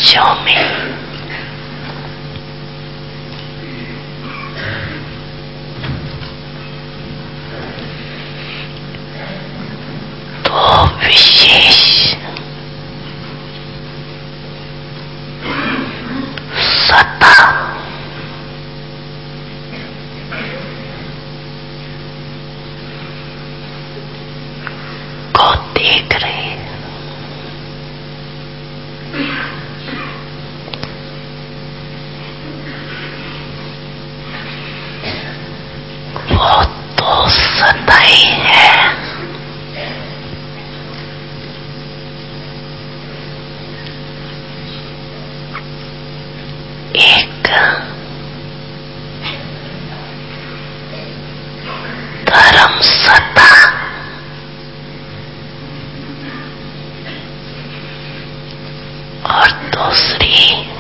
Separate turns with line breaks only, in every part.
राज्यों में दो विशेष सत्ता को देख रहे हैं। वो दो सत्ताएं हैं। एक धर्म सत्ता और दूसरी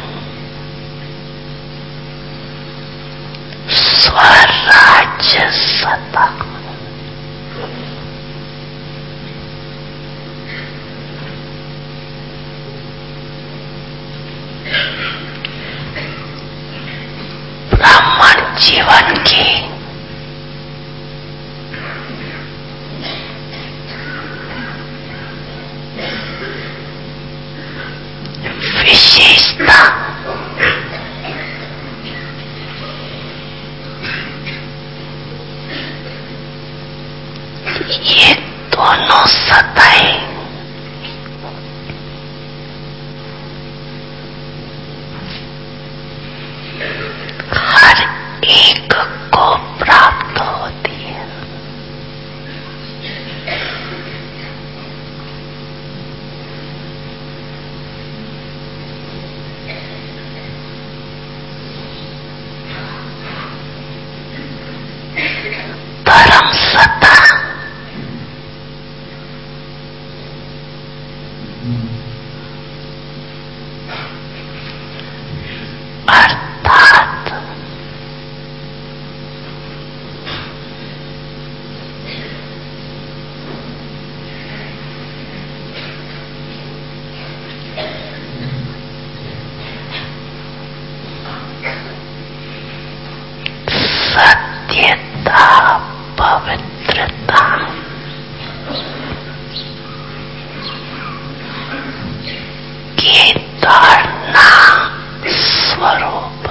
स्वराज्य सत्ता। ब्राह्मण जीवन की विशेषता ये दोनों सत्ताएं हर एक को प्राप्त होती है। धर्म सत्ता अर्थात सत्यता, पवित्रता, केदारना स्वरूप।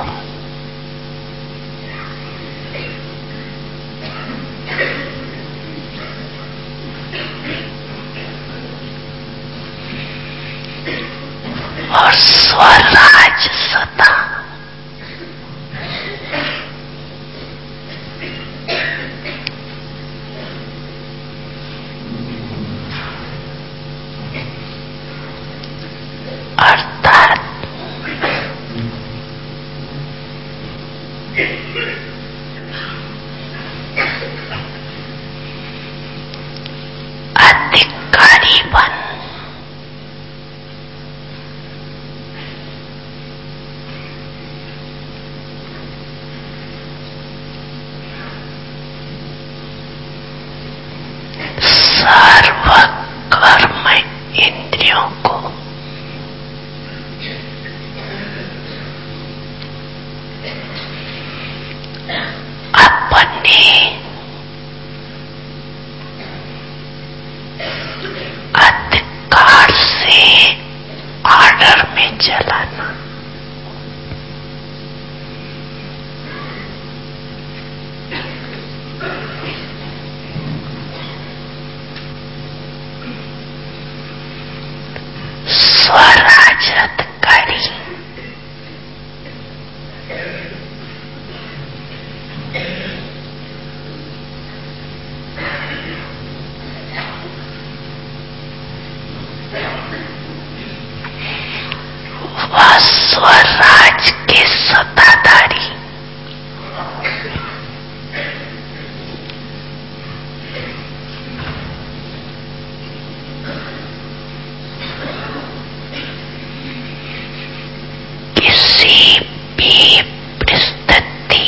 और स्वराज सत्ता अर्थात अधिकारी बन सर्व कर्म इंद्रियों को अपने अधिकार से ऑर्डर में चलाना। स्वराज अधिकारी वह स्वराज के सत्ताधारी किसी भी परिस्थिति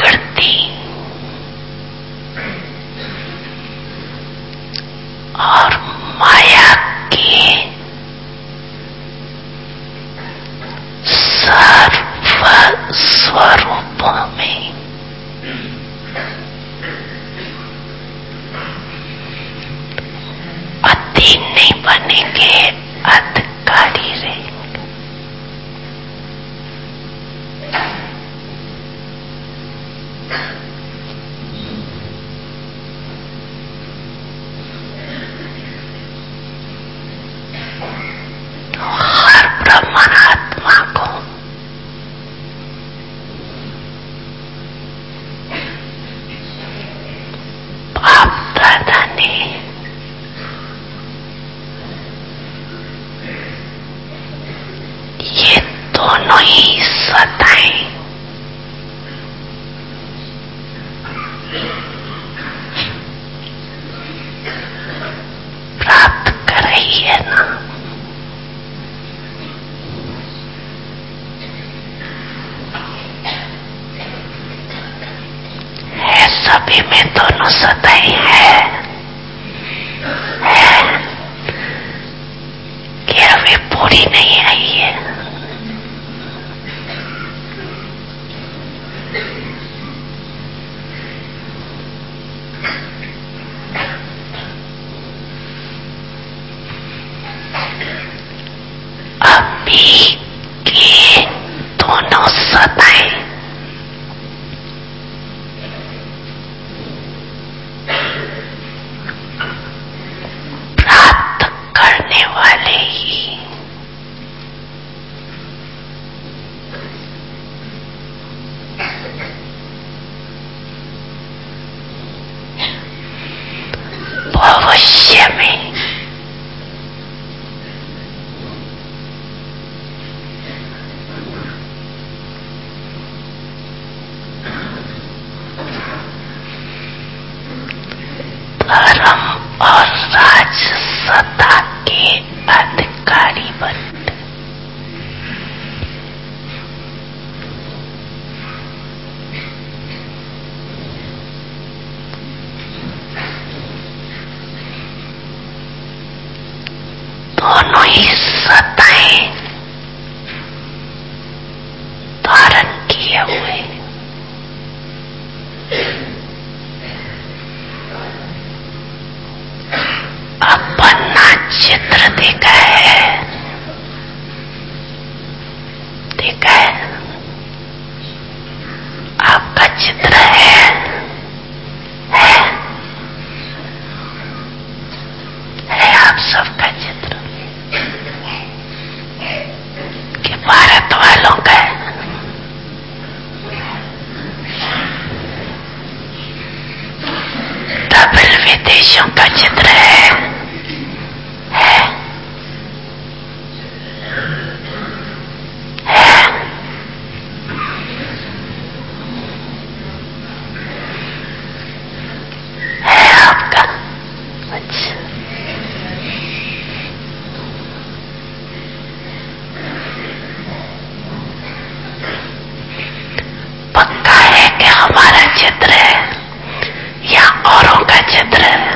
प्रकृति और अभी में दोनों सताई है कि अभी पूरी नहीं आई है। अभी के दोनों सताई प्राप्त करने वाले ही भविष्य में धर्म और राज सत्ता के अधिकारी बनते। दोनों ही सत्ताएं धारण किए हुए अपना चित्र देखा है, आपका चित्र है आप सबका चित्र कि भारत वालों का डबल विदेशों का चित्र है आपका। अच्छा, पक्का है कि हमारा चित्र है या औरों का चित्र है?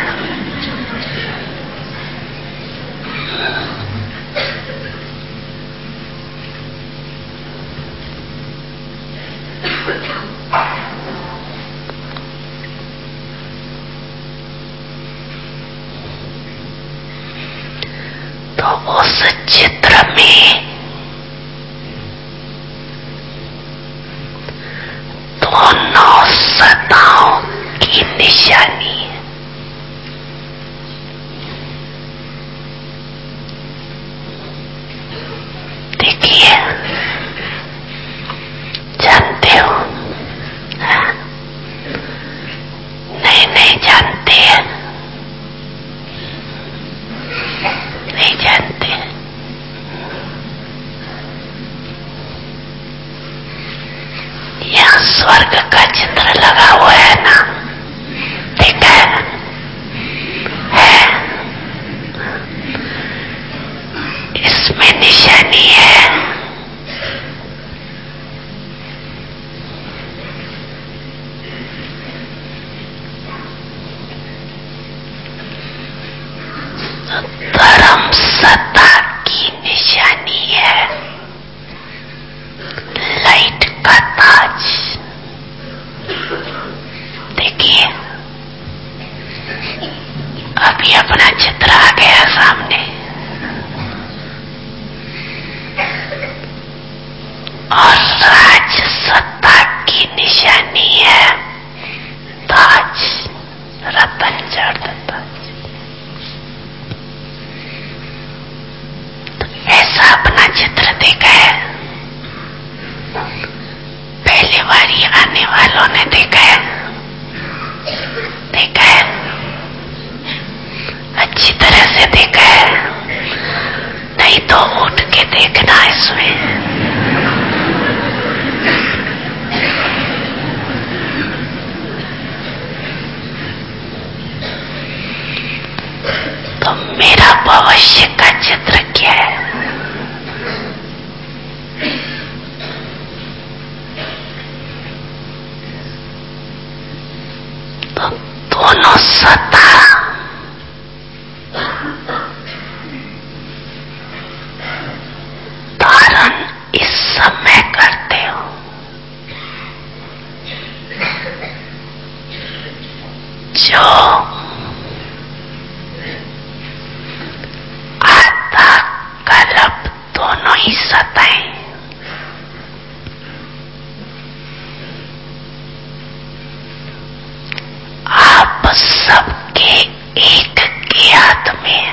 तो उस चित्र में दोनों सत्ताओं की निशानी है। देखिए, जानते हो? नहीं जानते हैं, नहीं जानते। यहाँ स्वर्ग का चित्र लगा हुआ है ना, देखा है? इसमें निशानी है। धर्म सत्ता की निशानी है, लाइट का ताज। देखिए, अभी अपना चित्र आ गया सामने और राज सत्ता की निशानी है ताज, रतन जड़ ताज। ऐसा अपना चित्र देखा है? पहली बारी आने वालों ने देखा है? अच्छी तरह से देखा है? नहीं तो उठ के देखना इसमें। तो मेरा भविष्य का चित्र क्या है? दोनों सत्ता धारण इस समय करते हो। जो आत्मा कल्प दोनों ही सत्ताएं आप सबके एक के हाथ में है।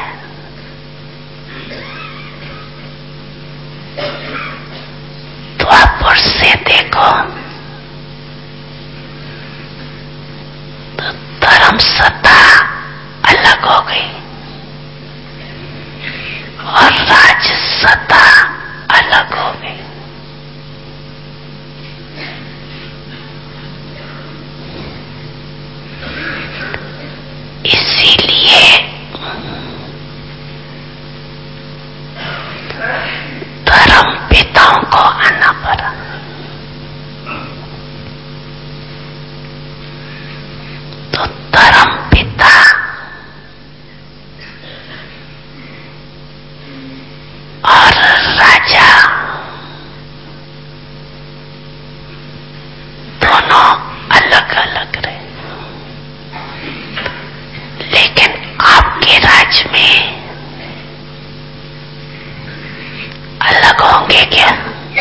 द्वापर से देखो तो धर्म सत्ता अलग हो गई और राज सत्ता अलग हो गई। इसीलिए धर्म पिताओं को आना पड़ा। तो धर्म पिता और राजा दोनों अलग अलग रहे, लेकिन आपके राज्य में अलग होंगे क्या?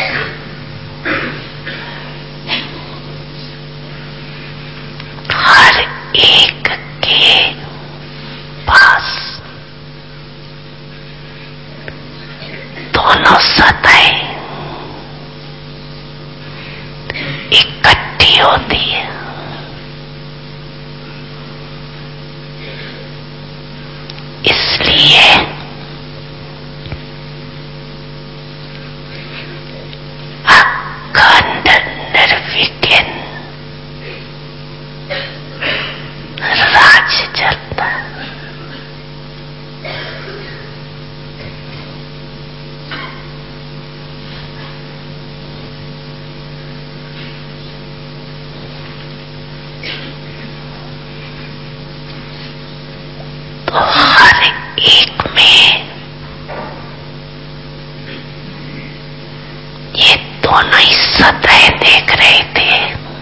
हर एक के पास दोनों सत्ताएं इकट्ठी होती है। इसलिए अखंड निर्विघ्न राज चलता है। तो हर एक में ये दोनों ही सत्ताएं देख रहे थे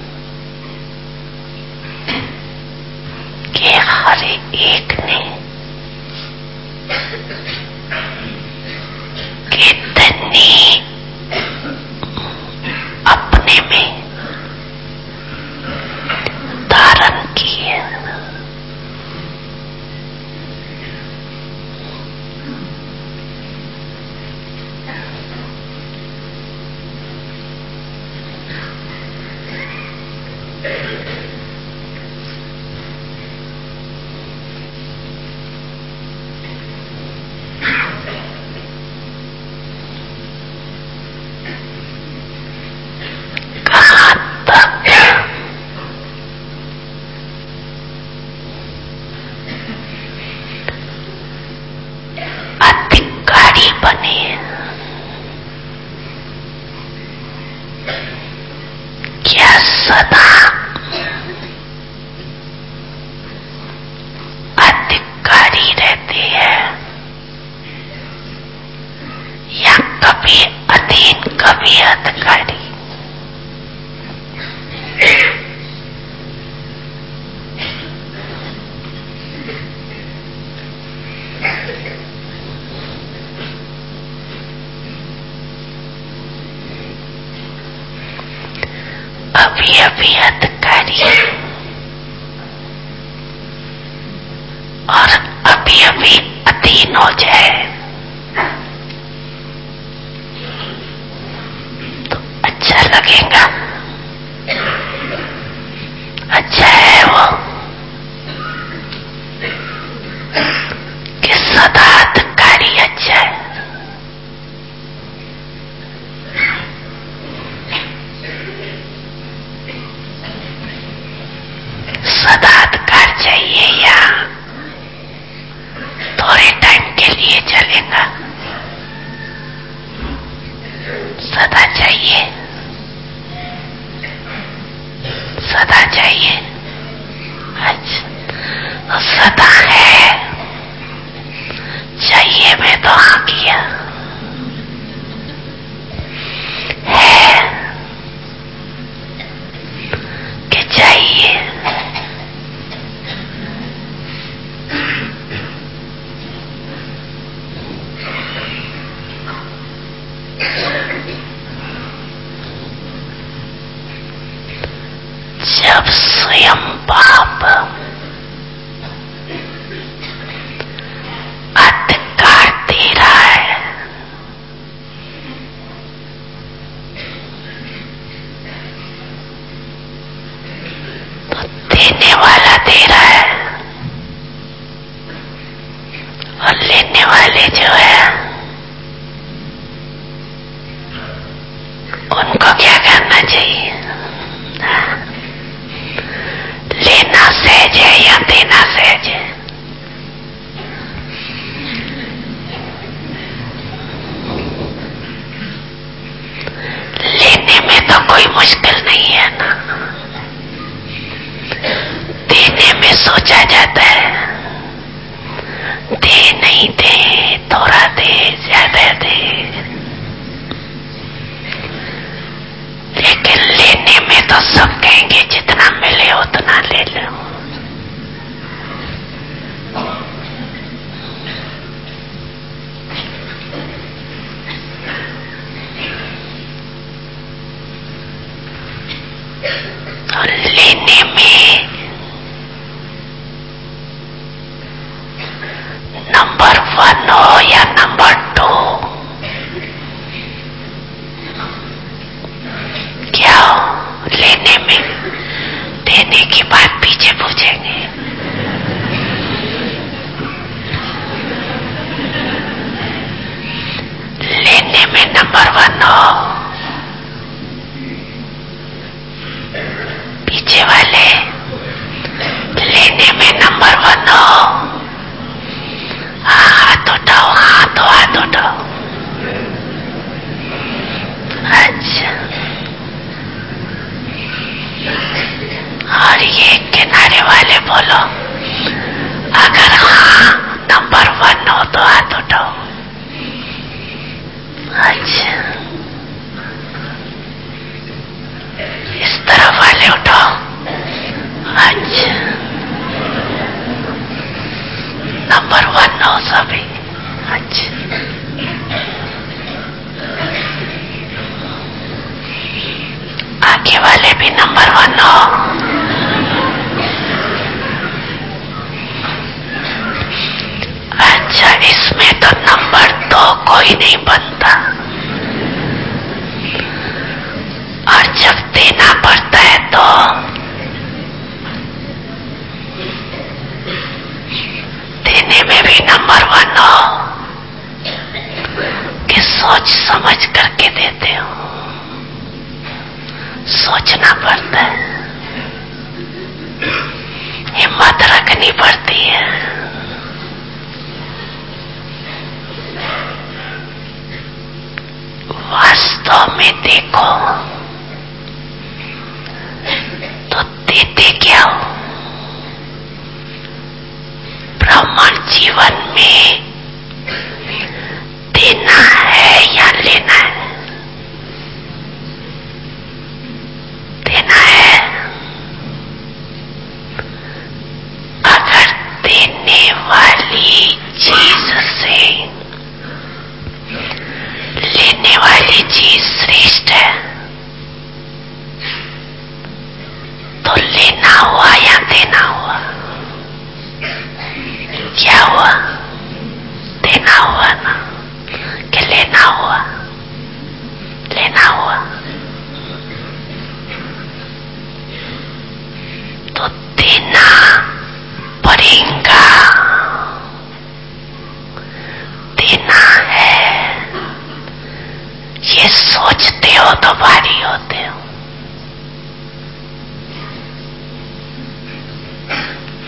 कि हर एक ने कितनी अपने में धारण की है। कहां तक अधिकारी बने? क्या सदा अधिकारी रहती है या कभी अधीन कभी अधिकारी? अभी अभी अधिकारी और अभी अभी अधीन हो जाए तो अच्छा लगेगा? अच्छा है वो कि सदा अधिकारी अच्छा है? सदा अधिकार चाहिए या थोड़े टाइम के लिए चलेगा? सदा चाहिए। सदा है, चाहिए में तो हाँ किया, है कि चाहिए। जब स्वयं पाप अधिकार दे रहा है, तो देने वाला दे रहा है, और लेने वाले जो है उनको क्या करना चाहिए? लेना सहज है या देना सहज है? लेने में तो कोई मुश्किल नहीं है ना, देने में सोचा जाता है, दे नहीं दे, थोड़ा दे, ज्यादा दे, लेकिन लेने में तो सब कहेंगे जितना मिले उतना ले लो। और लेने में नंबर 1 हो या नंबर 2, क्या हो? लेने में देने की बात पीछे पूछेंगे। लेने में नंबर 1 हो, पीछे वाले लेने में नंबर 1 हो, हाथ उठाओ, हाथ उठाओ। अच्छा, और ये किनारे वाले बोलो, अगर हाँ नंबर 1 हो तो हाथ उठाओ। अच्छा, इस तरफ वाले उठाओ। अच्छा, नंबर 1 हो सभी। अच्छा, आगे वाले भी नंबर 1 हो। अच्छा, इसमें तो नंबर 2 कोई नहीं बनता, और जब देना पड़ता है तो देने में भी नंबर 1 हो कि सोच समझ करके देते हो। सोचना पड़ता है, हिम्मत रखनी पड़ती है। वास्तव में देखो तो देते क्या हो? ब्राह्मण जीवन में देना है या लेना है? देना है। अगर देने वाली चीज से लेने वाली चीज श्रेष्ठ है तो लेना हुआ या देना हुआ? क्या हुआ? देना हुआ ना, कि लेना हुआ? लेना हुआ। तो देना पड़ेगा, देना है, ये सोचते हो तो भारी होते हो।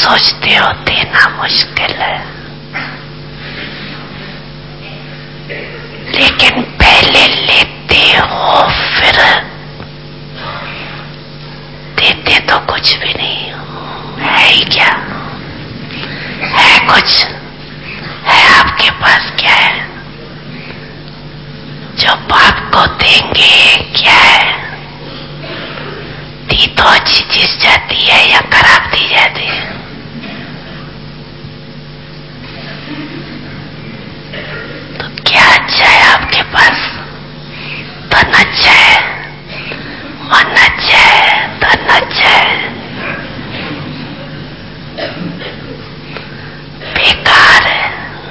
सोचते हो देना मुश्किल है, लेकिन पहले लेते हो फिर देते तो कुछ भी नहीं हो। है ही क्या? है कुछ? है आपके पास? क्या है जो बाप को देंगे? क्या है? दी तो अच्छी चीज जाती है या खराब दी जाती है? तो क्या अच्छा है आपके पास? धन अच्छा है, मन अच्छा है, धन अच्छा है, बेकार है।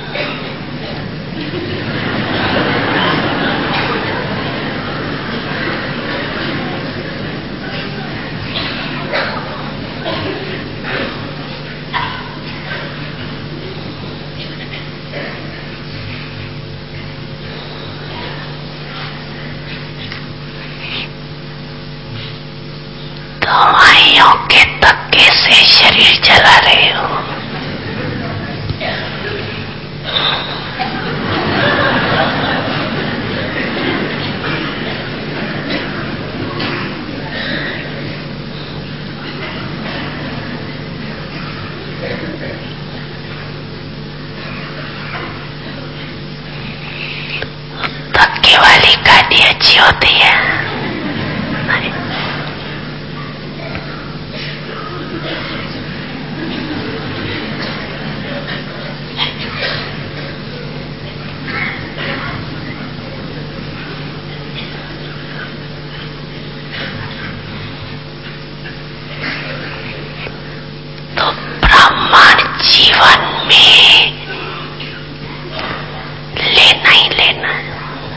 दवाइयों के धक्के से शरीर चला रहे हो। धक्के वाली गाड़ी अच्छी होती है? नहीं। तो ब्राह्मण जीवन में लेना ही लेना है।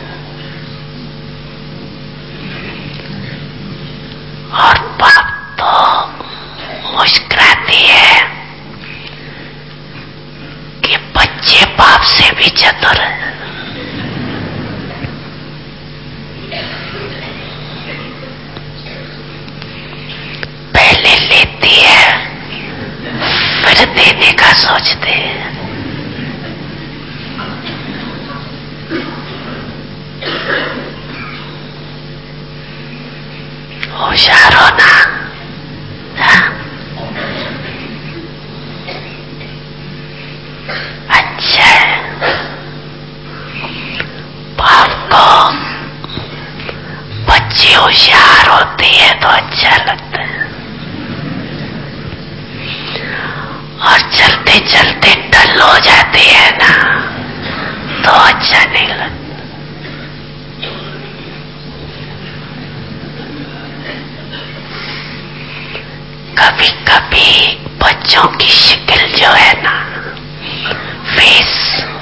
और बाप तो मुस्कुराती है कि बच्चे बाप से भी चतुर है। पहले लेती है फिर देने का सोचते हैं। होशियार होना। अच्छा है, बाप को बच्चे होशियार होते हैं तो अच्छा लगता है, और चलते चलते डल हो जाते हैं ना तो अच्छा नहीं लगता। कभी कभी बच्चों की शक्ल जो है ना, फेस,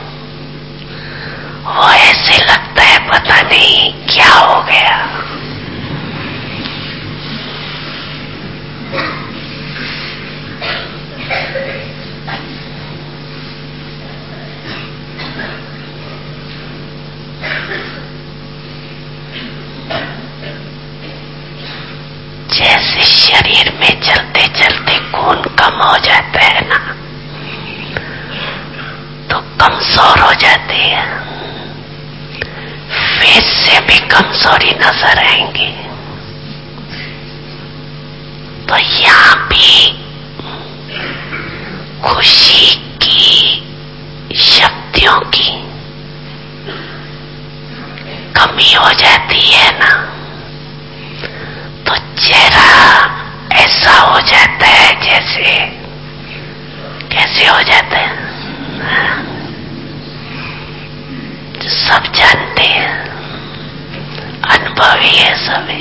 वो ऐसे लगता है पता नहीं क्या हो गया। जैसे शरीर में चलते चलते खून कम हो जाता है ना तो कमजोर हो जाती है, फेस से भी कमजोरी नजर आएंगी। तो यहां भी खुशी की शक्तियों की कमी हो जाती है ना तो चेहरा ऐसा हो जाता है जैसे, कैसे हो जाता है सब जानते हैं, अनुभवी है सभी।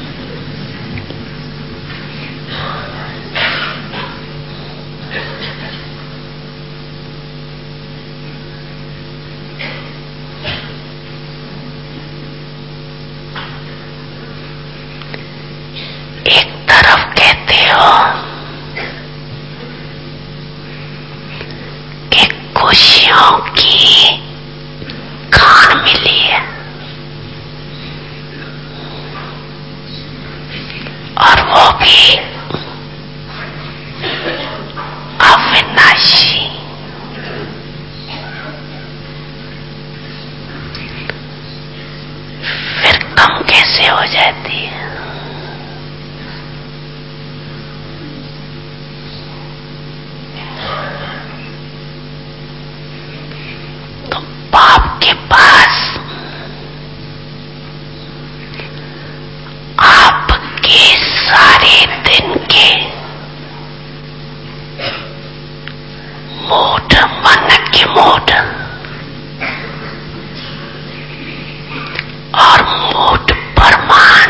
एक तरफ कहते हो कि खुशियों की खान मिली है, और वो भी कैसे हो जाती है? तो बाप के पास आपके सारे दिन के मूड, मन के मूड और मूड प्रमाण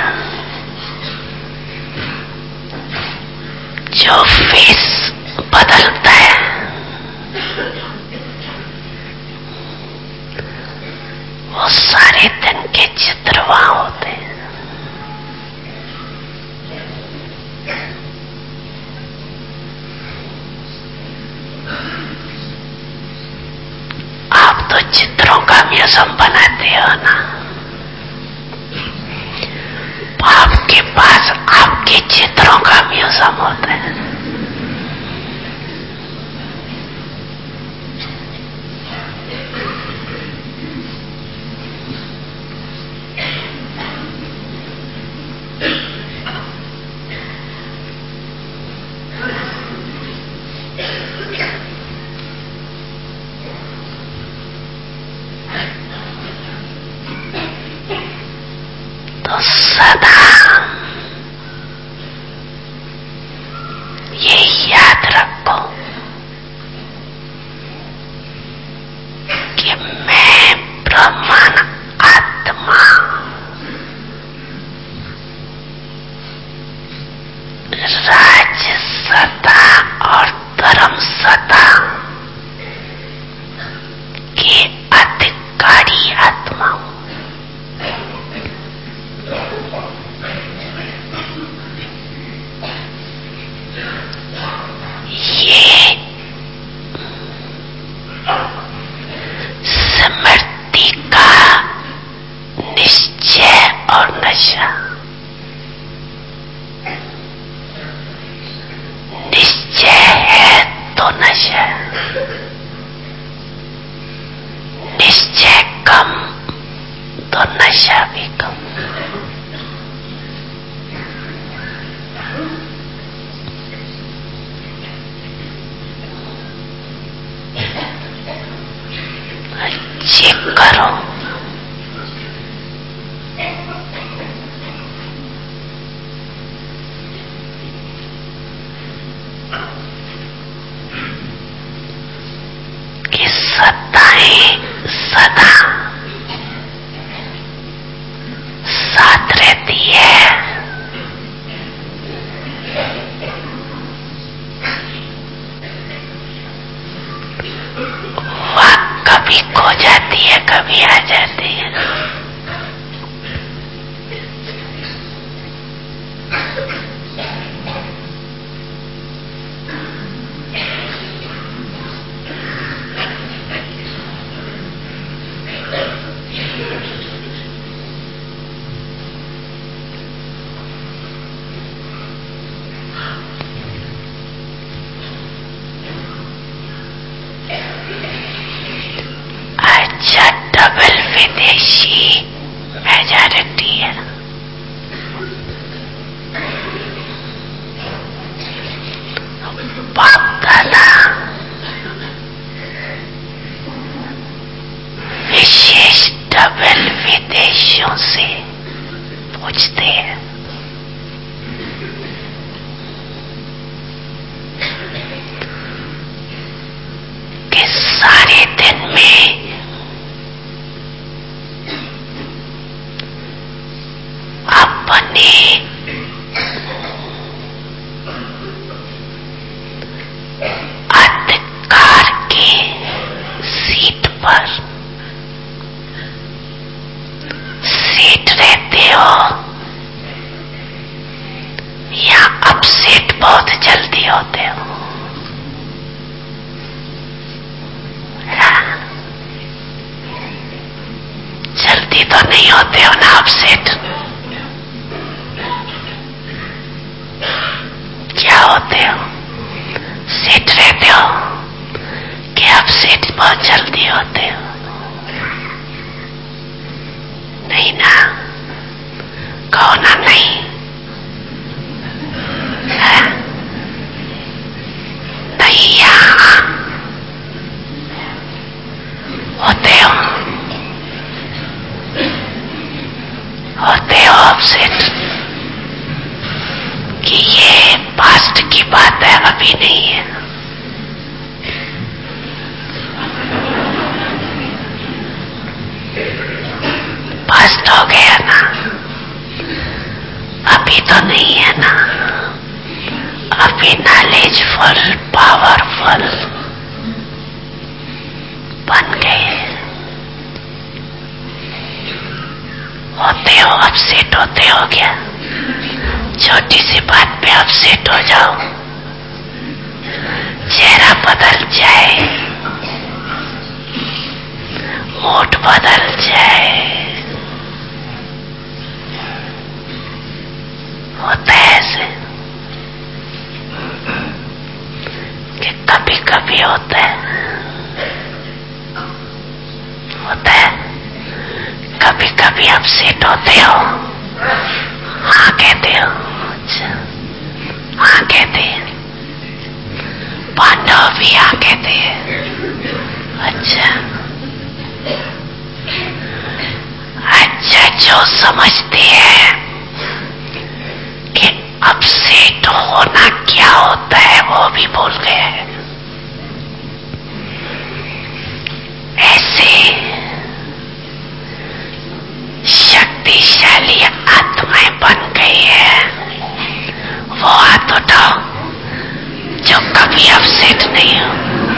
जो फेस बदलता है, वो सारे दिन के चित्र वहां होते हैं। आप तो चित्रों का म्यूजियम बनाते हो ना। आपके पास आपके चित्रों का म्यूजियम होता है। तो सदा ये याद रखो कि मैं ब्रह्मन आत्मा राज सत्ता और धर्म सत्ता के अधिकारी आत्मा हूं। ये स्मृति का निश्चय और नशा, निश्चय है तो नशा, निश्चय कम तो नशा भी कम। चेक करो कि सत्ताएं सदा साथ रहती है, वह कभी खो जाती है, कभी आ जाती है। अच्छा, डबल विदेशी मेजॉरिटी है। बाप दादा विशेष डबल विदेशियों से पूछते हैं कि सारे दिन में अपने अधिकार की सीट पर सेट रहते हो या अपसेट बहुत जल्दी होते हो? जल्दी तो नहीं होते हो ना अपसेट? क्या होते हो? सेट रहते हो कि अपसेट बहुत जल्दी होते हो? नहीं ना। कहो ना नहीं है? नहीं यहाँ होते हो अपसेट कि ये पास्ट की बात है, अभी नहीं है। पास्ट हो गया ना, अभी तो नहीं है ना। अभी नॉलेजफुल पावरफुल बन गए। होते हो अपसेट होते हो क्या? छोटी सी बात पे अपसेट हो जाओ, चेहरा बदल जाए, मूड बदल जाए। होता है ऐसे कि कभी कभी होता है कभी कभी अपसेट होते हो। हाँ कहते हो? अच्छा हाँ कहते हैं। पांडव भी हाँ कहते हैं। अच्छा जो समझते हैं कि अपसेट होना क्या होता है वो भी भूल गए। ऐसे शक्तिशाली आत्माएं बन गई है, वो हाथ उठाओ जो कभी अपसेट नहीं हो।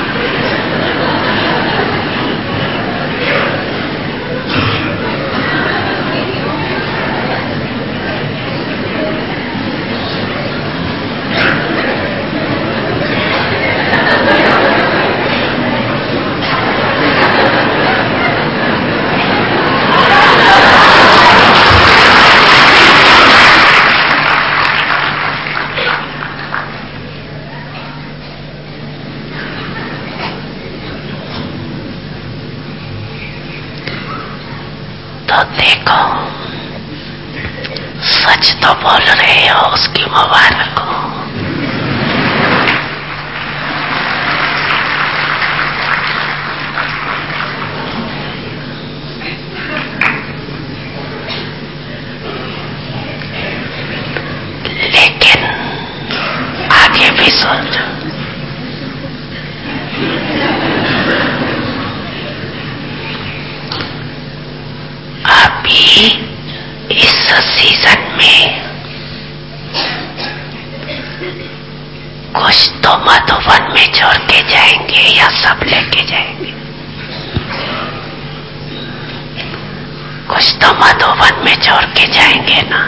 तो देखो, सच तो बोल रहे हो, उसकी मुबारक हो। लेकिन आगे भी सोचो, अभी इस सीजन में कुछ तो मधुबन में छोड़ के जाएंगे या सब लेके जाएंगे? कुछ तो मधुबन में छोड़ के जाएंगे ना।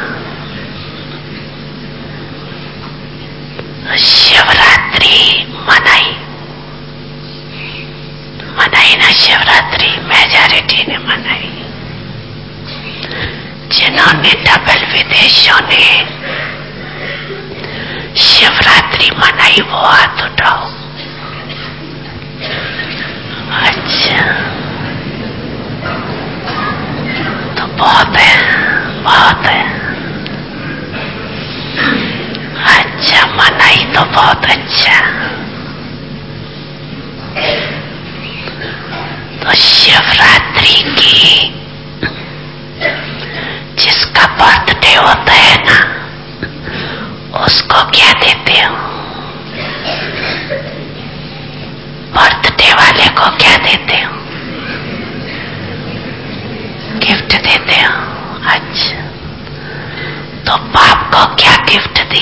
शिवरात्रि मनाई ना, शिवरात्रि मेजॉरिटी ने मनाई। जिन्होंने डबल विदेशों ने शिवरात्रि मनाई वो हाथ उठाओ। अच्छा तो बहुत है, बहुत है। अच्छा मनाई तो बहुत अच्छा। तो शिवरात्रि की जिसका बर्थडे होता है ना, उसको क्या देते हो? बर्थडे वाले को क्या देते हो? गिफ्ट देते हो। अच्छा तो बाप को क्या गिफ्ट दी?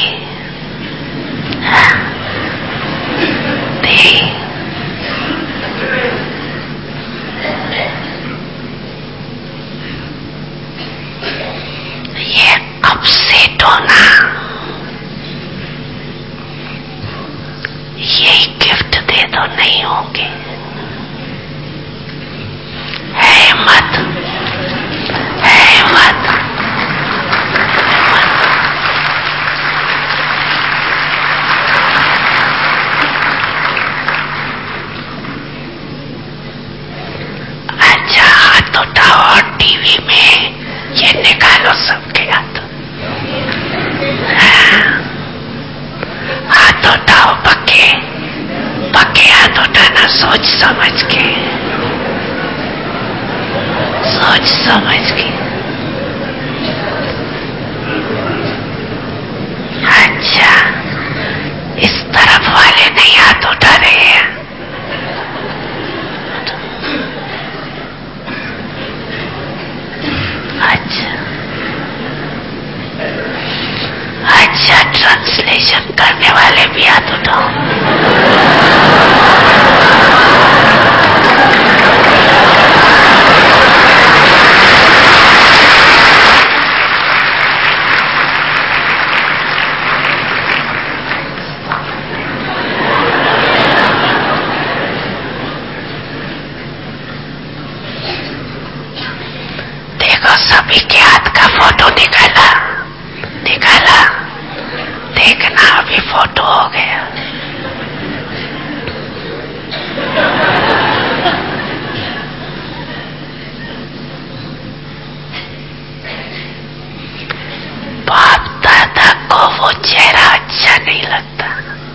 ये अपसेट होना, यही गिफ्ट दे दो, नहीं होंगे। है मत, है मत। अच्छा हाथ उठाओ और टीवी में ये निकालो सबके हाथ। हाथ उठाना सोच समझ के, सोच समझ के। अच्छा, इस तरफ वाले नहीं हाथ उठा रहे हैं। अच्छा अच्छा, ट्रांसलेशन करने वाले भी हाथ उठाओ। सभी के हाथ का फोटो निकाला, निकाला, देखना अभी फोटो हो गया। बाप दादा को वो चेहरा अच्छा नहीं लगता।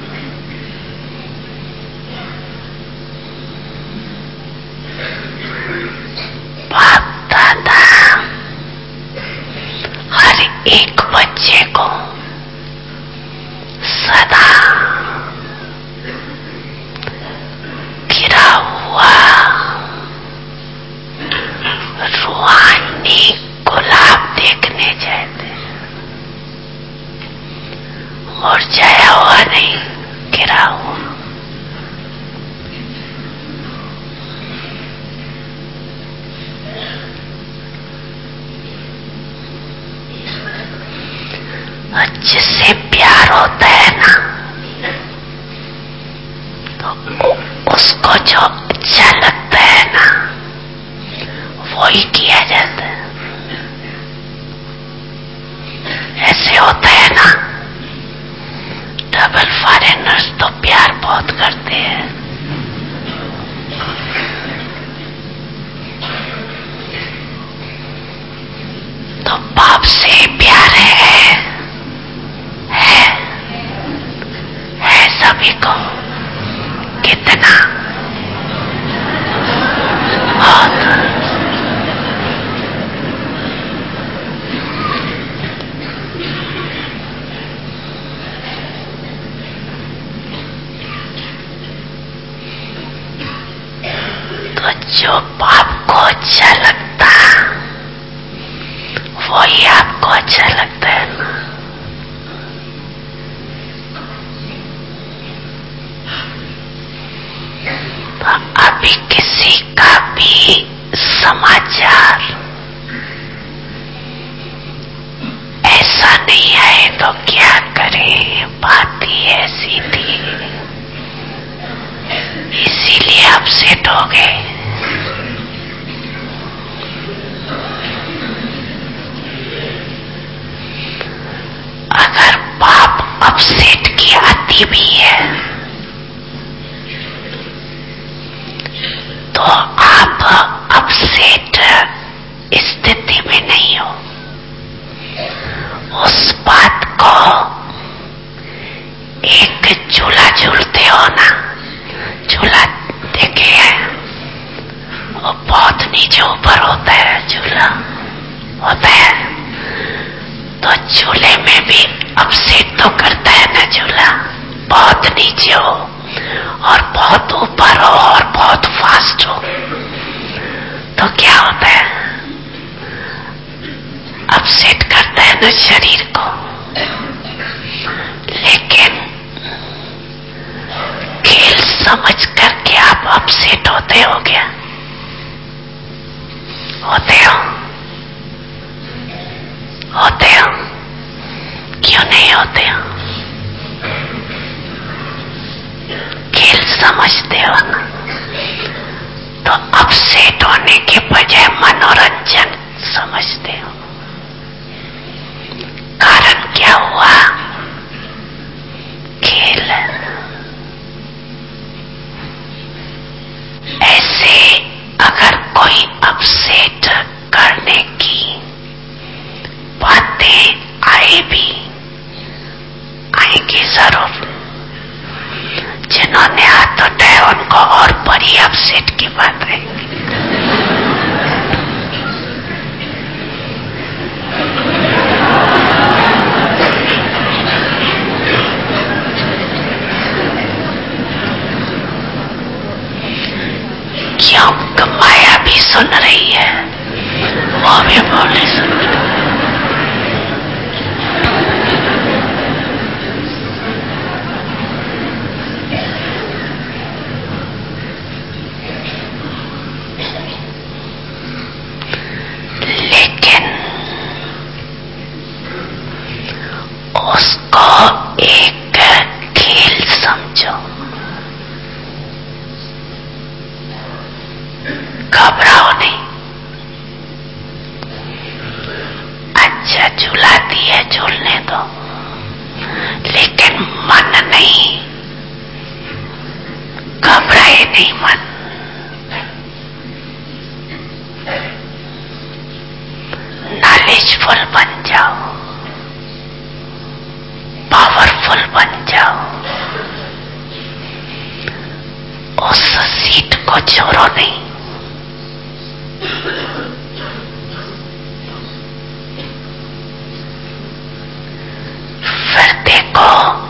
बाप दादा हर एक बच्चे को सदा गिरा हुआ रूहानी गुलाब देखने चाहते हैं। मुरझाया हुआ नहीं, गिरा हुआ। जिससे प्यार होता है ना, तो उसको जो अच्छा लगता है ना, वो ही किया जाता है। ऐसे होता है ना, डबल फॉरेनर्स तो प्यार बहुत करते हैं। तो बाप से प्यार है सभी को। कितना? बहुत। तो जो बाप को अच्छा लगता वही आपको अच्छा लगता है ना। तो अभी किसी का भी समाचार ऐसा नहीं आए तो क्या करें, बात ही ऐसी थी, इसीलिए अपसेट हो गए। अगर बाप अपसेट की आती भी है तो आप अपसेट स्थिति में नहीं हो। उस बात को एक झूला झूलते हो ना, झूला देखे हैं, वो बहुत नीचे ऊपर होता है, झूला होता है। तो झूले में भी अपसेट तो करता है ना झूला, बहुत नीचे हो और बहुत ऊपर हो और बहुत फास्ट हो, तो क्या होता है, अपसेट करता है ना शरीर को। लेकिन खेल समझ करके आप अपसेट होते हो क्या? होते हो? होते हो? क्यों नहीं होते हो? खेल समझते हो ना, तो अपसेट होने के बजाय मनोरंजन समझते हो। कारण क्या हुआ? खेल। ऐसे अगर कोई अपसेट करने की बातें आएगी जरूर। जिन्होंने हाथ उठाए उनको क्यों माया भी सुन रही है, वो भी बोले सुन रही। लेकिन उसको एक खेल समझो, घबराओ नहीं। अच्छा झुलाती है, झूलने दो, लेकिन मन नहीं, घबराए नहीं मन। नॉलेजफुल बन जाओ, पावरफुल बन जाओ, उस सीट को छोड़ो नहीं। फिर देखो,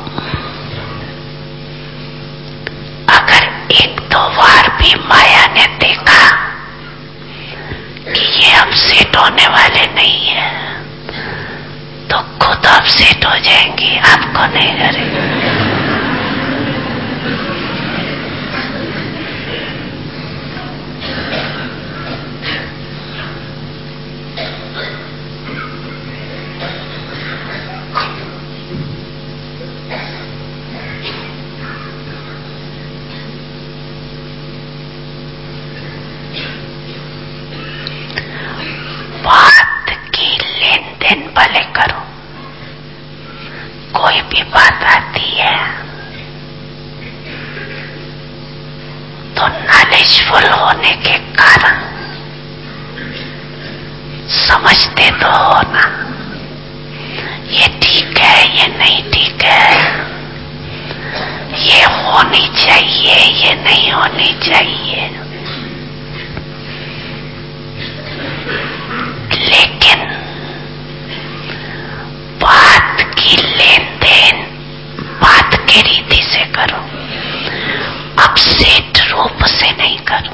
अगर एक दो बार भी माया ने देखा कि ये अपसेट होने वाले नहीं है, तो खुद अपसेट हो जाएंगी, आपको नहीं करेगी। बात की लेन देन भले करो, कोई भी बात आती है तो नॉलेजफुल होने के कारण समझते तो हो ना, ये ठीक है, ये नहीं ठीक है, ये होनी चाहिए, ये नहीं होनी चाहिए। लेकिन बात की लेन देन बात के रीति से करो, अपसेट रूप से नहीं करो।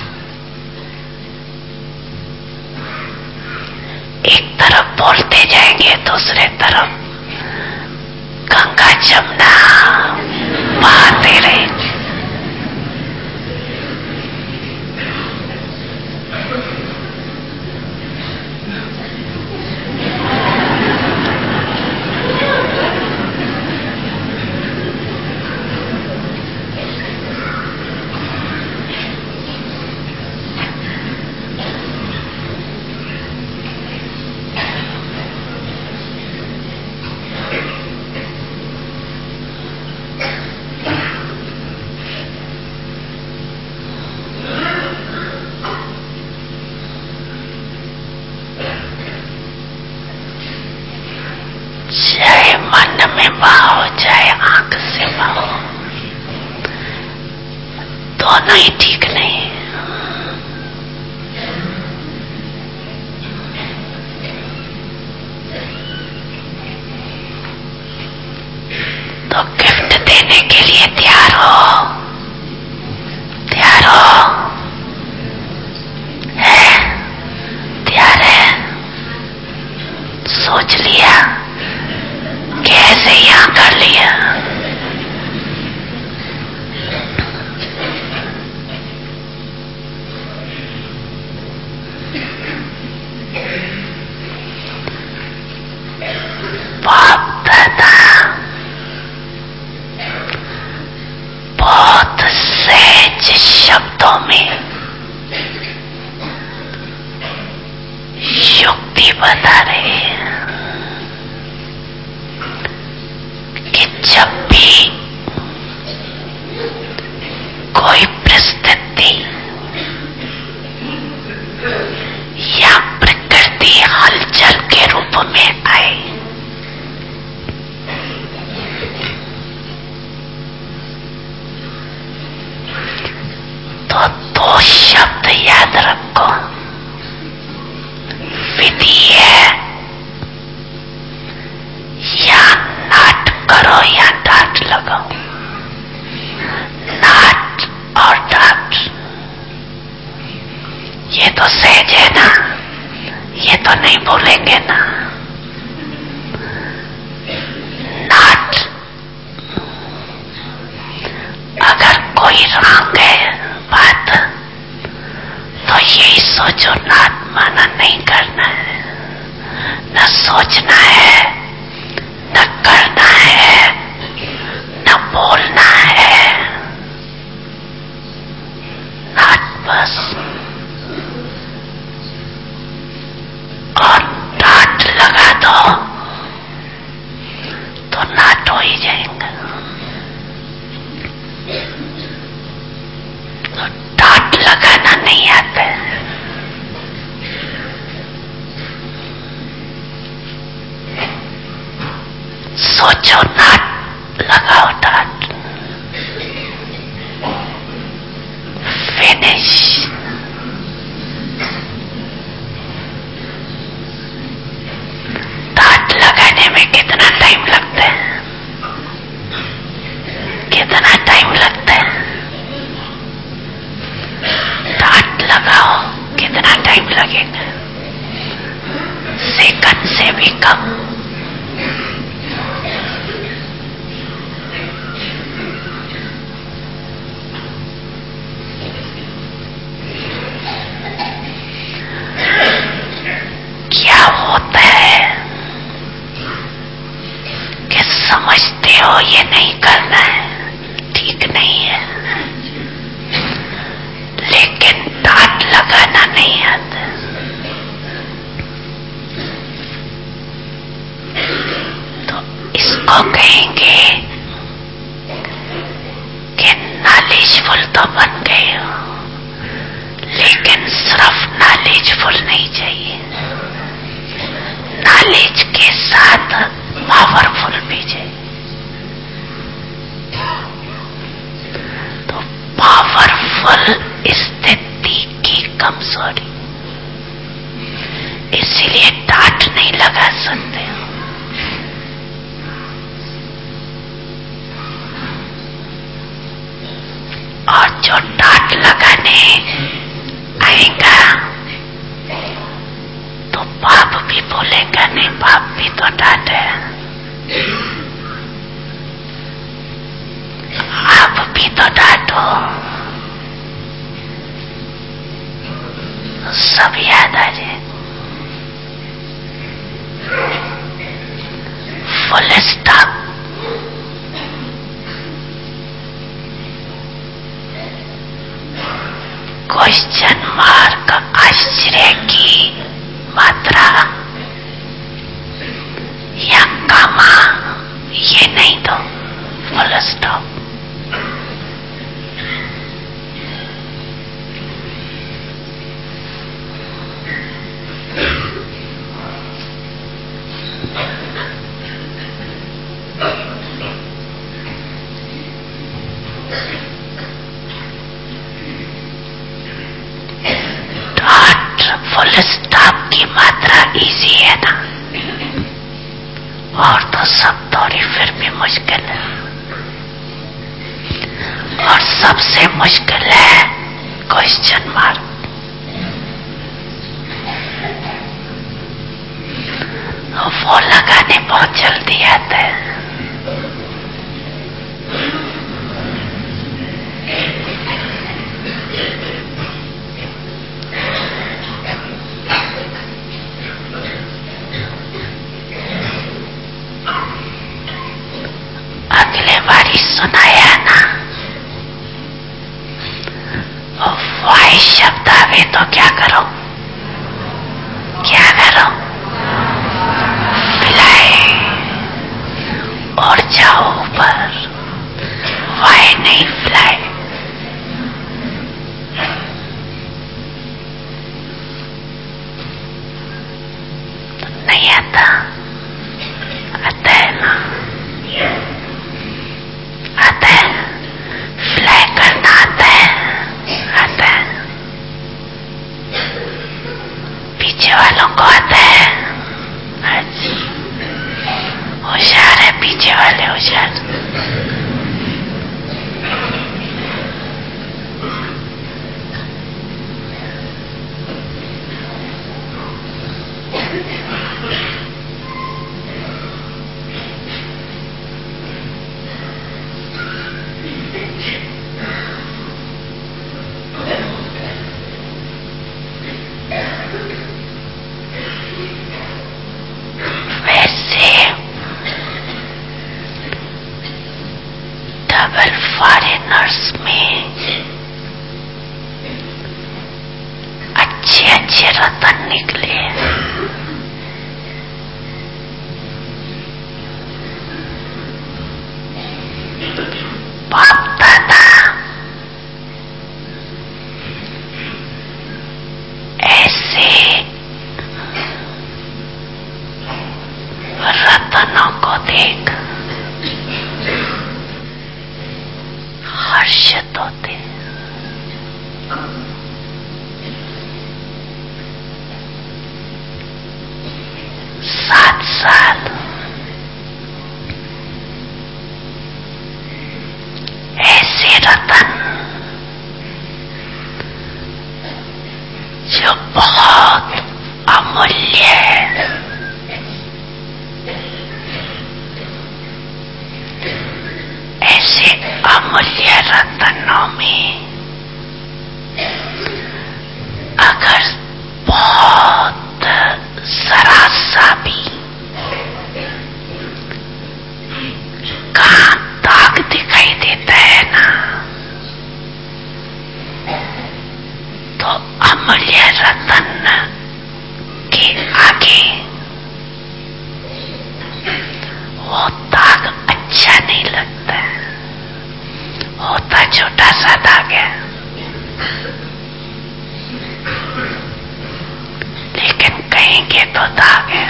एक तरफ बोलते जाएंगे, दूसरे तरफ गंगा जमुना बहाते रहेंगे। चाहे मन में बहाओ, चाहे आंख से बहाओ, दोनों ही ठीक नहीं। तो गिफ्ट देने के लिए तैयार हो, तैयार हो, है तैयार है। सोच लिया, कैसे यहां कर लिया। बाप दादा बहुत सहज शब्दों में युक्ति बता रहे हैं कि जब भी कोई परिस्थिति या प्रकृति हलचल के रूप में आए, तो दो शब्द याद रखो, विधि है या नाट करो या डांट लगाओ। नाट और डांट बस। और डांट लगा दो तो नाट हो ही जाएगा। तो डांट लगाना नहीं आता है। सोचो नाट लगाओ, डांट फिनिश। डांट लगाने में कितना टाइम लगता है? कितना टाइम लगता है? डांट लगाओ, कितना टाइम लगेगा? सेकंड से भी कम। क्या होता है कि समझते हो ये नहीं करना है, ठीक नहीं है, लेकिन डांट लगाना नहीं आता। तो इसको कहेंगे कि नॉलेजफुल तो बन गए हो, लेकिन सिर्फ नॉलेजफुल नहीं चाहिए, नॉलेज के साथ पावरफुल भी चाहिए। तो पावरफुल स्थिति की कमजोरी, इसीलिए डांट नहीं लगा सकते हो। और जो डांट लगाने आएगा तो बाप भी बोलेगा नहीं, बाप भी तो डांट है, आप भी तो डांटो। सब याद आ जाए। Full stop. क्वेश्चन मार्क आश्चर्य की मात्रा या कामा, ये नहीं दो, फुल स्टॉप। डांट फुल स्टॉप की मात्रा इजी है ना, और तो सब थोड़ी फिर भी मुश्किल है। और सबसे मुश्किल है क्वेश्चन मार्क। वो लगाने बहुत जल्दी आता है। अगले बारी सुनाया ना, वाई शब्द आवे तो क्या करो, क्या करो, फिलाए और जाओ ऊपर। वाई नहीं, फिलाए। नहीं आता, आता है ना, आता है, फ्लाई करना आता है, आता है, पीछे वालों को आता है। होशियार है पीछे वाले, होशियार। रतन निकले। बाप दादा ऐसे रतनों को देख हर्षित होते। साथ साथ ऐसे रतन जो बहुत अमूल्य है, ऐसे अमूल्य रतनों में अगर बहुत जरा सा भी कहाँ दाग दिखाई देता है ना, तो अमूल्य रतन के आगे वो दाग अच्छा नहीं लगता। होता छोटा सा दाग है, लेकिन कहेंगे तो दाग है।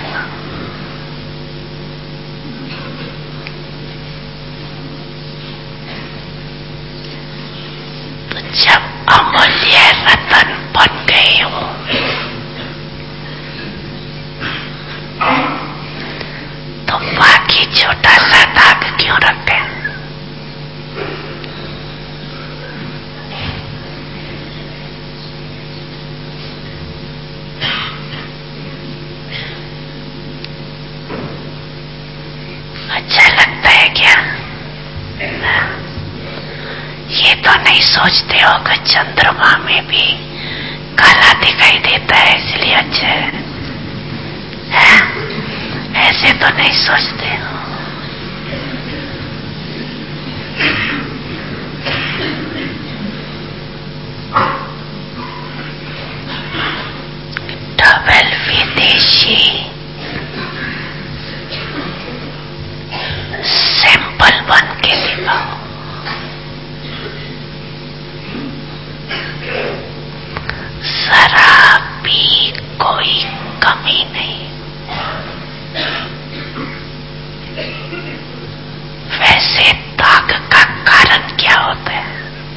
तो जब अमूल्य रतन बन गए हो तो बाकी छोटा सा दाग क्यों रखें? अच्छा लगता है क्या? ये तो नहीं सोचते हो कि चंद्रमा में भी काला दिखाई देता है इसलिए अच्छा है? ऐसे तो नहीं सोचते हो। डबल विदेशी सिंपल बन के दिखाओ। जरा भी कोई कमी नहीं। वैसे दाग का कारण क्या होता है?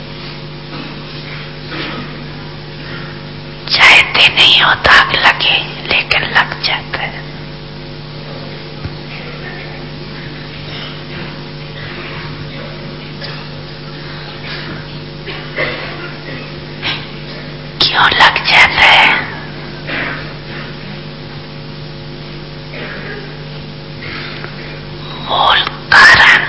चाहते नहीं हो दाग लगे, लेकिन लग जाता है। क्यों लग जाता है? मूल कारण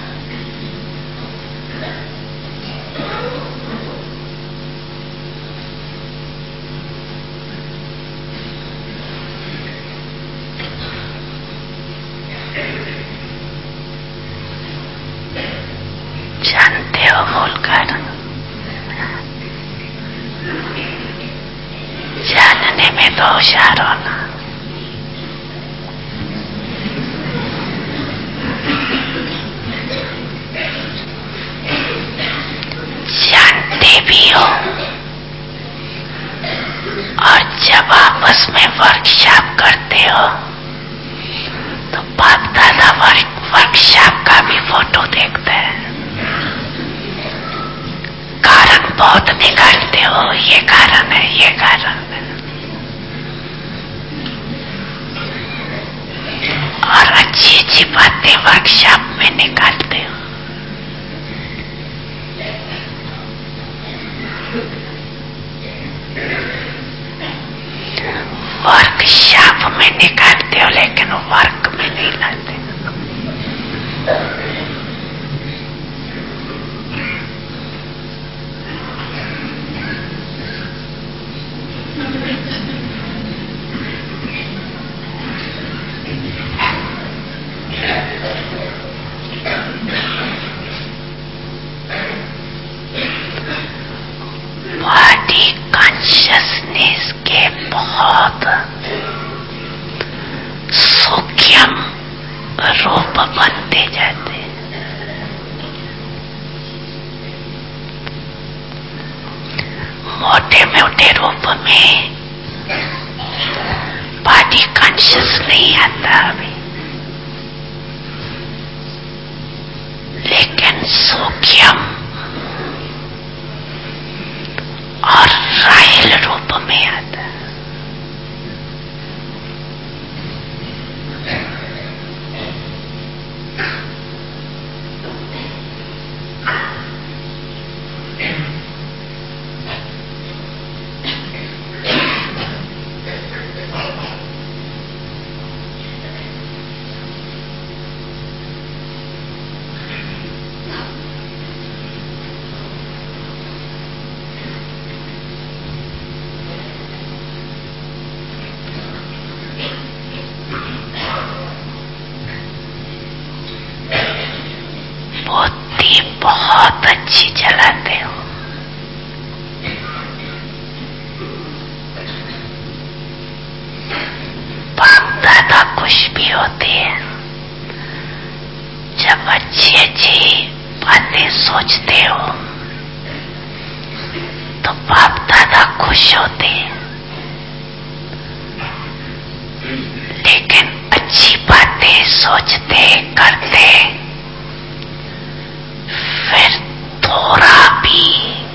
जानते हो? मूल कारण जानने में तो होशियार होना। जानते भी हो और जब आपस में वर्कशॉप करते हो तो बाप दादा वर्कशॉप का भी फोटो देखते हैं। कारण बहुत निकालते हो, ये कारण है, ये कारण है, और अच्छी अच्छी बातें वर्कशॉप में निकालते हो। वर्कशॉप में निकालते हो, लेकिन वर्क में नहीं लाते। बॉडी कॉन्शियसनेस के ये बहुत सूक्ष्म रूप बनते जाते। मोटे मोटे रूप में बॉडी कॉन्शियस नहीं आता अभी, लेकिन सूक्ष्म और रायल रूप में आता। बुद्धि बहुत अच्छी चलाते हो, बाप दादा खुश भी होते हैं जब अच्छी अच्छी बातें सोचते हो, तो बाप दादा खुश होते हैं। लेकिन अच्छी बातें सोचते करते फिर थोड़ा भी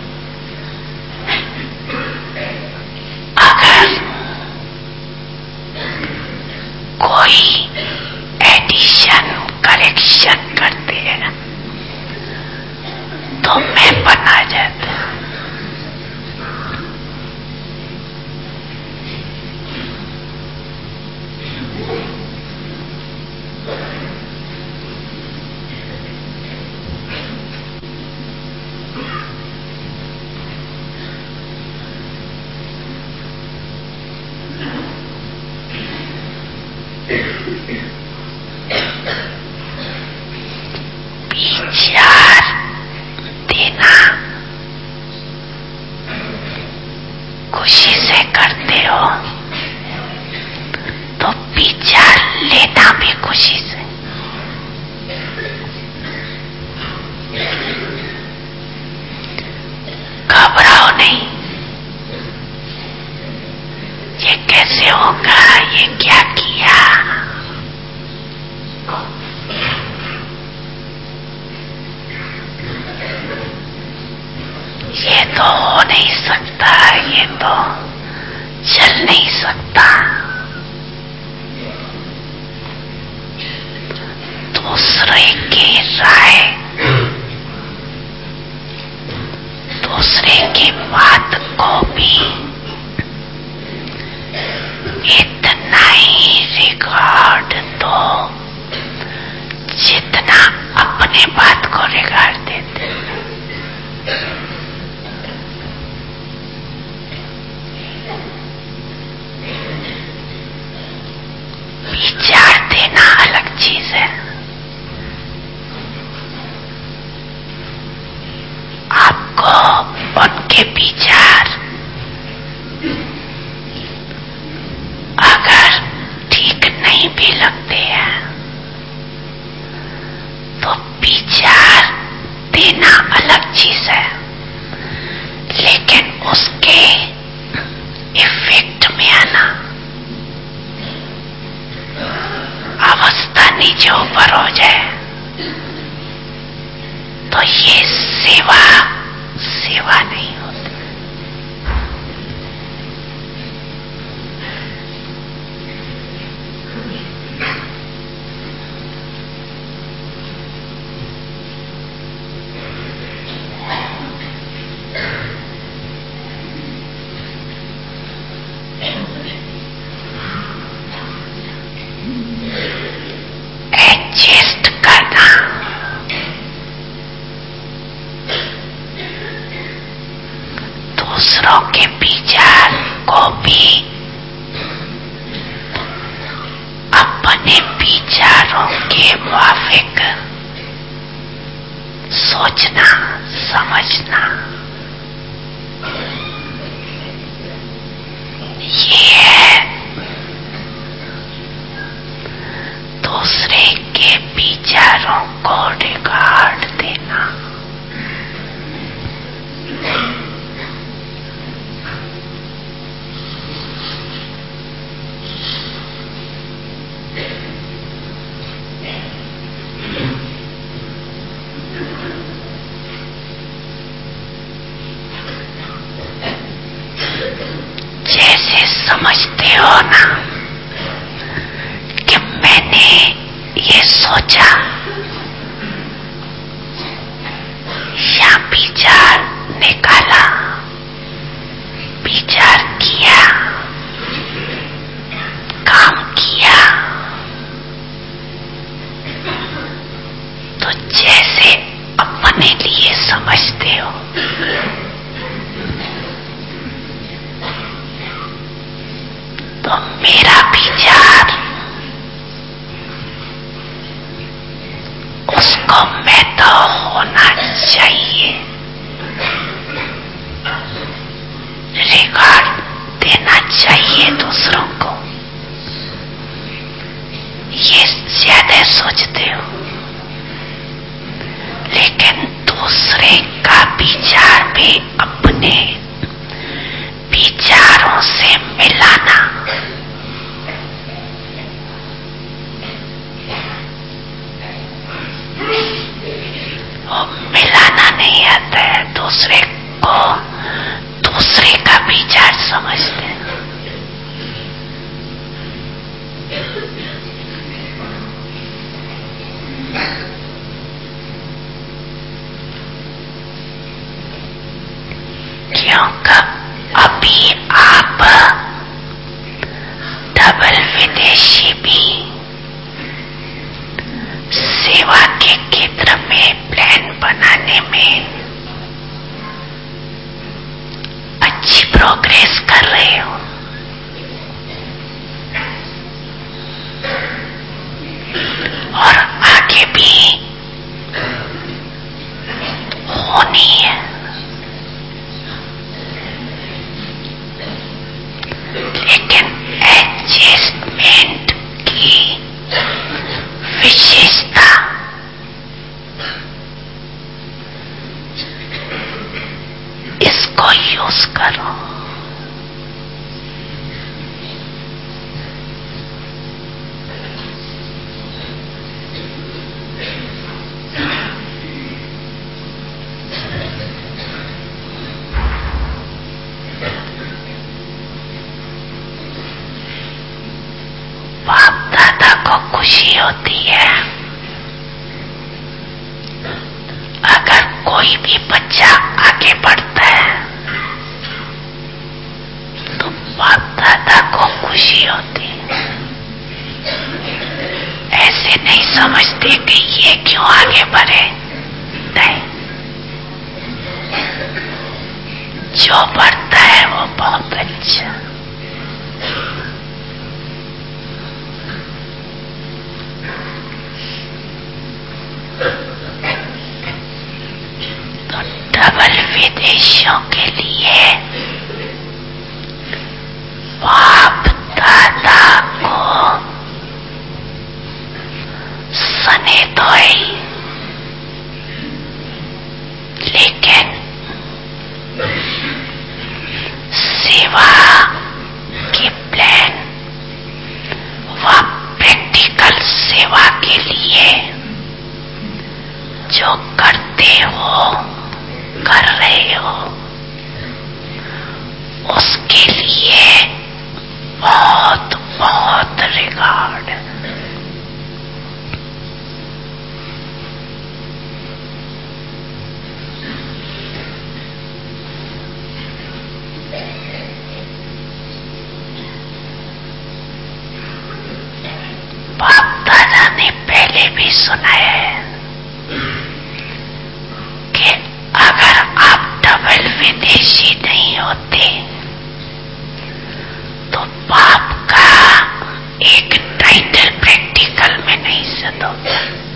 अगर कोई एडिशन करेक्शन करते हैं तो मैं बना जाता। विचार देना खुशी से करते हो तो विचार लेना भी खुशी से। घबराओ नहीं, ये कैसे होगा, ये क्या किया, ये तो हो नहीं सकता, ये तो चल नहीं सकता। दूसरे की राय, दूसरे की बात को भी इतना ही रिकॉर्ड दो जितना अपने बात को रिकॉर्ड देते। विचार देना अलग चीज है। आपको उनके विचार अगर ठीक नहीं भी लगते हैं तो विचार देना अलग चीज है, लेकिन उसके इफेक्ट में आना, अवस्था नीचे ऊपर हो जाए तो ये सेवा नहीं होती। एडजस्ट करना, दूसरों के विचार को भी अपने विचारों के मुताबिक सोचना, समझना, समझते हो ना कि मैंने ये सोचा या विचार निकाला, विचार किया, काम किया, तो जैसे अपने लिए समझते हो तो मेरा विचार उसको मैं तो होना चाहिए, रिकॉर्ड देना चाहिए दूसरों को, ये ज्यादा सोचते हो। लेकिन दूसरे का विचार भी अपने विचारों से मिलाना, वो मिलाना नहीं आता है। दूसरे को दूसरे का विचार समझते हैं। क्योंकि अभी आप डबल विदेशी भी सेवा के क्षेत्र में प्लान बनाने में अच्छी प्रोग्रेस कर रहे हो और आगे भी होनी है। लेकिन एडजस्टमेंट की विशेषता इसको यूज करो। बाप दादा को खुशी होती है अगर कोई भी बच्चा आगे बढ़ता है, तो बाप दादा को खुशी होती है। ऐसे नहीं समझते कि ये क्यों आगे बढ़े, नहीं, जो बढ़ता है वो बहुत अच्छा। तो डबल विदेशियों के लिए बाप दादा को सने तो ही, लेकिन सेवा के प्लान व प्रैक्टिकल सेवा के लिए जो करते हो, कर रहे हो, उसके लिए बहुत बहुत रिकॉर्ड। बाप दादा ने पहले भी सुनाया है कि अगर आप डबल विदेशी नहीं होते तो बाप का एक टाइटल प्रैक्टिकल में नहीं सदोगे।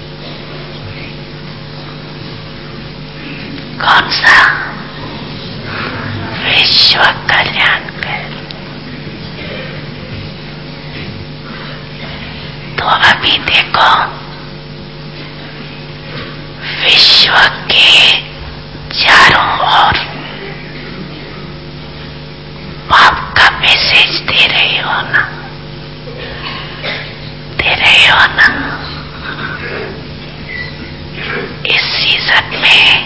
कौन सा? विश्व कल्याण कर। तो अभी देखो, विश्व के चारों ओर बाप का मैसेज दे रहे हो ना, दे रहे हो ना। इस सीजन में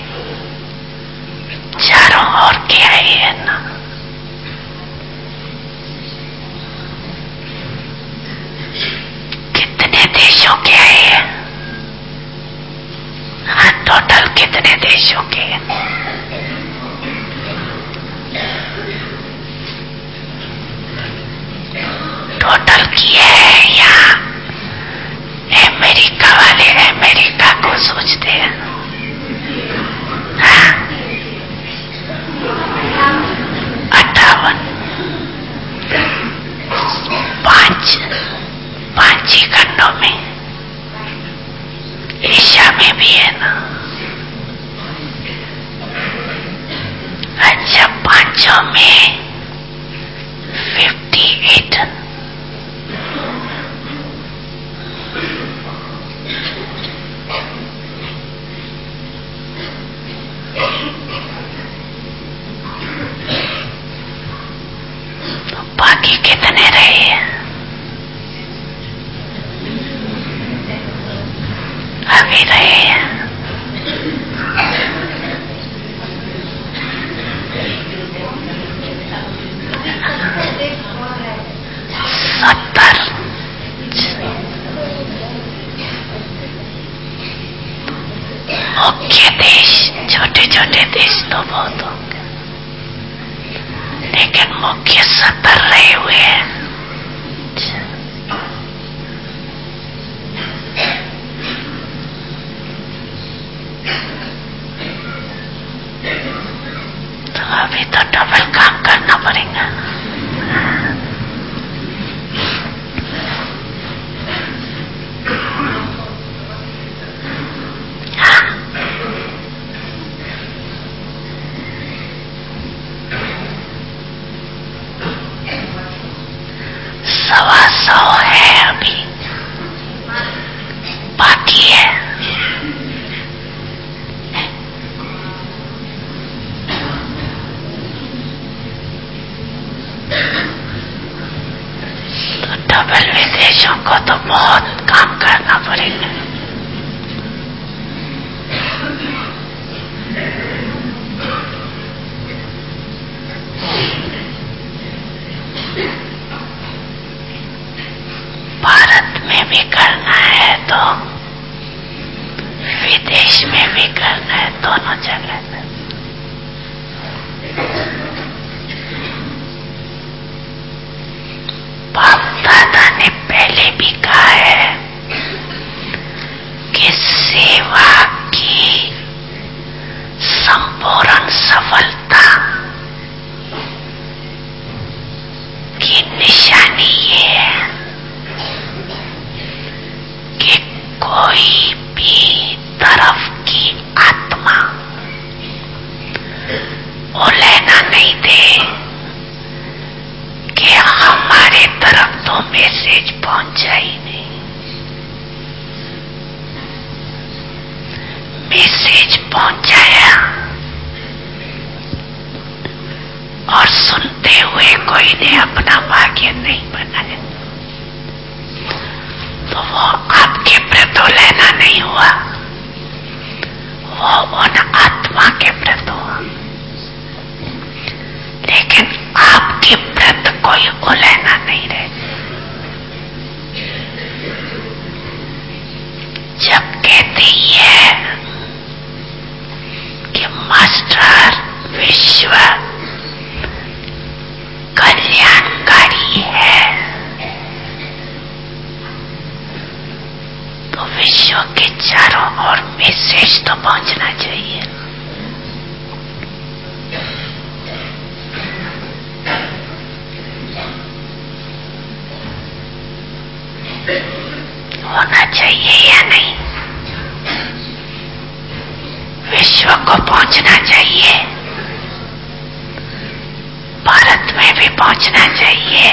चारों ओर क्या है ना, टोटल किए हैं यहाँ अमेरिका वाले अमेरिका को सोचते हैं। 58 पांच ही खंडों में, एशिया में भी है ना। अच्छा, पांचों में 58 तो बाकी कितने रहे? अभी रहे 70। मुख्य देश, छोटे छोटे देश तो बहुत होंगे, लेकिन मुख्य 70 रहे हुए हैं। तो अभी तो डबल काम करना पड़ेगा। देशों को तो बहुत काम करना पड़ेगा। भारत में भी करना है तो विदेश में भी करना है, दोनों जगह। बाप दादा ने पहले भी कहा है कि सेवा की संपूर्ण सफलता की निशानी ये है कि कोई भी तरफ की आत्मा उलझना नहीं दे कि हमारे तरफ तो मैसेज पहुंचा ही नहीं। मैसेज पहुंचाया और सुनते हुए कोई ने अपना भाग्य नहीं बनाया तो वो आपके प्रति लेना नहीं हुआ, वो उन आत्मा के प्रति हुआ। लेकिन आपके प्रति कोई उलझना नहीं रहे। जब कहती है कि मास्टर विश्व कल्याणकारी है तो विश्व के चारों ओर मैसेज तो पहुंचना चाहिए। होना चाहिए या नहीं? विश्व को पहुंचना चाहिए, भारत में भी पहुंचना चाहिए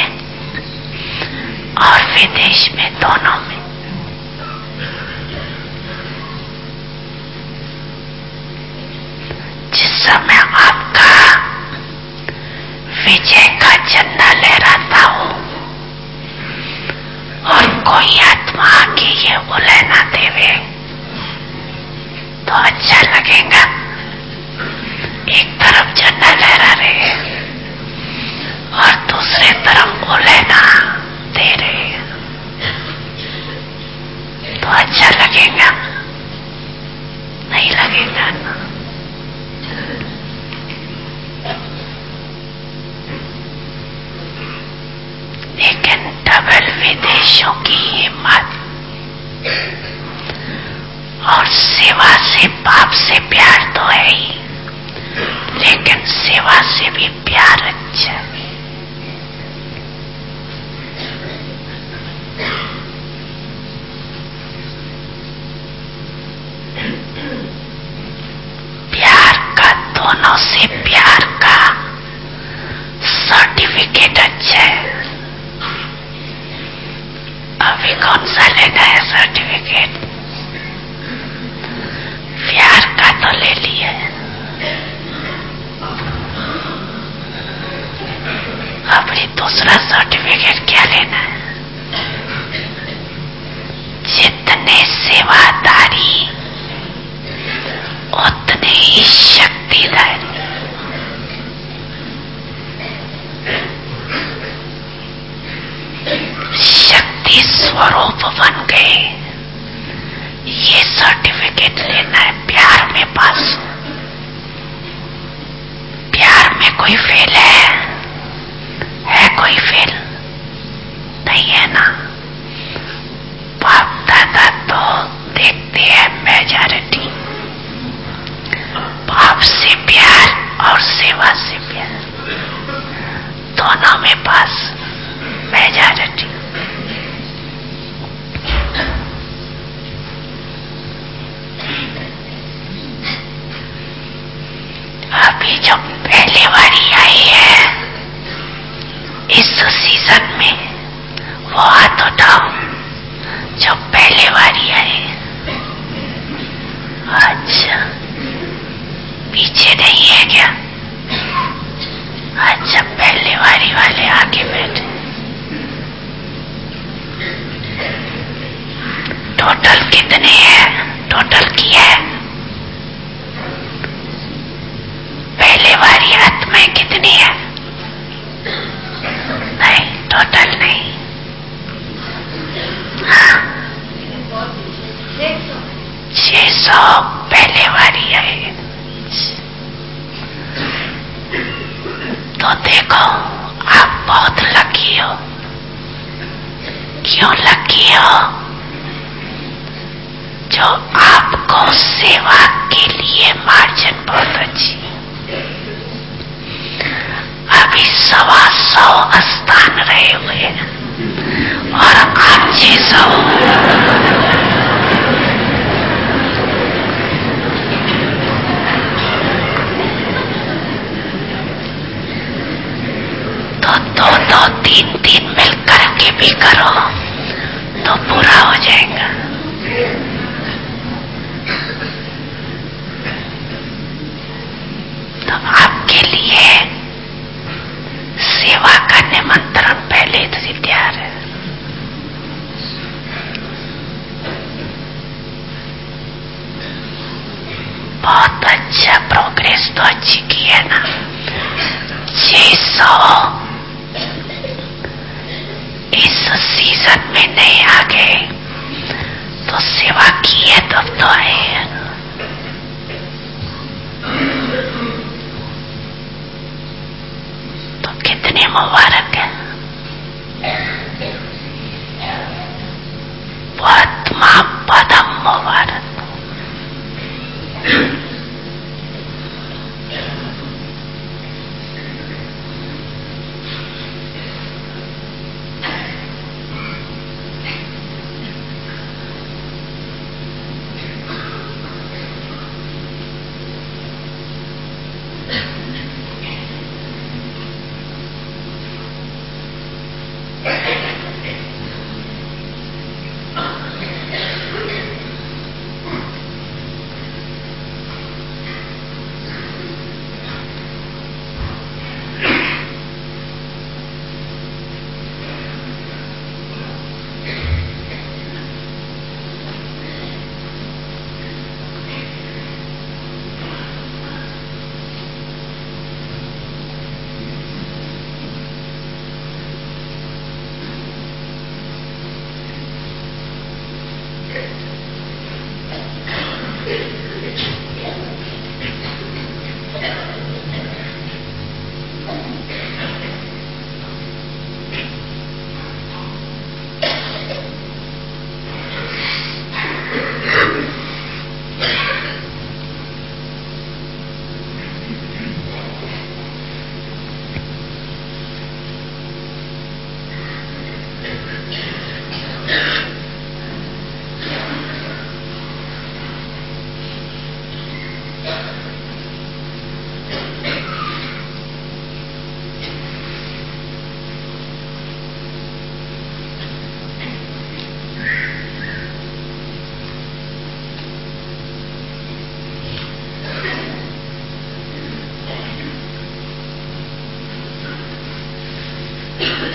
और विदेश में, दोनों में। जिस समय आपका विजय का झंडा लहराता हो और कोई आत्मा आके ये उलझना देवे तो अच्छा लगेगा। एक तरफ झंडा लहरा रहे और दूसरे तरफ उलझना दे रहे तो अच्छा लगेगा? नहीं लगेगा ना। लेकिन डबल विदेशों की हिम्मत और सेवा से पाप से प्यार तो है ही, लेकिन सेवा से भी प्यार अच्छा है। प्यार का, दोनों से प्यार का सर्टिफिकेट अच्छा है। अभी कौन सा लेना है सर्टिफिकेट? प्यार का तो ले लिया है, अभी दूसरा सर्टिफिकेट क्या लेना है? जितने सेवादारी उतने ही शक्तिधारी। शक्ति स्वरूप बन गए, ये सर्टिफिकेट लेना है। प्यार में पास हो। प्यार में कोई फेल है कोई फेल नहीं है ना। बाप दादा तो देखते हैं मेजॉरिटी, पाप से प्यार और सेवा से प्यार, दोनों में पास मेजॉरिटी। अभी जो पहली बारी आई है इस सीजन में, वो हाथ उठाओ जो पहले बारी आए। अच्छा, पीछे नहीं है क्या? अच्छा, पहले बारी वाले आगे बैठे। टोटल कितने हैं? टोटल किया है पहले बारी आत्माएं कितनी है? नहीं, टोटल नहीं। हाँ, 600 पहले बारी है। तो देखो, आप बहुत लकी हो। क्यों लकी हो? जो आपको सेवा के लिए मार्जिन बहुत अच्छी। अभी 125 स्थान रहे हुए हैं और आप 600। तो 2-2, 3-3 मिलकर के भी करो तो पूरा हो जाएगा। तो आपके लिए सेवा का निमंत्रण पहले से तैयार है। बहुत अच्छा प्रोग्रेस तो अच्छी की है ना। 600 इस सीजन में नहीं आ गए तो सेवा की है तब तो आए हैं। तो कितनी मुबारक है। पद्मा पदम मुबारक।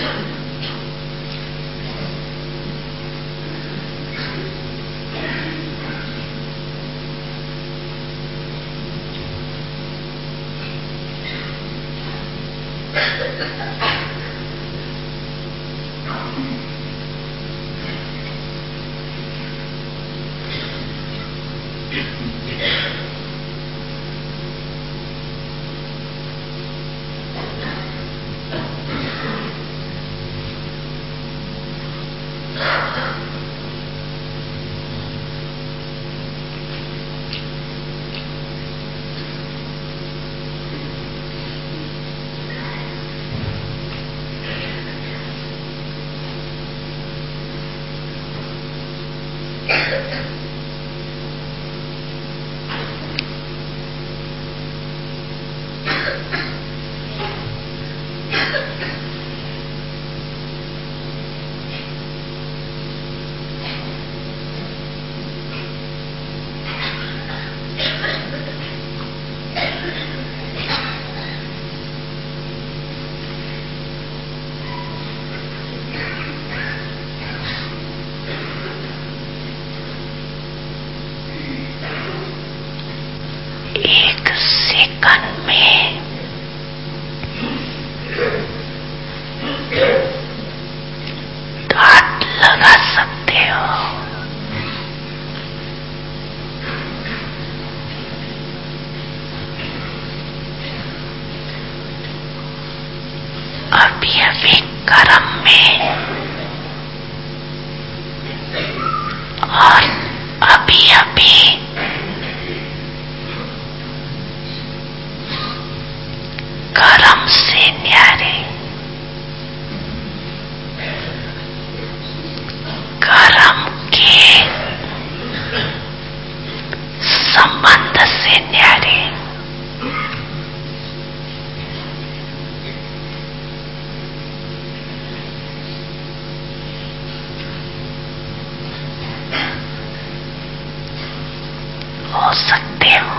हो सकते हो।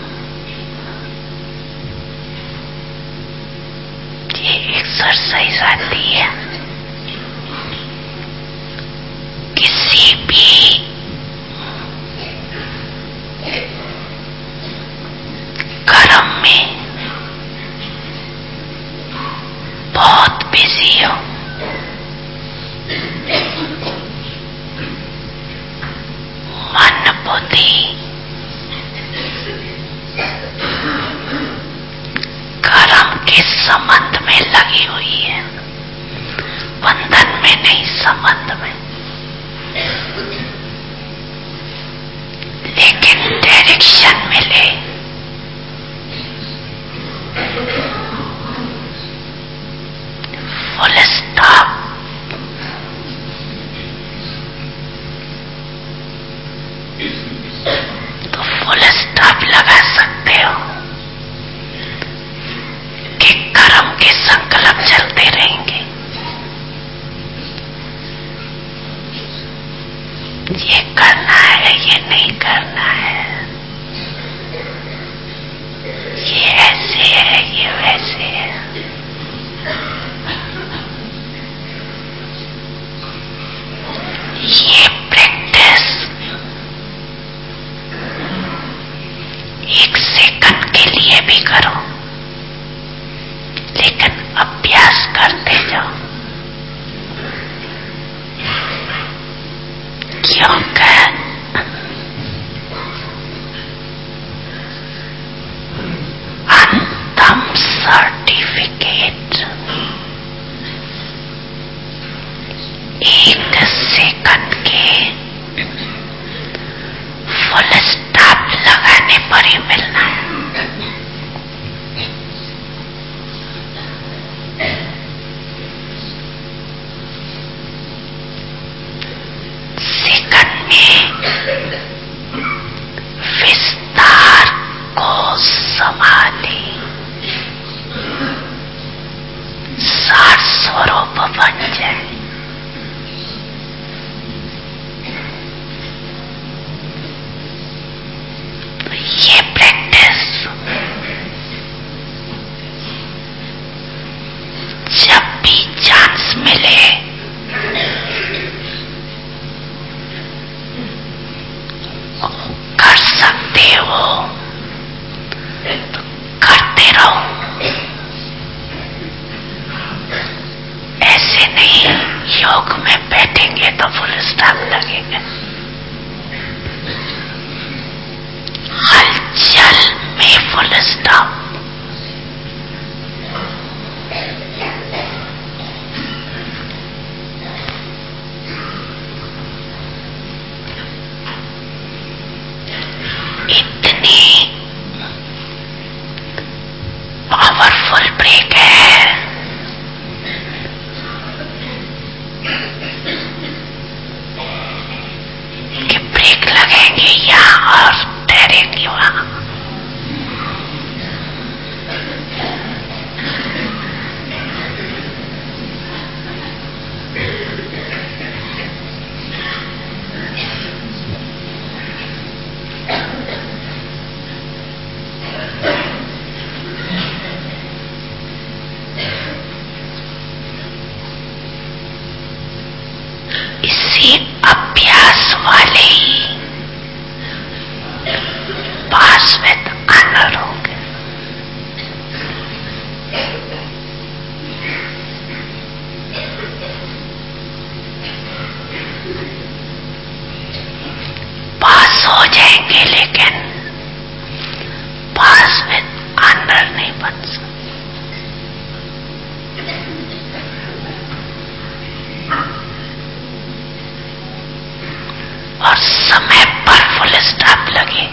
ये एक्सरसाइज आती है किसी भी कर्म में बहुत बिजी हो, मन बुद्धि कर्म के संबंध में लगी हुई है, बंधन में नहीं, संबंध में। लेकिन डायरेक्शन मिले, फुल स्टॉप, तो फुल स्टॉप लगा सकते हो कि कर्म के संकल्प चलते रहेंगे। ये करना है, ये नहीं करना है, ये ऐसे है, ये वैसे है। ये प्रैक्टिस 1 सेकंड के लिए भी करो, लेकिन अभ्यास करते जाओ, क्योंकि अंतिम सर्टिफिकेट 1 सेकंड के फुल स्टॉप लगाने पर ही मिलना है। सेकंड में विस्तार को संभाले, सार स्वरूप बन जाए। तो ये प्रैक्टिस जब भी चांस योग में बैठेंगे तो फुल स्टॉप लगेगा। हलचल में फुल स्टॉप। इतनी पावरफुल ब्रेक है कि ब्रेक लगेंगे यहां और ठहरेंगे वहां। इसी अभ्यास वाले ही पास में आनर होंगे। पास हो जाएंगे लेकिन पास में आनर नहीं बन सकते। और समय पर फुल स्टॉप लगे।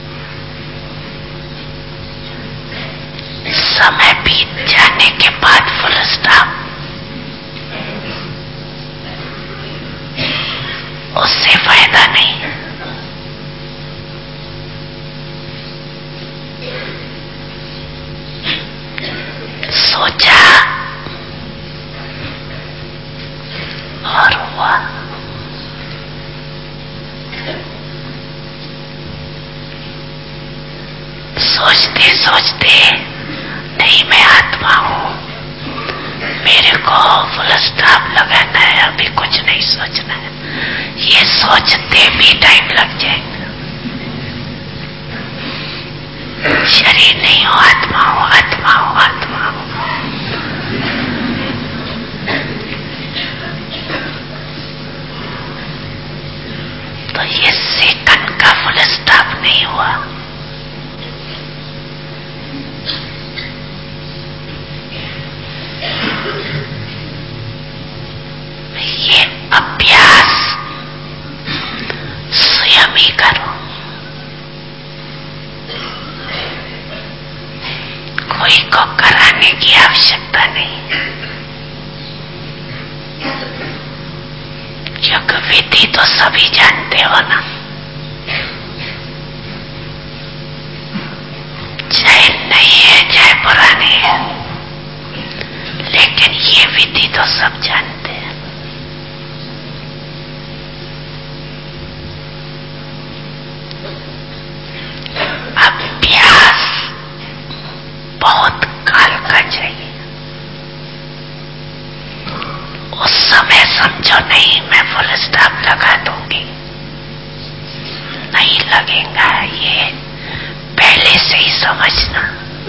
समय बीत जाने के बाद फुल स्टॉप, उससे फायदा नहीं। सोचा और हुआ। सोचते सोचते नहीं मैं आत्मा हूं, मेरे को फुल स्टॉप लगाना है, अभी कुछ नहीं सोचना है, ये सोचते भी टाइम लग जाएगा। शरीर नहीं हो, आत्मा हो, आत्मा हो, आत्मा हो। तो ये सेकंड का फुल स्टॉप नहीं हुआ। ये अभ्यास स्वयं ही करो। कोई को कराने की आवश्यकता नहीं, क्योंकि विधि तो सभी जानते हो ना। चाहे नई है चाहे पुरानी है, लेकिन ये विधि तो सब जानते हैं। अभ्यास बहुत काल का चाहिए। उस समय समझो नहीं मैं फुल स्टॉप लगा दूंगी, नहीं लगेगा, ये पहले से ही समझना।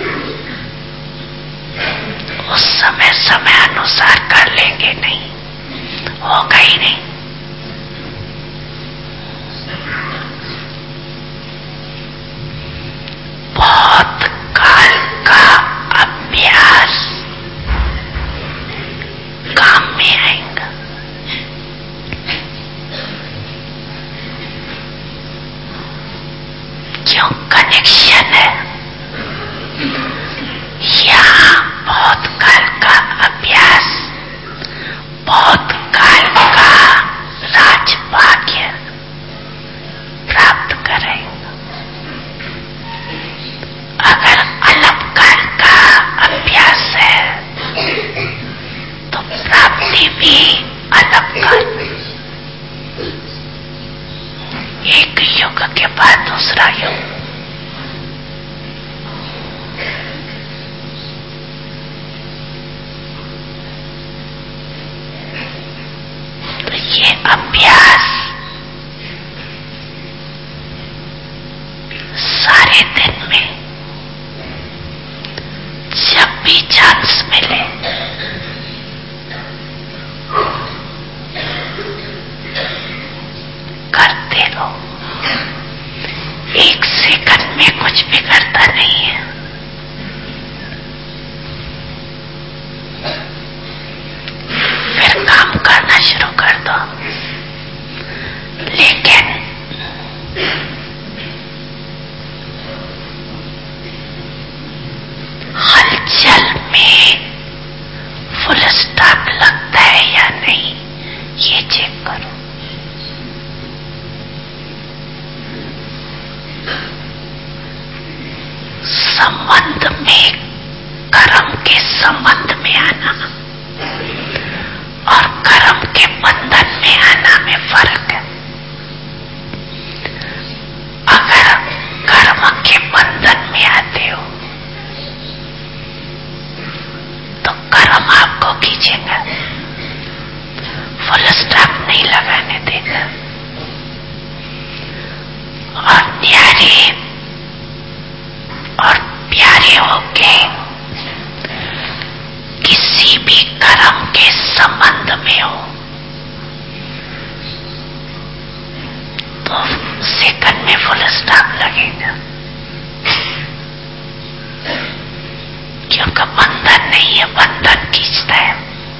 उस समय अनुसार कर लेंगे, नहीं होगा ही नहीं। बहुत काल का अभ्यास काम में आएगा। क्यों? कनेक्शन है। यहां बहुत काल का अभ्यास, बहुत काल का राजभाग्य प्राप्त करेंगे। अगर अल्पकाल का अभ्यास है तो प्राप्ति भी अल्पकाल, एक युग के बाद दूसरा युग। तो ये अभ्यास सारे दिन में जब भी चांस मिले लेकिन हलचल में फुल स्टॉप लगता है या नहीं, ये चेक करो। संबंध में, कर्म के संबंध में आना और कर्म के बंधन में आना में फर्क है। अगर कर्म के बंधन में आते हो तो कर्म आपको खींचेगा, फुल स्टॉप नहीं लगाने देगा। और न्यारे और प्यारे होके किसी भी कर्म के संबंध में हो तो सेकंड में फुल स्टॉप लगेगा, क्योंकि बंधन नहीं है, बंधन खींचता है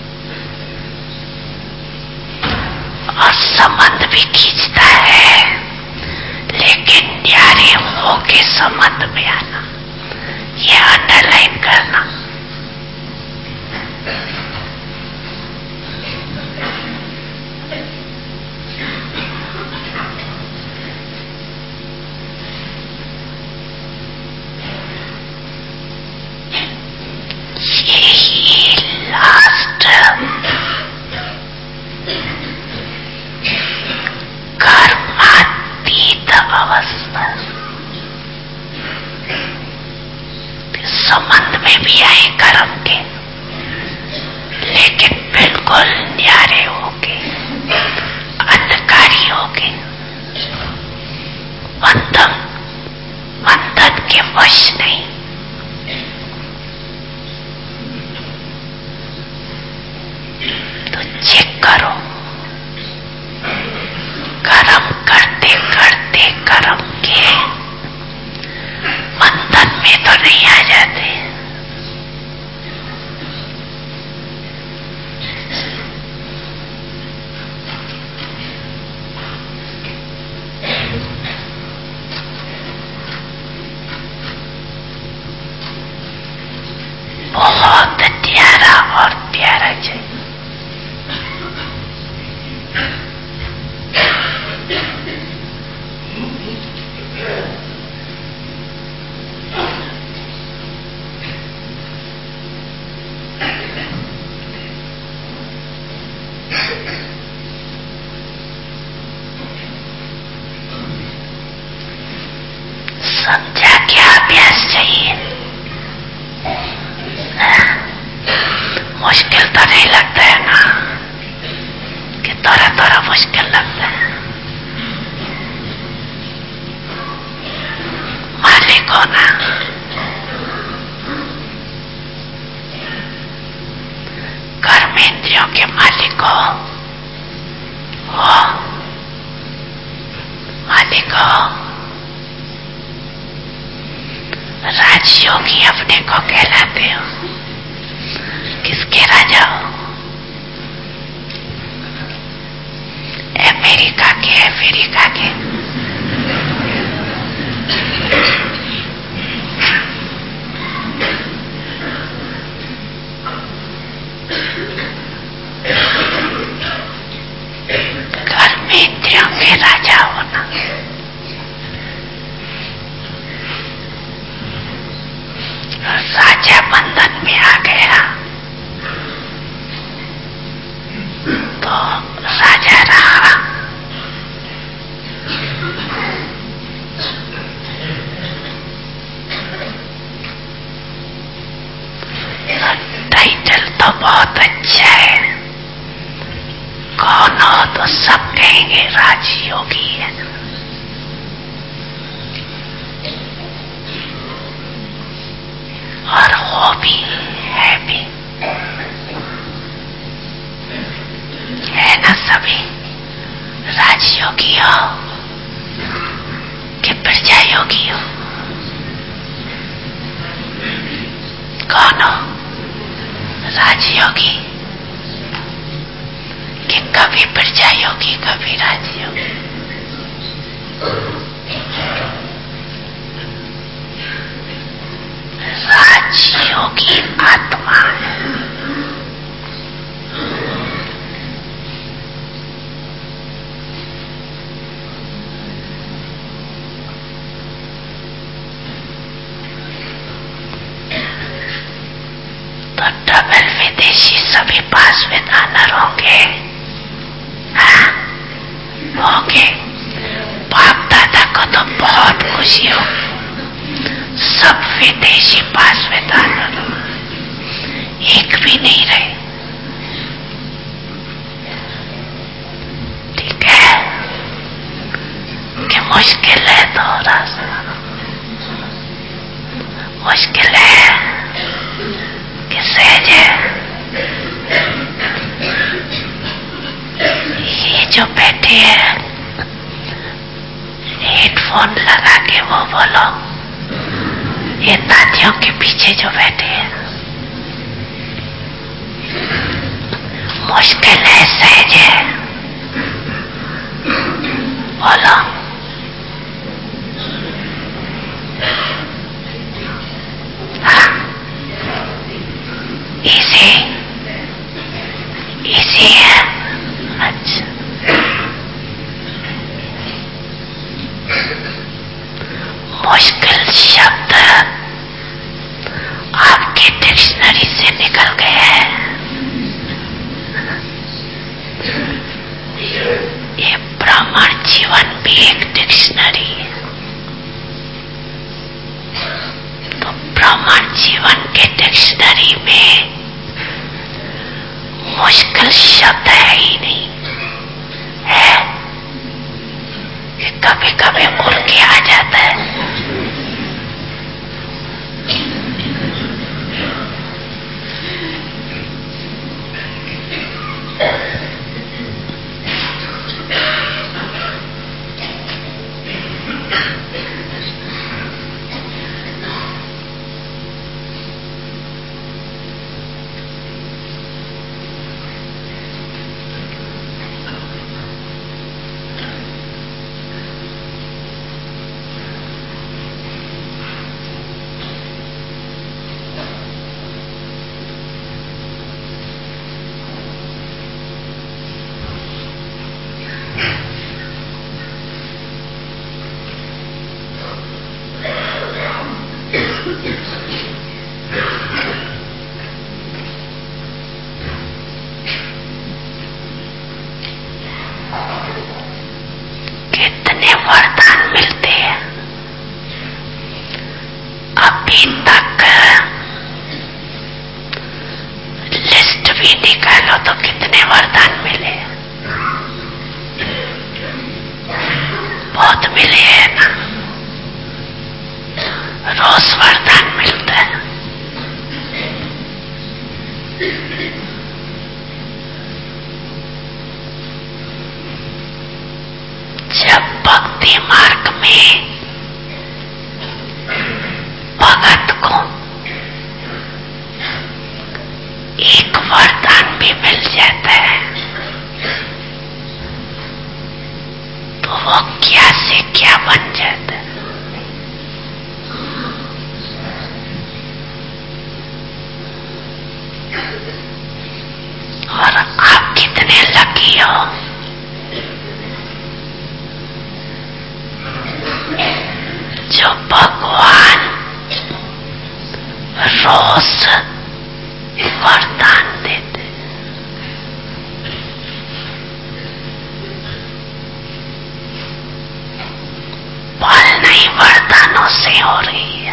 और संबंध भी खींचता है, लेकिन न्यारे होके संबंध में आना, यह अंडरलाइन करना। यही लास्ट कर्मातीत अवस्था, संबंध में भी आए कर्म के, लेकिन बिल्कुल न्यारे होके, अंधकारी होके, बंधन के वश नहीं। तो चेक करो, कर्म करते करते कर्म के बंधन में तो नहीं आ जाते। बहुत न्यारा और प्यारा चाहिए। समझा क्या अभ्यास चाहिए? मुश्किल तो नहीं लगता है ना, कि थोड़ा थोड़ा मुश्किल लगता है। मालिक हो ना, कर्मेंद्रियों के मालिक हो, मालिक हो। राजयोगी अपने को कहलाते हो, किसके राजा हो? अमेरिका के कर्मेंद्रियों के राजा होना। राजा बंधन में आ गया तो राजा रहा, टाइटल तो बहुत अच्छा है, कौन हो तो सब कहेंगे राजयोगी है। और हो भी है ना सभी राजयोगी हो कि प्रजा योगी हो? कौन हो? राजयोगी कि कभी प्रजा योगी कभी राजयोगी? राजयोगी आत्मा है। तो डबल विदेशी सभी पास विधानर होंगे, होंगे। बाप दादा को तो बहुत खुशी हो, सब विदेशी पास विधानर, एक भी नहीं रहे। ठीक है कि मुश्किल है, थोड़ा सा मुश्किल है कि सहज है। ये जो बैठे हैं हेडफोन लगा के, वो बोलो, ये तालियों के पीछे जो बैठे हैं, मुश्किल है, सहज है, बोलो। इसी है। अच्छा, मुश्किल शब्द आपके डिक्शनरी से निकल गए हैं। ये ब्राह्मण जीवन भी एक डिक्शनरी है। तो ब्राह्मण जीवन के डिक्शनरी में मुश्किल शब्द है ही नहीं, है कि कभी कभी उड़ के आ जाता है। कितने वरदान मिलते हैं अभी तक, लिस्ट भी निकालो तो कितने वरदान मिले, बहुत मिले हैं ना। रोज वरदान मिलता है। जब भक्ति मार्ग में भगत को एक वरदान भी मिल जाता है तो वो क्या से क्या बन जाता है। और आप कितने लकी हो, जो भगवान रोज वरदान देते। पालना ही वरदानों से हो रही है।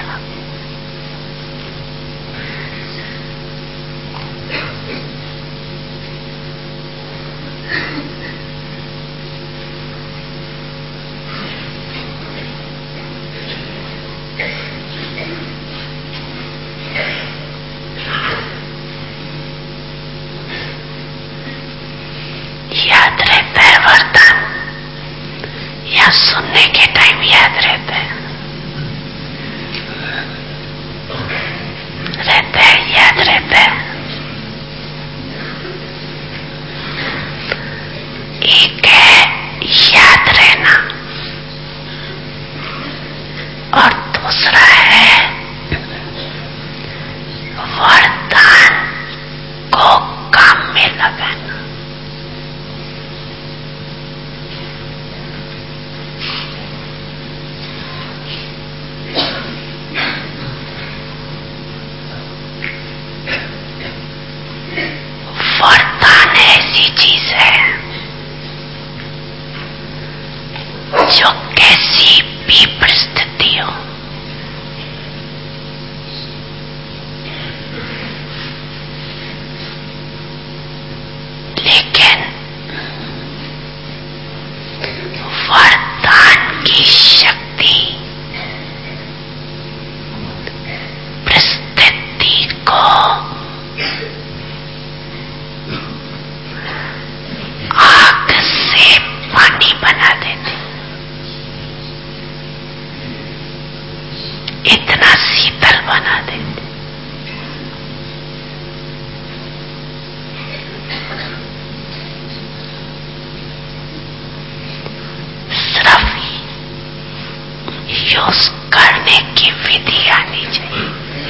उस करने की विधि आनी चाहिए।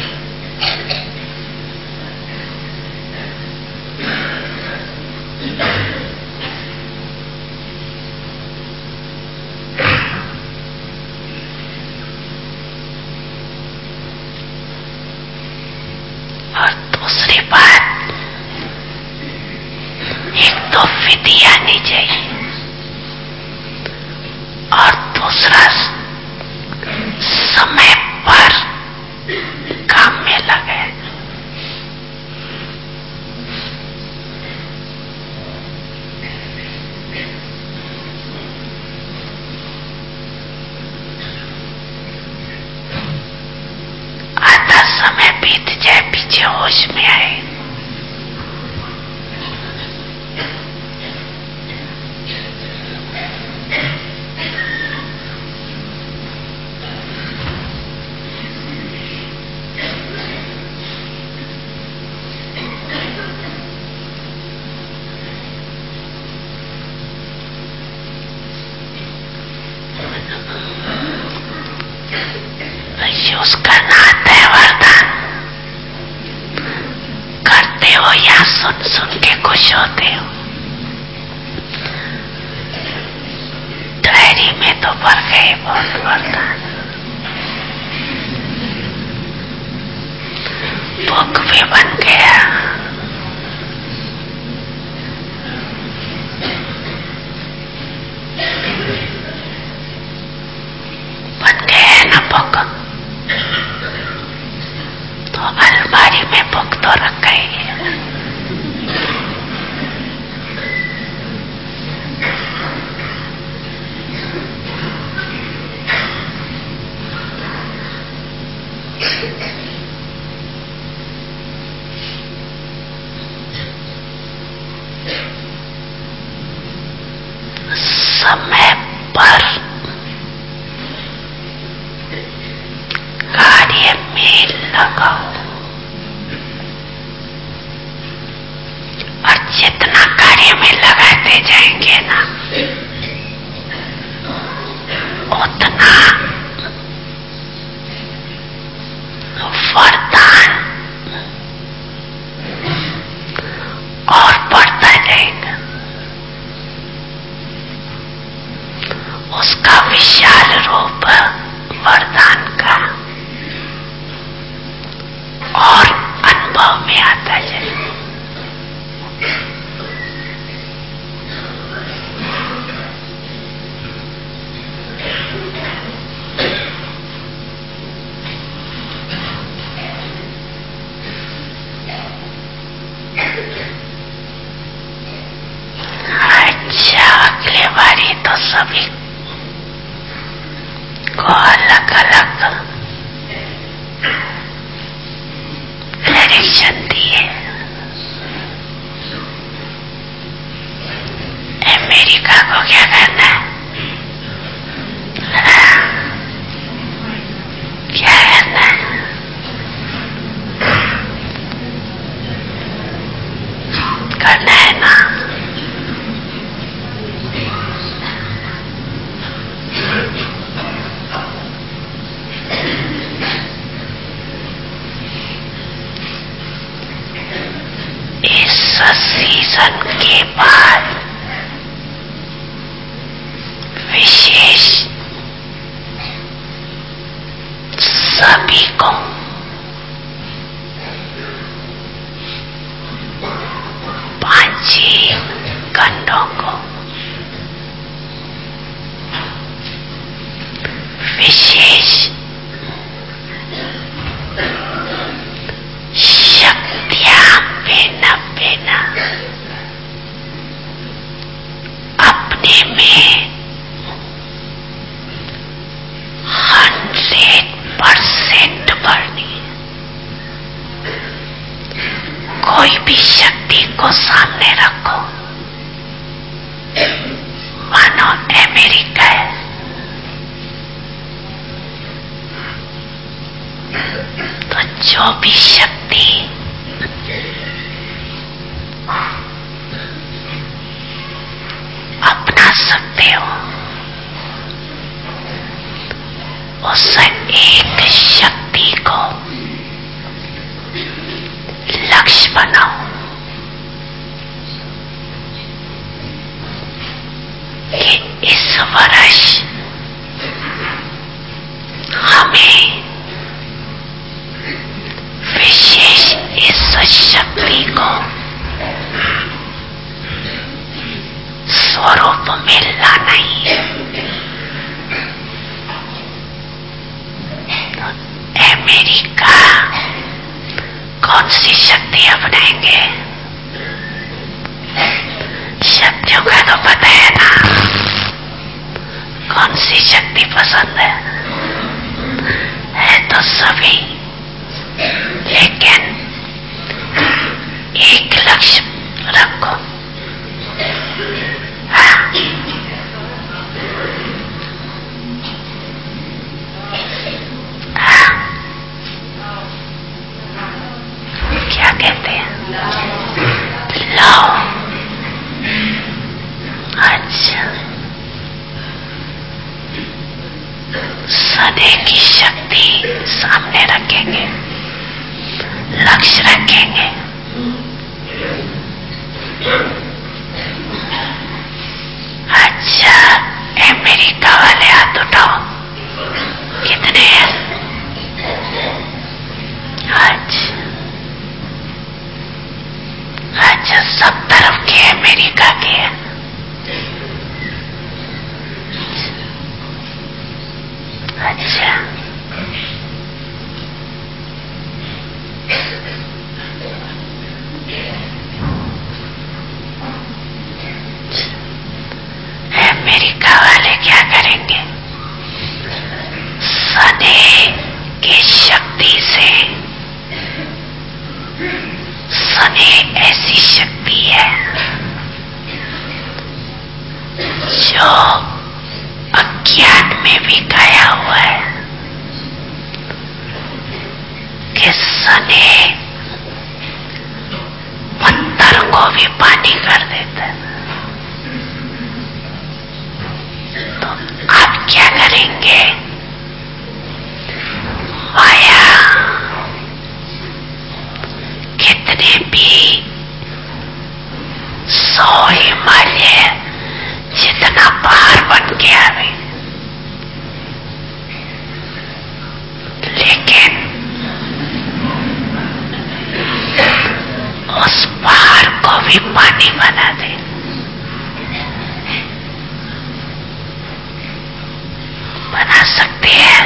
और दूसरी बात, एक तो विधि आनी चाहिए और दूसरा समय पर काम में लगे। आधा समय बीत जाए, पीछे होश में आए। यूज करना आता है वरदान, करते हो या सुन सुन के खुश होते हो। डायरी में तो भर गए बहुत वरदान, बुक भी बन गया। बन गया ना बुक, तो अलमारी में बुक तो रख गई है। समय पर कार्य में लगाओ और जितना कार्य में लगाते जाएंगे ना, उतना वरदान और बढ़ता जाएगा। उसका विशाल रूप वरदान का और अनुभव में आता जाए। अच्छा, अगले बारी तो सभी को अलग अलग डायरेक्शन दिए। अमेरिका को क्या करना है? क्या करना है? करना है ना? इस सीजन के बाद विशेष सभी को पांची खंडों को विशेष शक्तियां बिना बिना अपने में 100% भरनी। कोई भी शक्ति को सामने रखो, मानो अमेरिका है, तो जो भी शक्ति अपना सकते हो उस एक शक्ति को लक्ष्य बनाओ कि इस वर्ष हमें विशेष इस शक्ति को स्वरूप मिलना नहीं है। तो अमेरिका कौन सी शक्ति अपनाएंगे? शक्तियों का तो पता है ना, कौन सी शक्ति पसंद है तो सभी, लेकिन एक लक्ष्य रखो। क्या कहते हैं? लाओ। अच्छा, सने की शक्ति सामने रखेंगे, लक्ष्य रखेंगे। अच्छा, अमेरिका वाले हाथ उठाओ। कितने हैं? अच्छा, सब तरफ के अमेरिका के हैं। अच्छा, अमेरिका वाले क्या करेंगे? सने की शक्ति से, सने ऐसी शक्ति है जो अज्ञान में भी गाया हुआ है कि सने पत्थर को भी पानी कर देता है। तो आप क्या करेंगे? माया कितने भी 100 हिमालय जितना पहाड़ बन के आवे, लेकिन उस पहाड़ को भी पानी बना दे। बना सकते हैं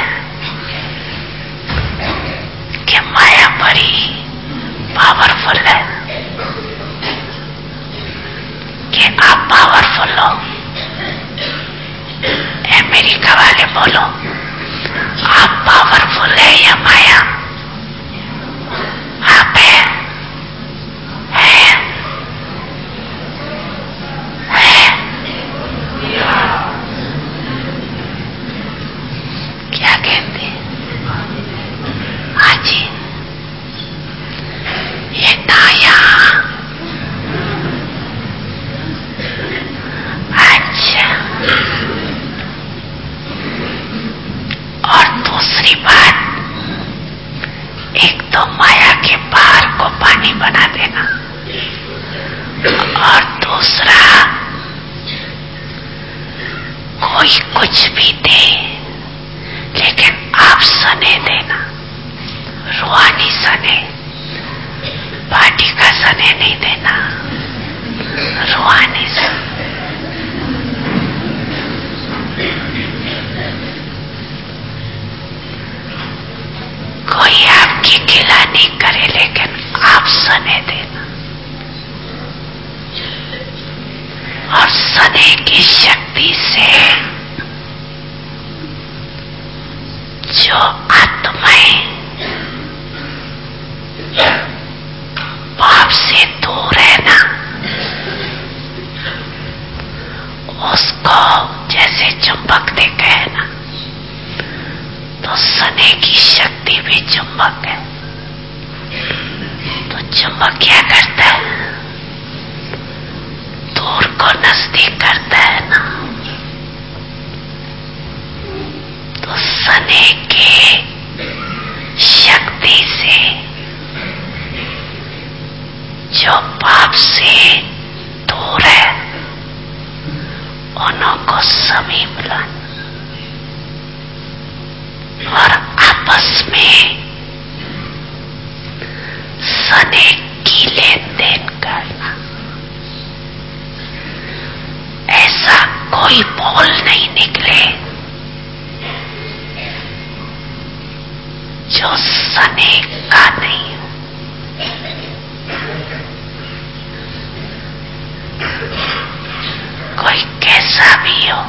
कि माया बड़ी पावरफुल है, कि आप पावरफुल हो? अमेरिका वाले बोलो, आप पावरफुल है या माया? आप है? क्या कहते हैं? हाँ जी, ये नाया। अच्छा, और दूसरी बात, एक तो माया के पहाड़ को पानी बना देना, और दूसरा कोई कुछ भी दे लेकिन आप सने देना, रूहानी सने, पार्टी का सने नहीं देना, रूहानी सने। कोई आपकी गिला नहीं करे लेकिन आप सने देना, और सने की शक्ति से जो आत्माएं पाप से दूर है ना, उसको जैसे चुंबक देखा है ना, तो सने की शक्ति भी चुंबक है। तो चुंबक क्या करता है? दूर को नजदीक करता है ना। तो सने आपसे दूर है उन्हों को समीप लाना और आपस में स्नेह की लेन देन करना। ऐसा कोई बोल नहीं निकले जो स्नेह का नहीं हो। कोई कैसा भी हो,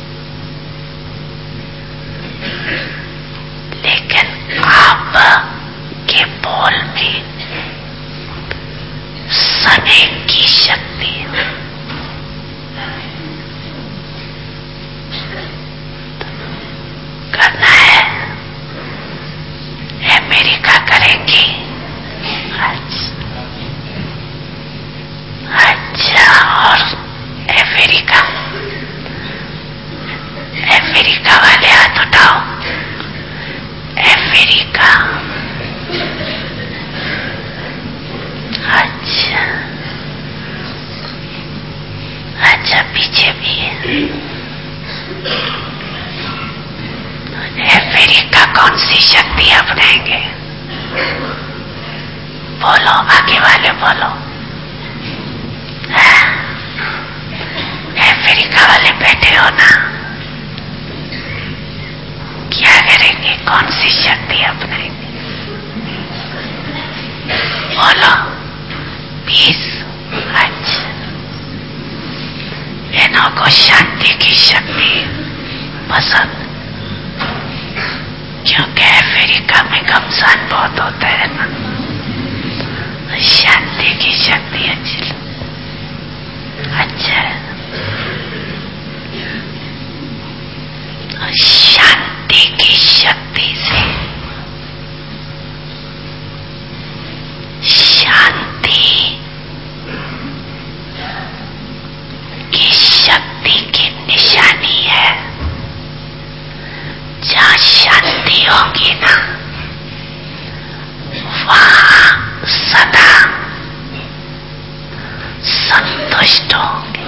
लेकिन आप के बोल में स्नेह की शक्ति हो। करना है, अमेरिका करेंगे। अच्छा, और अमेरिका वाले हाथ उठाओ। अमेरिका, अच्छा पीछे भी है। अमेरिका कौन सी शक्ति अपनाएंगे? बोलो, आगे वाले बोलो। अमेरिका वाले बैठे हो ना, क्या करेंगे? कौन सी शक्ति अपनाएंगे? बोलो। पीस। अच्छा, इन्हों को शांति की शक्ति पसंद, क्योंकि अमेरिका में घमसान बहुत होता है ना। शांति की शक्ति अच्छी। अच्छा, शांति की शक्ति से शांति की शक्ति की निशानी है। जहां शांति होगी ना, वहां सदा संतुष्ट होंगे।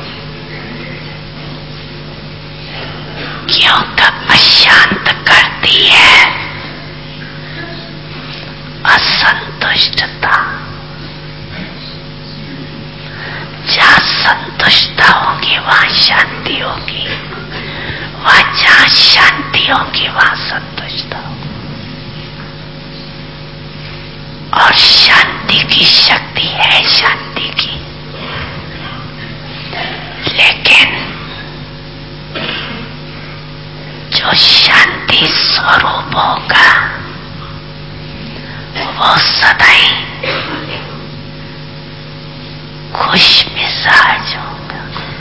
क्योंकि अशांत करती है असंतुष्टता। जहां संतुष्टता होगी वहां शांति होगी, वहां जहां शांति होगी वहां संतुष्टता होगी। और शांति की शक्ति है शांति की, लेकिन जो शांति स्वरूप होगा वो सदा ही खुश मिजाज होगा।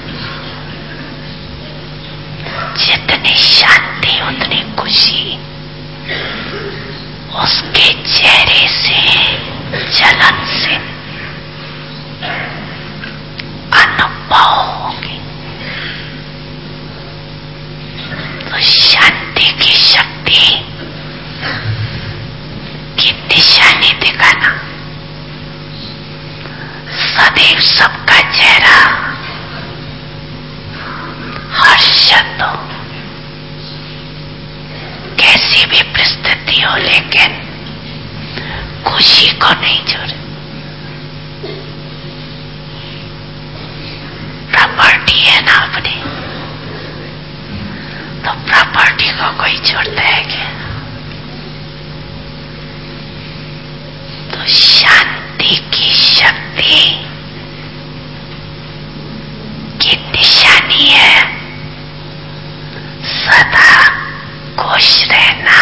जितनी शांति उतनी खुशी उसके चेहरे से, जलन से अनुभव होगी। तो शांति की शक्ति की निशानी दिखाना। सदैव सबका चेहरा हर्षित हो, कैसी भी परिस्थिति हो, लेकिन खुशी को नहीं छोड़े। प्रॉपर्टी है ना अपनी, तो प्रॉपर्टी को कोई छोड़ता है क्या? तो शांति की शक्ति की निशानी है सदा खुश रहना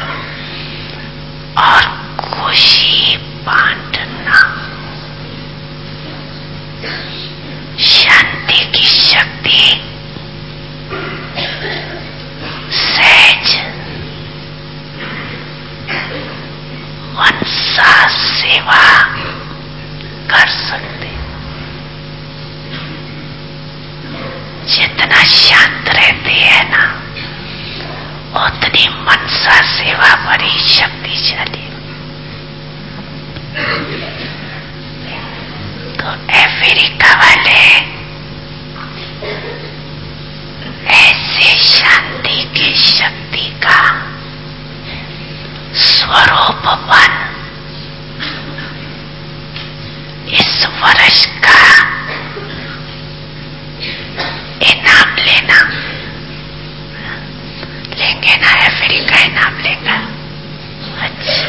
और खुशी बांटना। शांति की शक्ति सहज वंशा सेवा कर सकते। जितना शांत रहते हैं ना, उतनी मनसा सेवा बड़ी शक्तिशाली। तो अमेरिका वाले ऐसे शांति की शक्ति का स्वरूप बन इस वर्ष का इनाम लेना, लेंगे ना? अमेरिका इनाम लेगा। अच्छा,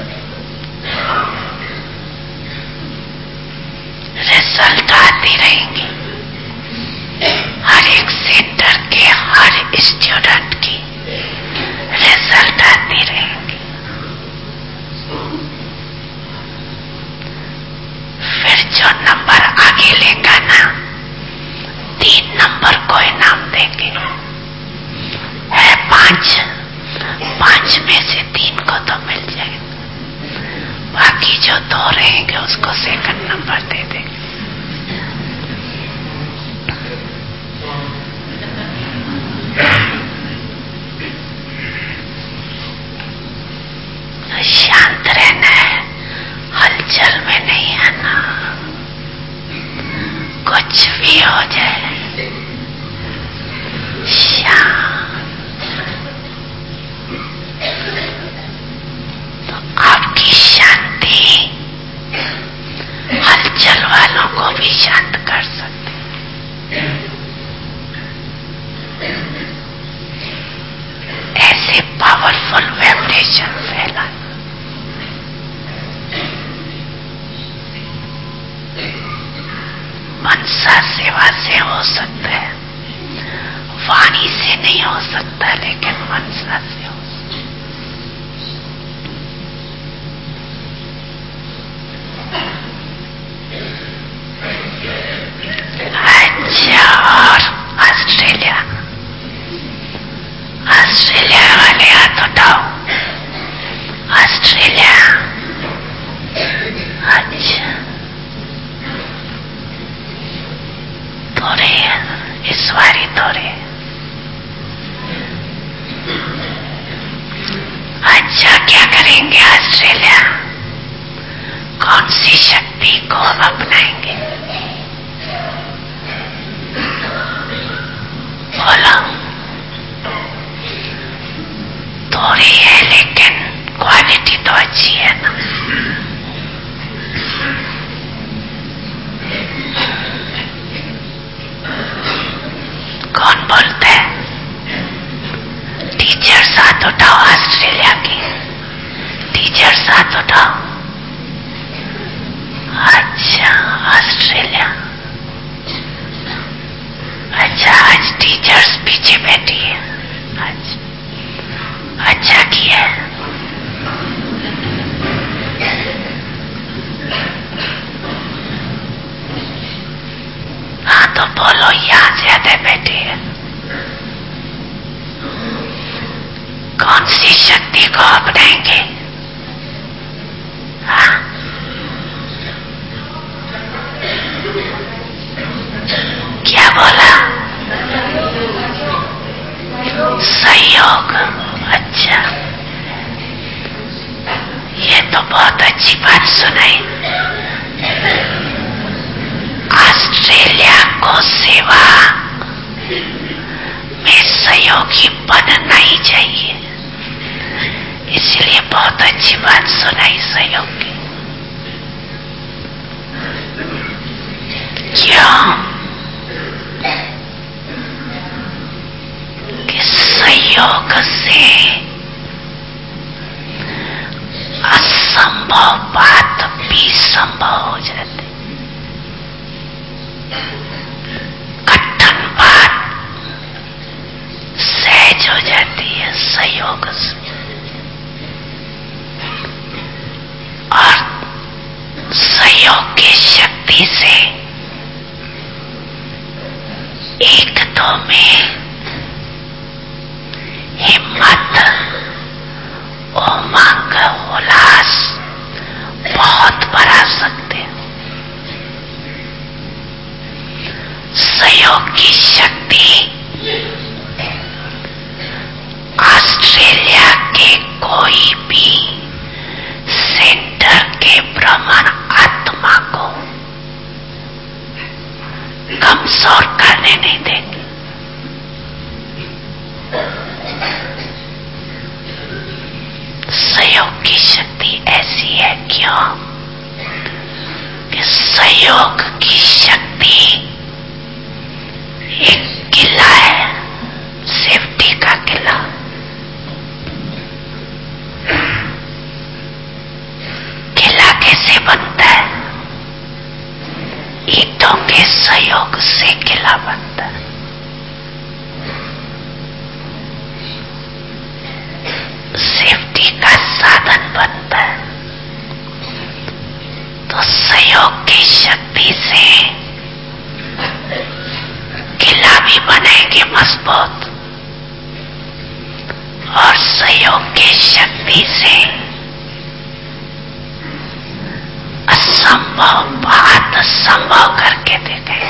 रिजल्ट आती रहेंगे हर एक सेंटर के, हर स्टूडेंट की रिजल्ट आती रहेंगी। फिर जो नंबर आगे लेगा ना, 3 नंबर को इनाम देंगे। है 5 में से 3 को तो मिल जाएगा, बाकी जो 2 रहेंगे उसको सेकंड नंबर दे देंगे। शांत रहना है, हलचल में नहीं आना। कुछ भी हो जाए तो आपकी शांति हलचल वालों को भी शांत कर सकते। ऐसे पावरफुल वाइब्रेशन फैला। मनसा सेवा से हो सकता है, वाणी से नहीं हो सकता, लेकिन मनसा से हो सकता। अच्छा, और ऑस्ट्रेलिया वाले हाथ उठाओ। ऑस्ट्रेलिया, अच्छा, थोड़े इस बारी थोड़े। अच्छा, क्या करेंगे ऑस्ट्रेलिया? कौन सी शक्ति को अपनाएंगे? बोलो। थोड़ी है लेकिन क्वालिटी तो अच्छी है ना। कौन बोलता है? टीचर साथ उठाओ, ऑस्ट्रेलिया की टीचर साथ उठाओ। अच्छा, ऑस्ट्रेलिया, अच्छा, आज टीचर्स पीछे बैठी है। अच्छा किया। हाँ तो बोलो, यहाँ ज्यादा बैठे हैं। कौन सी शक्ति को अपनाएंगे? हाँ, क्या बोला? सहयोग। अच्छा, ये तो बहुत अच्छी बात सुनाई। ऑस्ट्रेलिया को सेवा में सहयोगी बनना ही चाहिए, इसलिए बहुत अच्छी बात सुनाई सहयोगी। क्यों? कि सहयोग से असंभव बात भी संभव हो जाती, कठिन बात सहज हो जाती है सहयोग से। और सहयोग की शक्ति से एक दो में हिम्मत, उमंग, उल्लास बहुत बढ़ा सकते हैं। सहयोग की शक्ति ऑस्ट्रेलिया के कोई भी सेंटर के ब्राह्मण आत्मा को कमजोर करने नहीं देगी। सहयोग की शक्ति ऐसी है क्यों कि सहयोग की शक्ति एक किला है, सेफ्टी का किला। किला कैसे बनता है? ईंटों के सहयोग से किला बनता है। सेफ्टी का साधन बनता है। तो सहयोग की शक्ति से किला भी बनेगी मजबूत, और सहयोग की शक्ति से असंभव बात संभव करके देखे।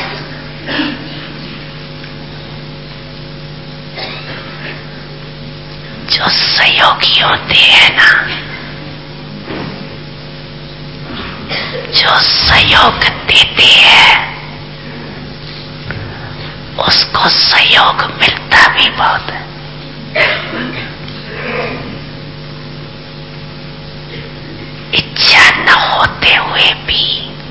जो सहयोगी होती है ना, जो सहयोग देती है, उसको सहयोग मिलता भी बहुत है। इच्छा न होते हुए भी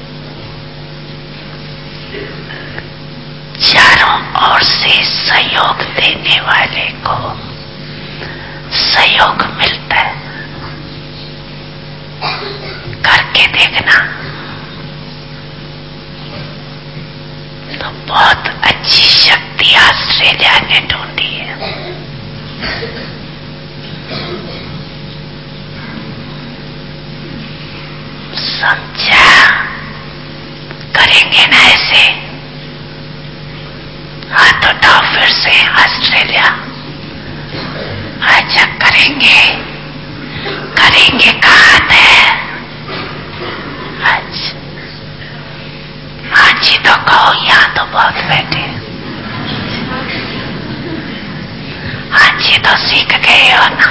चारों ओर से सहयोग देने वाले को सहयोग मिलता है। करके देखना तो बहुत अच्छी शक्ति ऑस्ट्रेलिया ने ढूंढी है। समझा? करेंगे ना ऐसे? हाथ उठाओ फिर से। ऑस्ट्रेलिया अच्छा करेंगे। करेंगे कहाँ है? अच्छा हाँ जी तो कहो, यहाँ तो बहुत बैठे। हाँ जी तो सीख गए हो ना।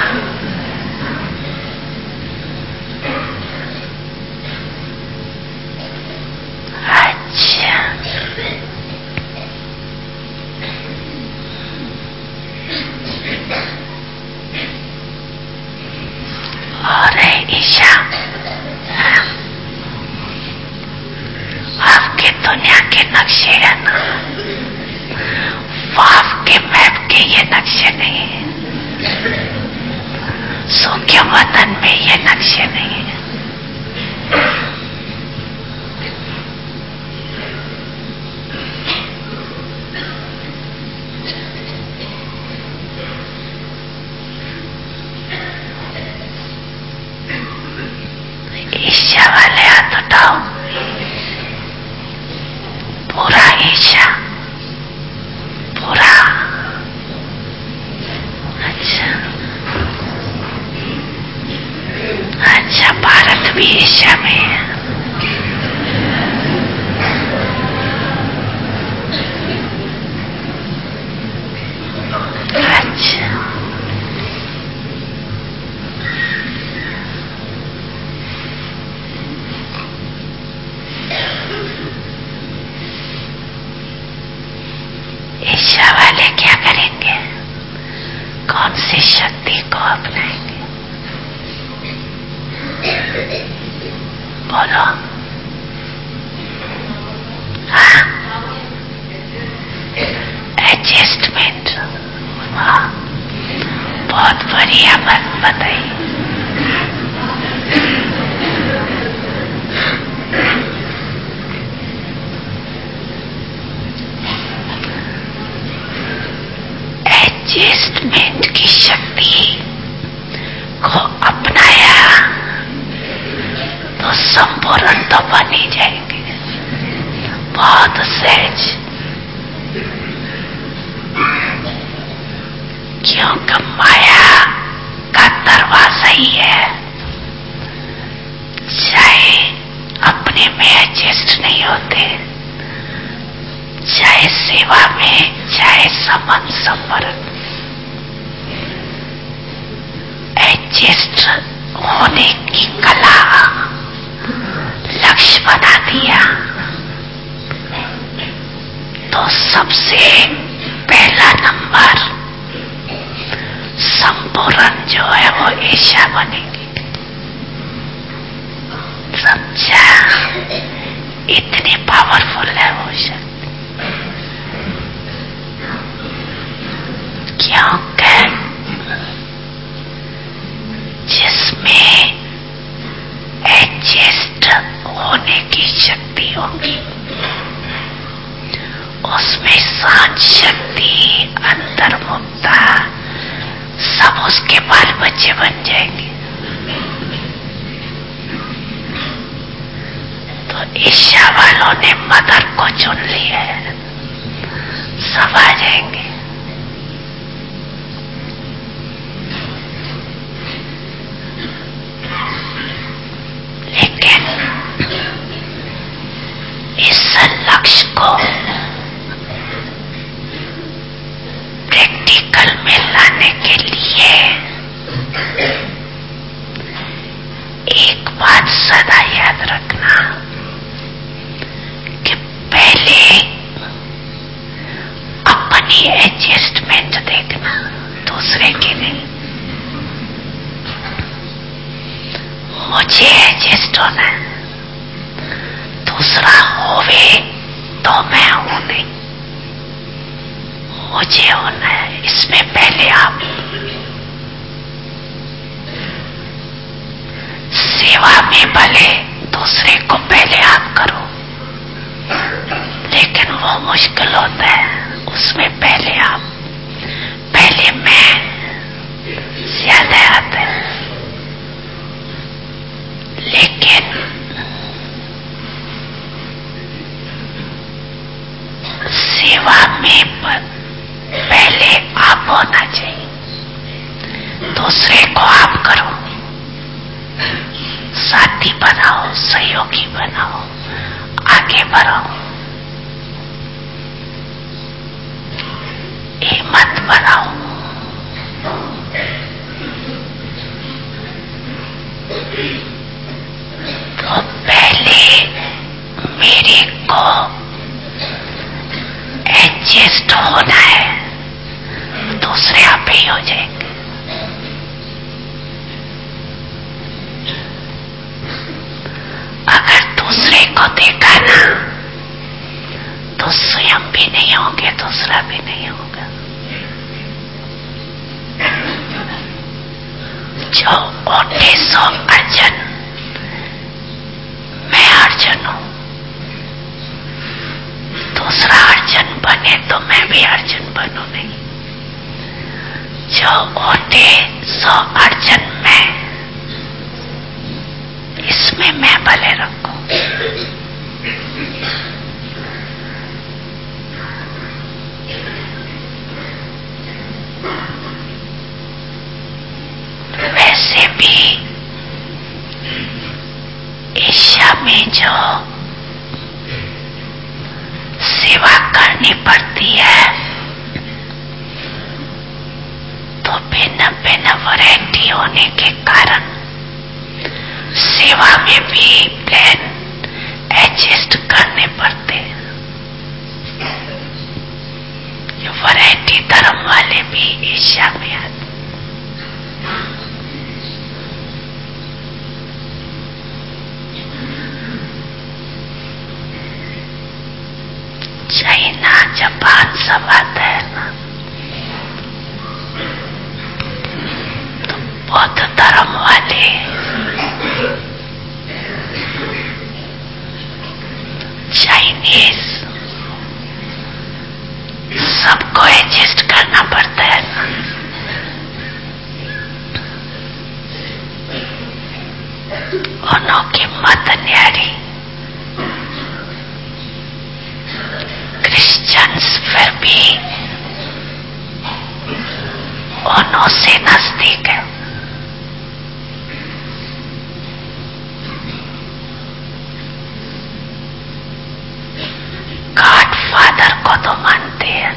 अच्छा और ईशा, आपके दुनिया के नक्शे है ना, वो आपके मैप के ये नक्शे नहीं है। सूखे वतन में ये नक्शे नहीं है। ईशा वाले हाथ उठाओ। पूरा ईशा, पूरा। अच्छा अच्छा, भारत भी ईशा में है। अच्छा ईशा वाले क्या करेंगे? कौन सी शक्ति को अपनाएंगे? बोलो। हाँ, एडजस्टमेंट। हाँ, बहुत बढ़िया बात बताई। एडजस्टमेंट की शक्ति को अपनाया तो संपूर्ण तो बन ही जाएंगे। बहुत सहज, क्योंकि माया का दरवाजा ही है। चाहे अपने में एडजस्ट नहीं होते, चाहे सेवा में, चाहे संबंध संपर्क, एडजस्ट होने की कला लक्ष्य बना दिया। सबसे पहला नंबर संपूर्ण जो है वो ईशा बनेगी। समझा? इतनी पावरफुल है वो शक्ति। क्योंकि जिसमें एडजस्ट होने की शक्ति होगी उसमें सहन शक्ति, अंतर्मुखता, सब उसके बाल बच्चे बन जाएंगे। तो ईशा वालों ने मदर को चुन लिया है, सब आ जाएंगे। लेकिन इस लक्ष्य को प्रैक्टिकल में लाने के लिए एक बात सदा याद रखना कि पहले अपनी एडजस्टमेंट देखना, दूसरे की नहीं। मुझे एडजस्ट होना है, दूसरा होवे तो मैं हूं नहीं, मुझे होना है। इसमें पहले आप सेवा में भले दूसरे को पहले आप करो, लेकिन वो मुश्किल होता है। उसमें पहले आप, पहले मैं ज्यादा आता है। लेकिन सेवा में पहले आप होना चाहिए, दूसरे को आप करो, साथी बनाओ, सहयोगी बनाओ, आगे बढ़ो, हिम्मत बनाओ। तो पहले मेरे को एडजस्ट होना है, दूसरे आप ही हो जाएंगे। अगर दूसरे को देखा ना तो स्वयं भी नहीं होंगे, दूसरा भी नहीं होगा। जो ओटे सो अर्जुन, मैं अर्जुन हूं, दूसरा अर्जुन बने तो मैं भी अर्जुन बनूं नहीं। जो ओटे सो अर्जुन में, इसमें मैं भले रखूं। वैसे भी ईशा में जो सेवा करनी पड़ती है तो भिन्न भिन्न वैरायटी होने के कारण सेवा में भी प्लान एडजस्ट करने पड़ते हैं। ये वैरायटी धर्म वाले भी ईशा में आते। चाइना, जापान सब आता है ना, तो बौद्ध धर्म वाले चाइनीज सबको एडजस्ट करना पड़ता है ना। उनकी मत न्यारी, क्रिश्चियंस फिर भी उनों से नजदीक है। गॉड फादर को तो मानते हैं,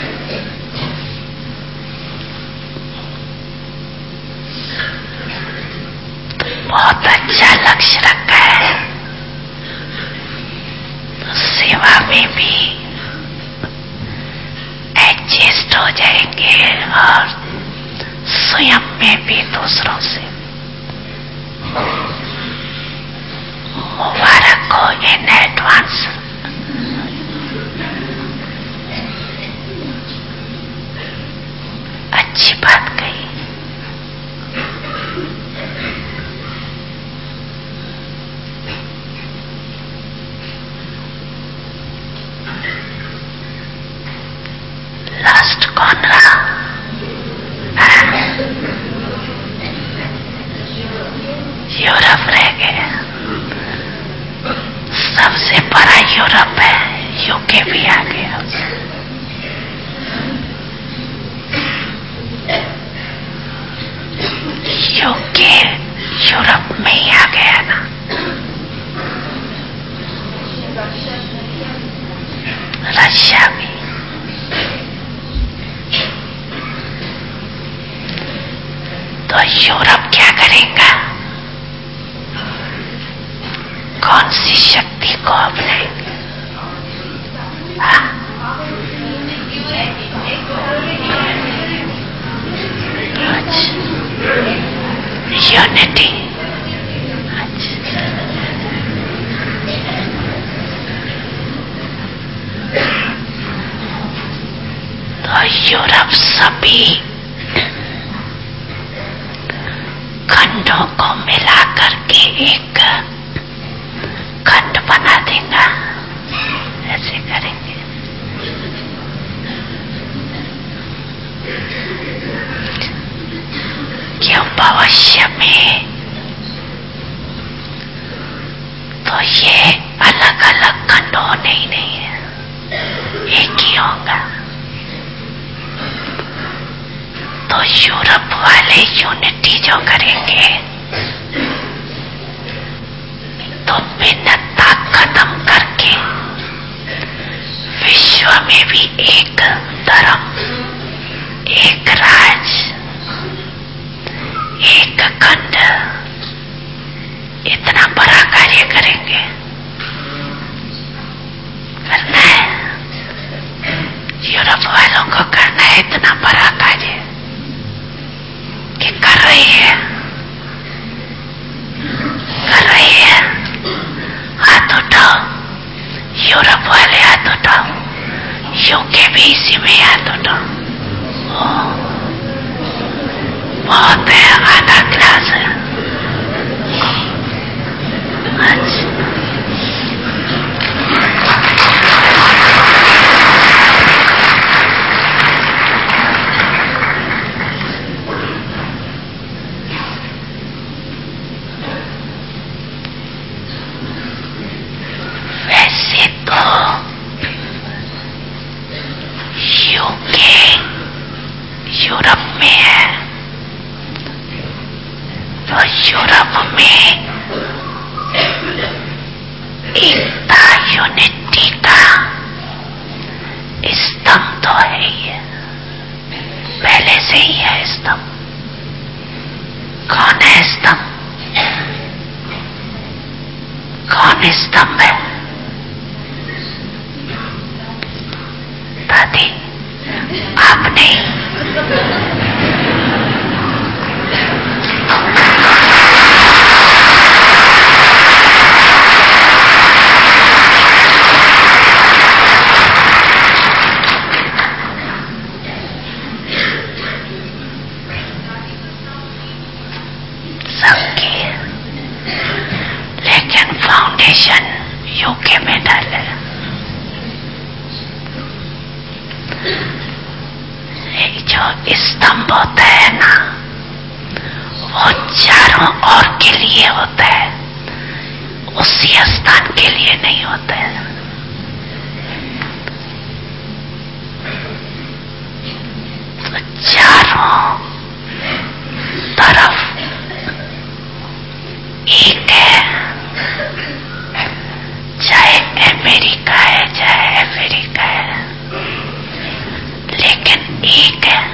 बहुत अच्छा लक्ष्य रखा है। तो सेवा में भी जाएंगे और स्वयं में भी दूसरों से। मुबारक हो इन एडवांस। अच्छी बात कही। लास्ट कौन रहा? यूरोप रह गए। सबसे बड़ा यूरोप है, यूके भी आ गया। यूके यूरोप में ही आ गया ना। रशिया भी। तो यूरोप क्या करेगा? कौन सी शक्ति को अपनाएंगे? यूनिटी। तो यूरोप सभी खंडों को मिलाकर के एक खंड बना देगा। ऐसे करेंगे। क्यों भविष्य में तो ये अलग अलग खंड होने ही नहीं है, एक ही होगा। तो यूरोप वाले यूनिटी जो करेंगे तो भिन्नता खत्म करके विश्व में भी एक धर्म, एक राज, एक खंड, इतना बड़ा कार्य करेंगे। करना है यूरोप वालों को, करना है इतना बड़ा कार्य कि कर रही है, कर रही है। हाथ उठाओ, यूरोप वाले हाथ उठाओ, यूके भी इसी में हाथ उठाओ। बहुत है, आधा ग्लास है। वैसे तो यूके यूरोप में है, तो यूरोप में एकता यूनिटी का स्तंभ तो है ही है, पहले से ही है स्तंभ। कौन है स्तंभ? कौन स्तंभ है? दादी, आप नहीं। सबकी, लेकिन फाउंडेशन यूके में डाले। जो स्तंभ होता है ना, वो चारों ओर के लिए होता है, उसी स्थान के लिए नहीं होता है। तो चारों तरफ एक है, चाहे अमेरिका है चाहे अफ्रीका है, लेकिन एक है।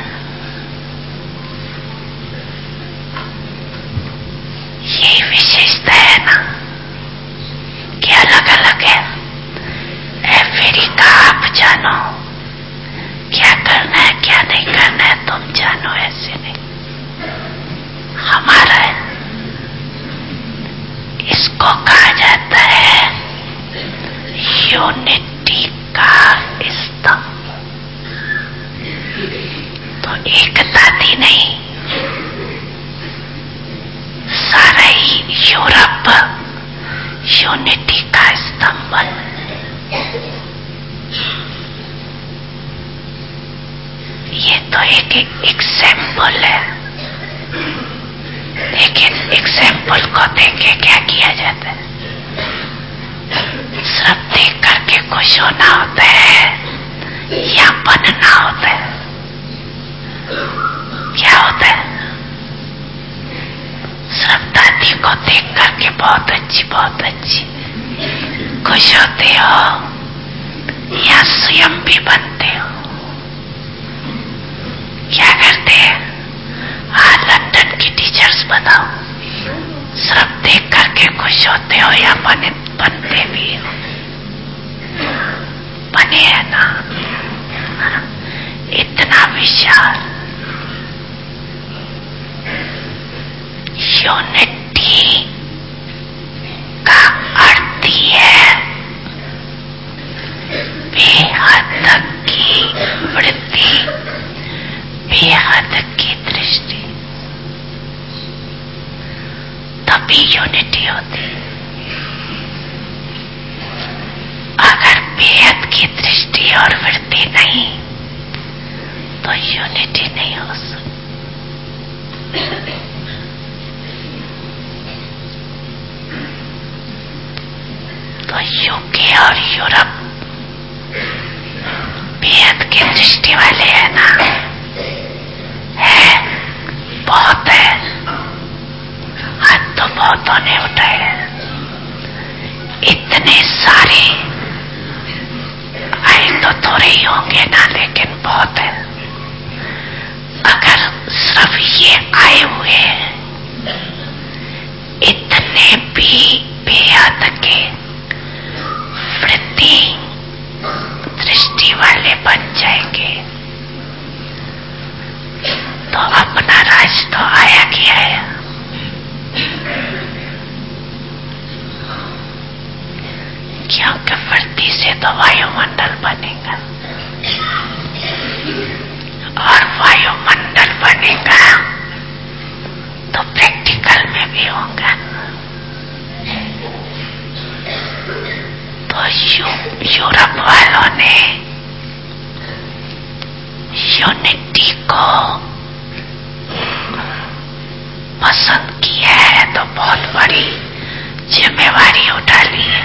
यही विशेषता है ना कि अलग अलग है। अफ्रीका आप जानो क्या करना है क्या नहीं स्तंभ। तो एकता थी नहीं, सारा ही यूरोप यूनिटी का स्तंभ। ये तो एक एग्जाम्पल है, लेकिन एग्जाम्पल को देख के क्या किया जाता है? सब देख करके खुश होना होता है या बनना होता है? क्या होता है? श्रद्धार्थी को देख करके बहुत अच्छी खुश होते हो या स्वयं भी बनते हो? क्या करते हैं? लंदन की टीचर्स बताओ, सिर्फ देख करके खुश होते हो या बनते भी हो? बने है ना? इतना विशाल यूनिटी का अर्थ ही है बेहद की वृत्ति, बेहद की दृष्टि, तभी यूनिटी होती। अगर बेहद की दृष्टि और वृत्ति नहीं तो यूनिटी नहीं हो सकती। तो यूके और यूरोप बेहद की दृष्टि वाले है ना? है, बहुत है। हाथ तो बहुतों ने उठाए, इतने सारे आए तो थोड़े ही होंगे ना, लेकिन बहुत है। अगर सिर्फ ये आए हुए इतने भी बेहद के वृत्ति दृष्टि वाले बन जाएंगे तो अपना राज तो आया कि आया। क्योंकि वृत्ति से तो वायुमंडल बनेगा और वायुमंडल बनेगा तो प्रैक्टिकल में भी होगा। तो यूरोप वालों ने यूनिटी को पसंद किया है तो बहुत बड़ी जिम्मेवारी उठा ली है।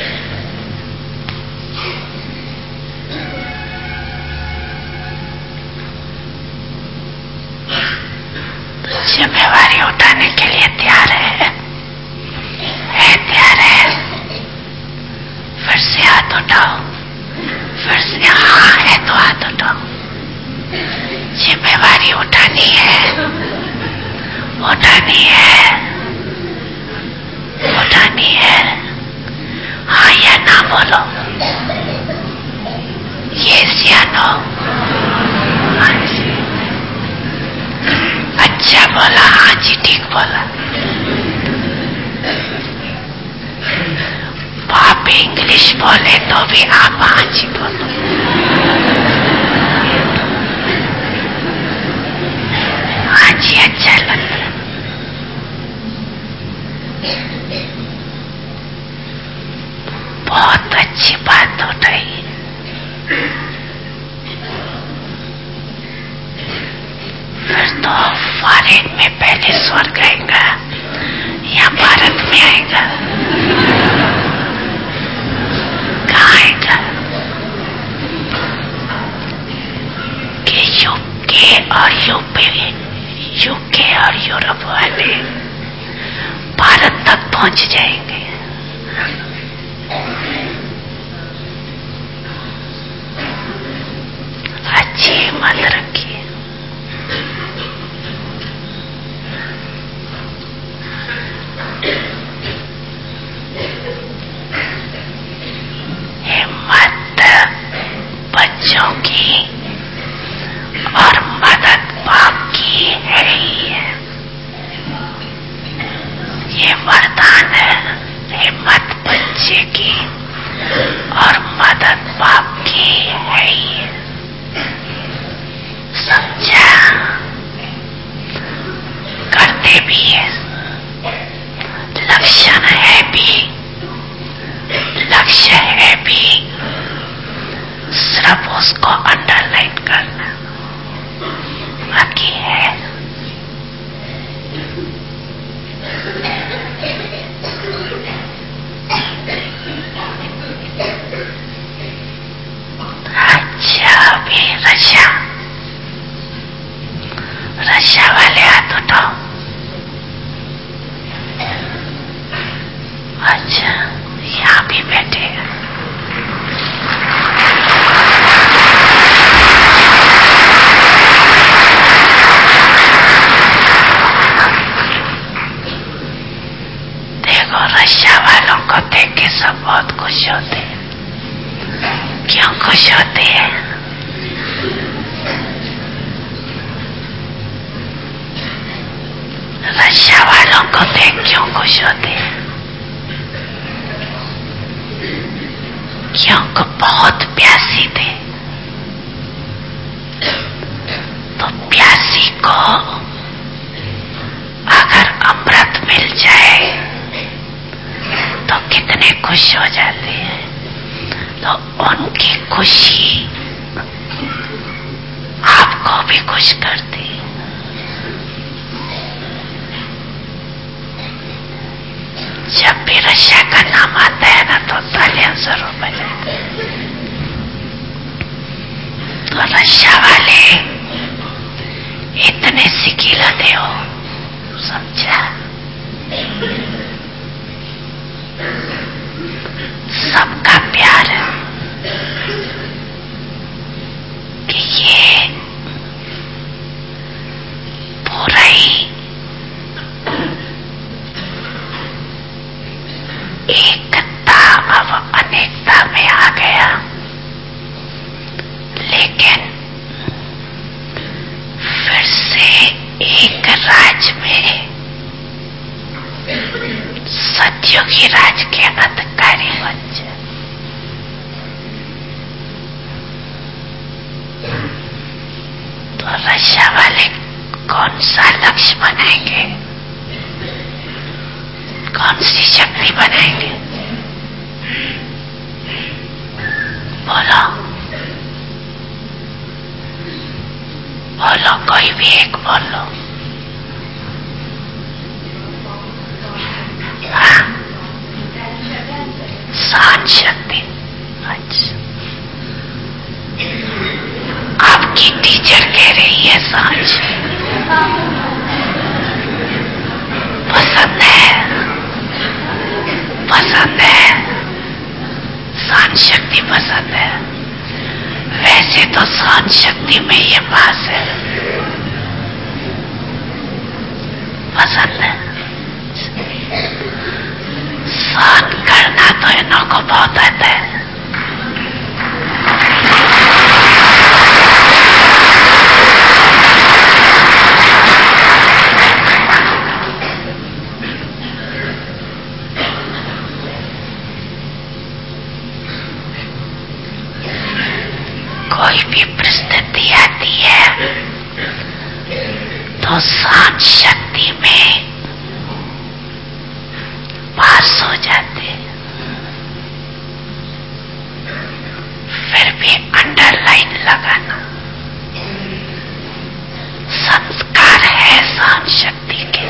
जिम्मेवारी उठाने के लिए तैयार है तैयार है। फिर से हाथ उठाओ, फिर से हाँ है तो हाथ उठाओ। जिम्मेवारी उठानी है, उठानी है, उठानी है। हाँ या ना बोलो, यस या नो। अच्छा बोला, हाँ जी ठीक बोला। आप इंग्लिश बोले तो भी आप हाँ जी बोलो। हाँ जी अच्छा लगता है। बहुत अच्छी बात उठाई। फिर तो फॉरेन में पहले स्वर्ग आएगा या भारत में आएगा? कहाँ आएगा? कि यूके और यूरोप वाले भारत तक पहुंच जाएंगे। अच्छी हिम्मत रखिए। हिम्मत बच्चों की और मदद बाप की है ही है। ये वरदान है, हिम्मत बच्चे की और मदद बाप की उसको अंडरलाइन करना बाकी है। अच्छा, अभी रशिया वाले हाथ उठाओ। अच्छा, यहाँ भी बैठे हैं। देखो, रशिया वालों को देख के सब बहुत खुश होते हैं। क्यों खुश होते हैं? रशिया वालों को देख क्यों खुश होते हैं? क्योंकि बहुत प्यासी थे। तो प्यासी को अगर अमृत मिल जाए तो कितने खुश हो जाते हैं। तो उनकी खुशी आपको भी खुश करती है। जब भी रशिया का नाम आता है ना तो तालियां जरूर बजाते हैं। तो रशिया वाले इतने सिकिलते हो, समझा? सबका प्यार है कि ये पूरा ही एकता अब अनेकता में आ गया। लेकिन फिर से एक राज में सत्युगी राज के अधिकारी बन जाए। तो रशिया वाले कौन सा लक्ष्य बनाएंगे, कौन सी शक्ति बनाएंगे? बोलो बोलो, कोई भी एक बोलो। हाँ, सहन शक्ति। अच्छा, आपकी टीचर कह रही है सहन शक्ति पसंद है, पसंद है, सहन शक्ति पसंद है। वैसे तो सहन शक्ति में ये पास है, पसंद है। सहन करना तो इन्हों को बहुत आता है। कोई भी परिस्थिति आती है तो सहन शक्ति में पास हो जाते। फिर भी अंडरलाइन लगाना, संस्कार है सहन शक्ति के।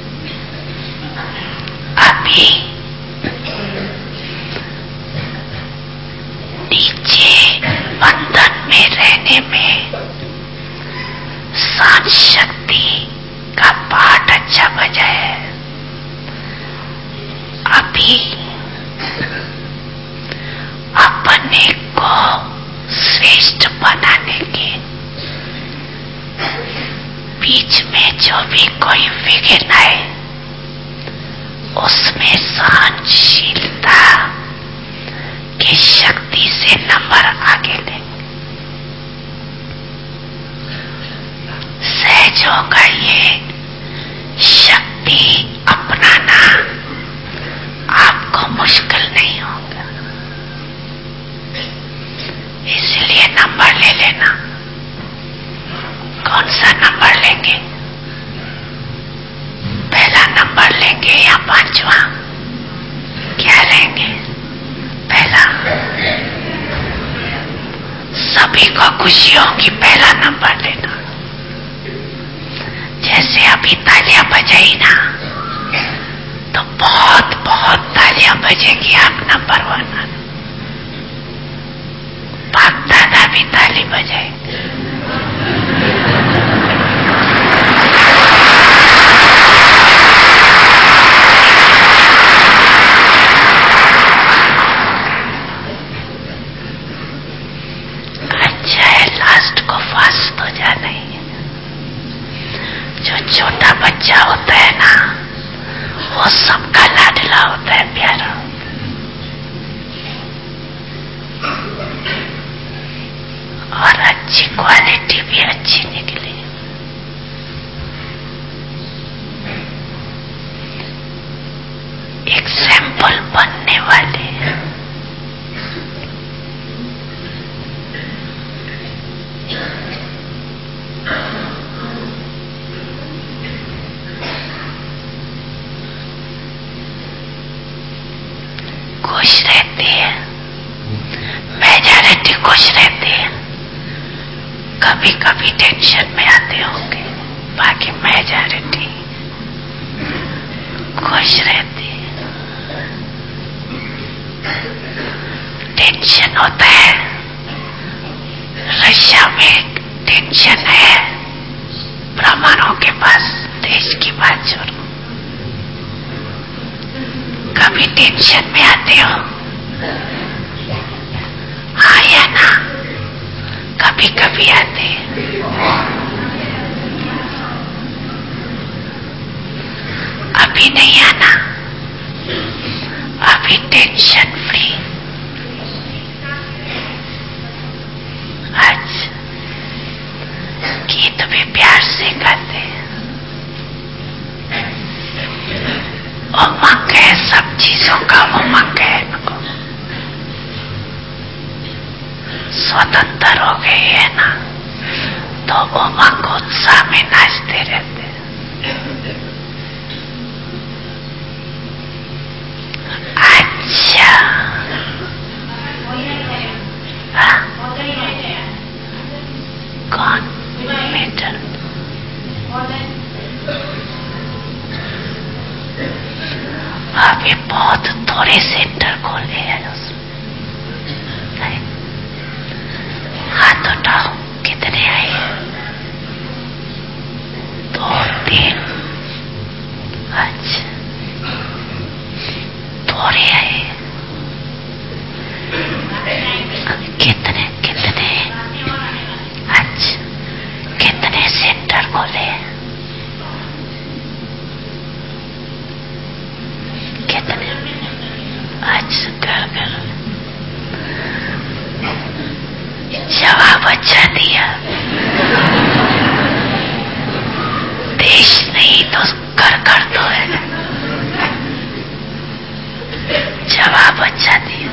अभी नीचे बंधन में रहने में सहन शक्ति का पाठ अच्छा बजा है। अभी अपने को श्रेष्ठ बनाने के बीच में जो भी कोई विघ्न आए उसमें सहनशीलता की शक्ति से नंबर आगे लेंगे। सहज होगा ये शक्ति अपनाना, आपको मुश्किल नहीं होगा। इसलिए नंबर ले लेना। कौन सा नंबर लेंगे? पहला नंबर लेंगे या पांचवा? क्या लेंगे? पहला। सब सभी को खुशियों की पहला नंबर देना। जैसे अभी तालियां बजाई ना, तो बहुत बहुत तालियां बजेगी, आप नंबर 1। बाप दादा भी ताली बजाए। अच्छा है, लास्ट को फास्ट हो जाना ही। जो छोटा बच्चा होता है ना, वो सबका लाडला होता है, प्यारा। और अच्छी क्वालिटी भी अच्छी निकली। एग्जाम्पल बनने वाले खुश रहती है, मेजॉरिटी खुश रहती है। कभी कभी टेंशन में आते होंगे, बाकी मेजॉरिटी खुश रहती है। टेंशन होता है, रशिया में टेंशन है, ब्राह्मणों के पास, देश की बात छोड़ो। कभी टेंशन में आते हो? हाँ या ना? कभी कभी आते हैं। अभी नहीं आना, अभी टेंशन फ्री। आज गीत भी प्यार से गाते हैं। उमंग है, सब चीजों का उमंग है इनको। स्वतंत्र हो गए है ना, तो उमंग उत्साह में नाचते रहते हैं। अच्छा, कौन मीटर? अभी बहुत थोड़े सेंटर खोले हैं उसमें। हाथ उठाओ, कितने आए? 2 3। अच्छा, थोड़े आए। कितने कितने? अच्छा, कितने सेंटर खोले? कितने? अच्छा, कर जवाब अच्छा दिया। देश नहीं तो कर दो है। जवाब अच्छा दिया।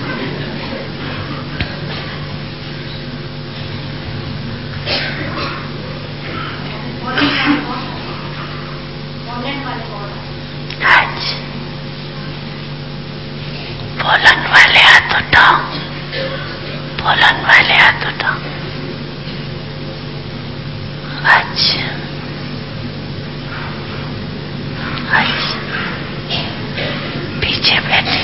आज बोलन वाले हाथ उठाओ, बोलन वाले हाथ उठाओ। अच्छा, अच्छा, पीछे बैठे।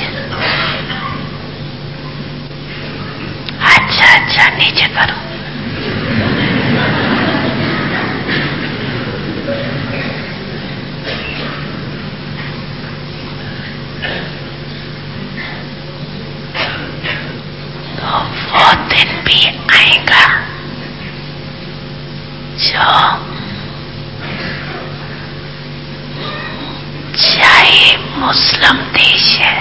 अच्छा अच्छा, नीचे करो। तो वो दिन भी आएगा जो चाहे मुस्लिम देश है,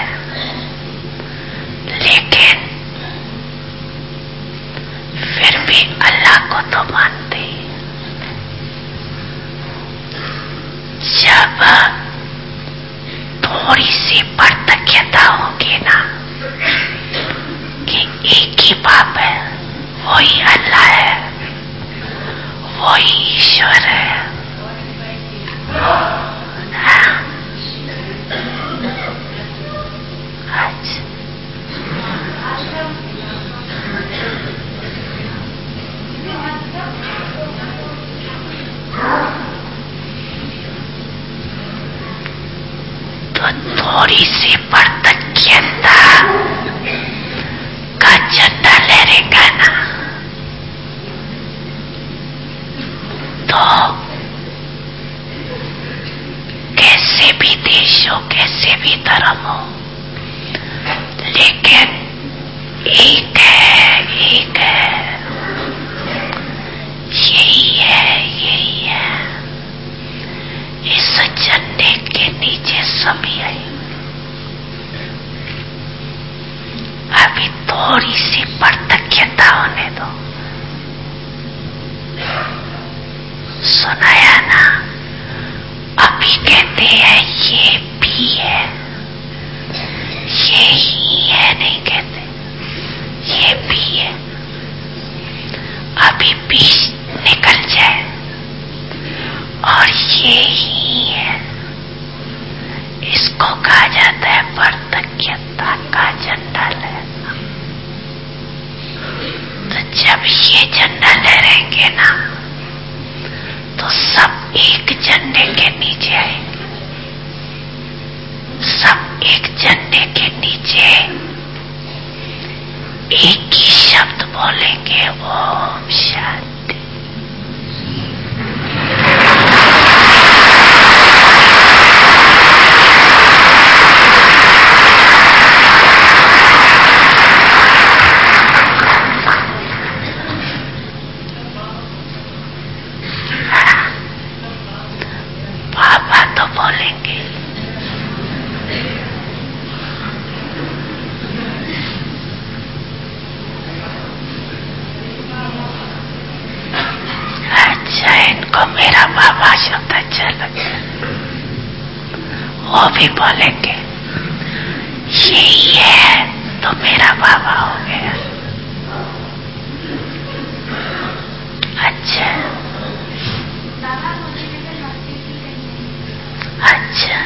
लेकिन फिर भी अल्लाह को तो मानते हैं। जब थोड़ी सी पार्थक्यता होगी ना, कि एक ही बाप है, वही अल्लाह है, वही ईश्वर है। ये भी है, ये ही है नहीं कहते, ये भी है। अभी बीच निकल जाए और ये ही है, इसको कहा जाता है पार्थक्यता का झंडा लहराना। तो जब ये झंडा लहराएंगे ना तो सब एक झंडे के नीचे आएंगे, सब एक झंडे के नीचे एक ही शब्द बोलेंगे, ओम शांति। बाबा तो बोलेंगे, अच्छा इनको मेरा बाबा शब्द अच्छा लगे, वो भी बोलेंगे यही है तो मेरा बाबा हो गया। अच्छा अच्छा,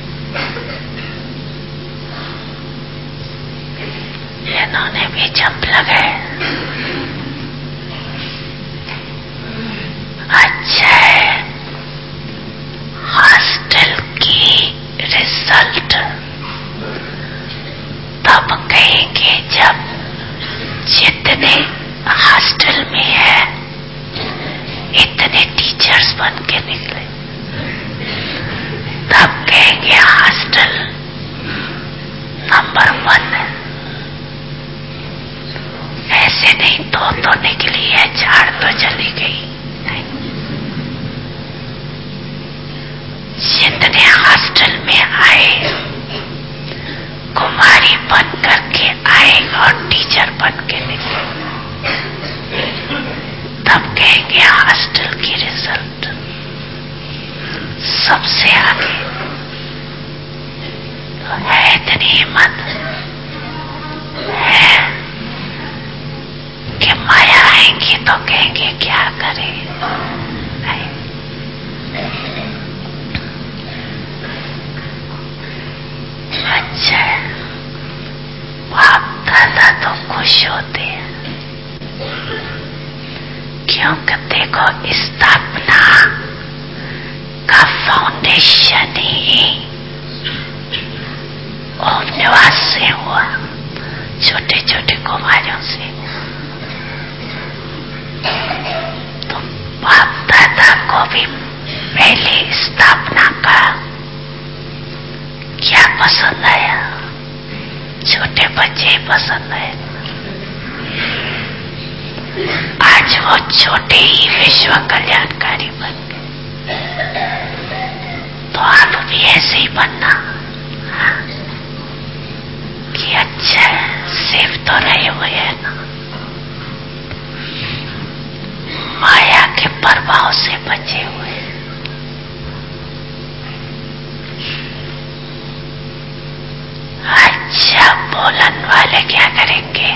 इन्होंने भी जंप लगाए। अच्छा है, हॉस्टल की रिजल्ट तब कहेंगे जब जितने हॉस्टल में है इतने टीचर्स बन के निकले, तब कहेंगे हॉस्टल नंबर 1 है। ऐसे नहीं, 2 तो निकली है, 4 तो चली गई। जितने हॉस्टल में आए कुमारी बन करके आए और टीचर बन के निकले, तब कहेंगे हॉस्टल की रिजल्ट सबसे आगे। तो है इतनी हिम्मत है कि माया आएंगी तो कहेंगे क्या करें। अच्छा, बाप दादा तो खुश होते हैं, क्योंकि देखो स्थापना का फाउंडेशन ही ओम निवास से हुआ, छोटे छोटे कुमारों से। तो बाप दादा को भी पहले स्थापना का क्या पसंद आया, छोटे बच्चे पसंद आए। आज वो छोटे ही विश्व कल्याणकारी बन गए, तो आप भी ऐसे ही बनना कि अच्छा सेफ तो रहे हुए है ना, माया के प्रभाव से बचे हुए। अच्छा, बोलन वाले क्या करेंगे?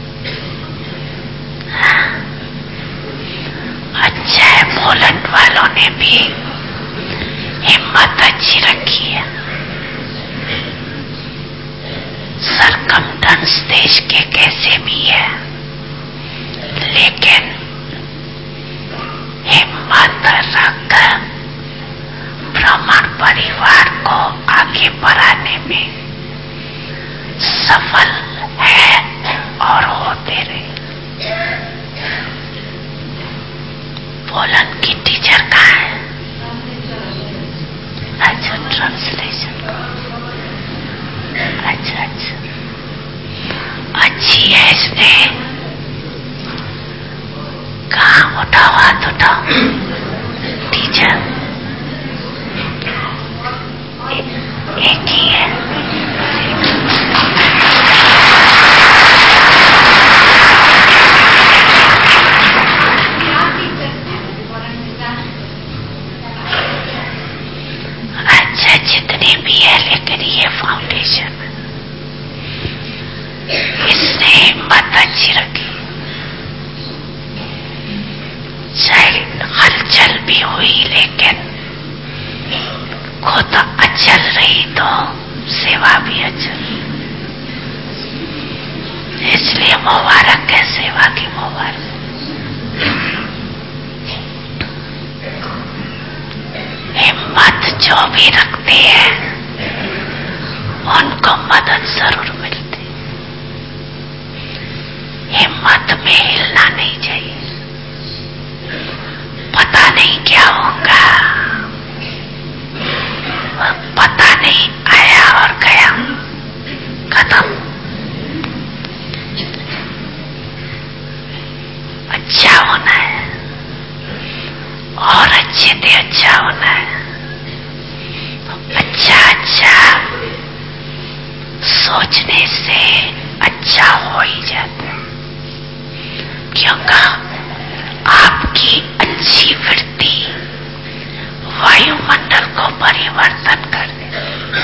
अच्छा है, बोलन वालों ने भी हिम्मत अच्छी रखी है। सरकमस्टेंस देश के कैसे भी है, लेकिन हिम्मत रख ब्राह्मण परिवार को आगे बढ़ाने में सफल है और होते रहे। बोलन की टीचर कहाँ है? अच्छा, ट्रांसलेशन। अच्छा अच्छा, अच्छी है। इसने कहाँ उठाओ, हाथ उठाओ। टीचर एक ही है। अच्छा, जितने भी भी हुई, लेकिन खुद अचल रही तो सेवा भी अचल। इसलिए मुबारक है, सेवा की मुबारक। हिम्मत जो भी रखते हैं उनको मदद जरूर मिलती। हिम्मत में हिलना नहीं चाहिए। पता नहीं क्या होगा, पता नहीं, आया और गया, खत्म। अच्छा होना है और अच्छे से अच्छा होना है। अच्छा अच्छा सोचने से अच्छा हो ही जाता है, क्योंकि आपकी अच्छी वृत्ति वायुमंडल को परिवर्तन कर दे।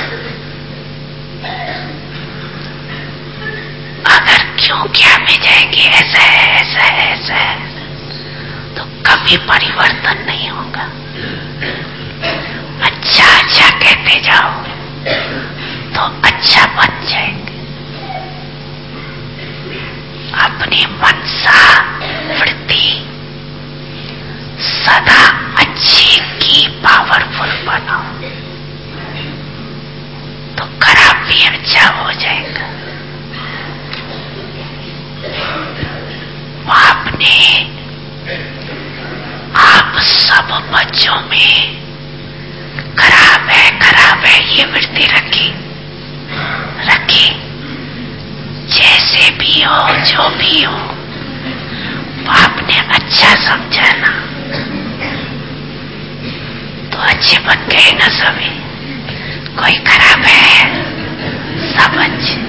अगर क्यों क्या में जाएंगे, ऐसा है ऐसा है ऐसा है, तो कभी परिवर्तन नहीं होगा। अच्छा अच्छा कहते जाओ तो अच्छा बन जाएंगे। अपनी मनसा वृत्ति सदा अच्छे की पावरफुल बनाओ तो खराब भी अच्छा हो जाएगा। आपने आप सब बच्चों में खराब है ये वृत्ति रखी, जैसे भी हो जो भी हो, आपने अच्छा समझा ना तो अच्छे बन गए ना सभी। कोई खराब है, सब अच्छे।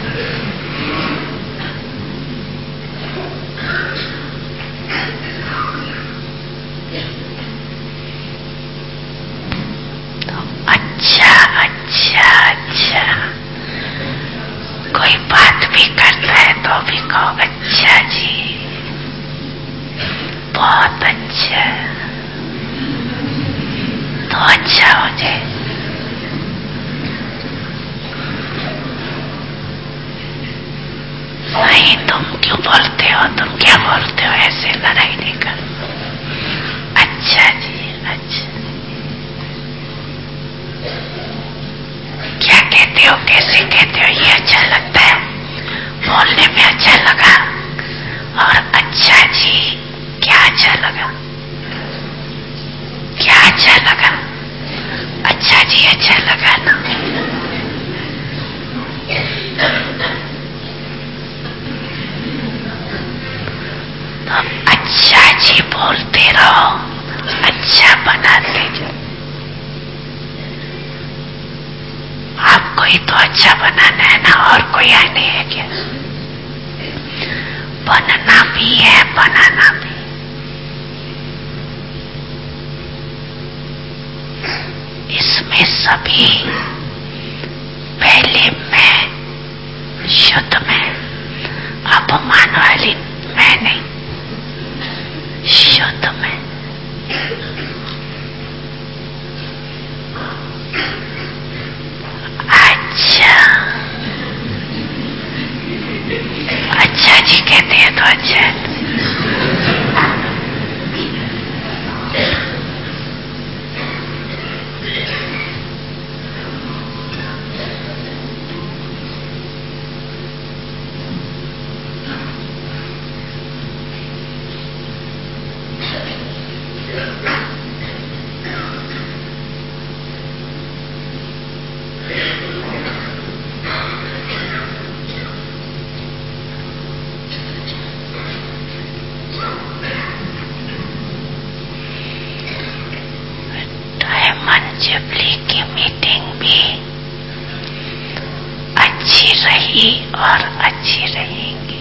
तो अच्छा अच्छा अच्छा, कोई बात भी करता है तो भी कहो अच्छा जी, बहुत अच्छा, तो अच्छा हो जाए। नहीं, तुम क्यों बोलते हो, तुम क्या बोलते हो, ऐसे लड़ाई नहीं कर। अच्छा जी अच्छा, क्या कहते हो, कैसे कहते हो, ये अच्छा लगता है, बोलने में अच्छा लगा। और अच्छा जी, क्या अच्छा लगा, क्या अच्छा लगा, अच्छा जी अच्छा लगा ना। तो अच्छा जी बोलते रहो, अच्छा बनाते जाओ। आपको ही तो अच्छा बनाना है ना, और कोई आने है क्या? बनना भी है, बनाना भी। इसमें सभी पहले मैं शुद्ध में, अपमान वाली मैं नहीं, शुद्ध में। अच्छा अच्छा जी कहते हैं तो अच्छा है। मंजुबली की मीटिंग भी अच्छी रही और अच्छी रहेगी।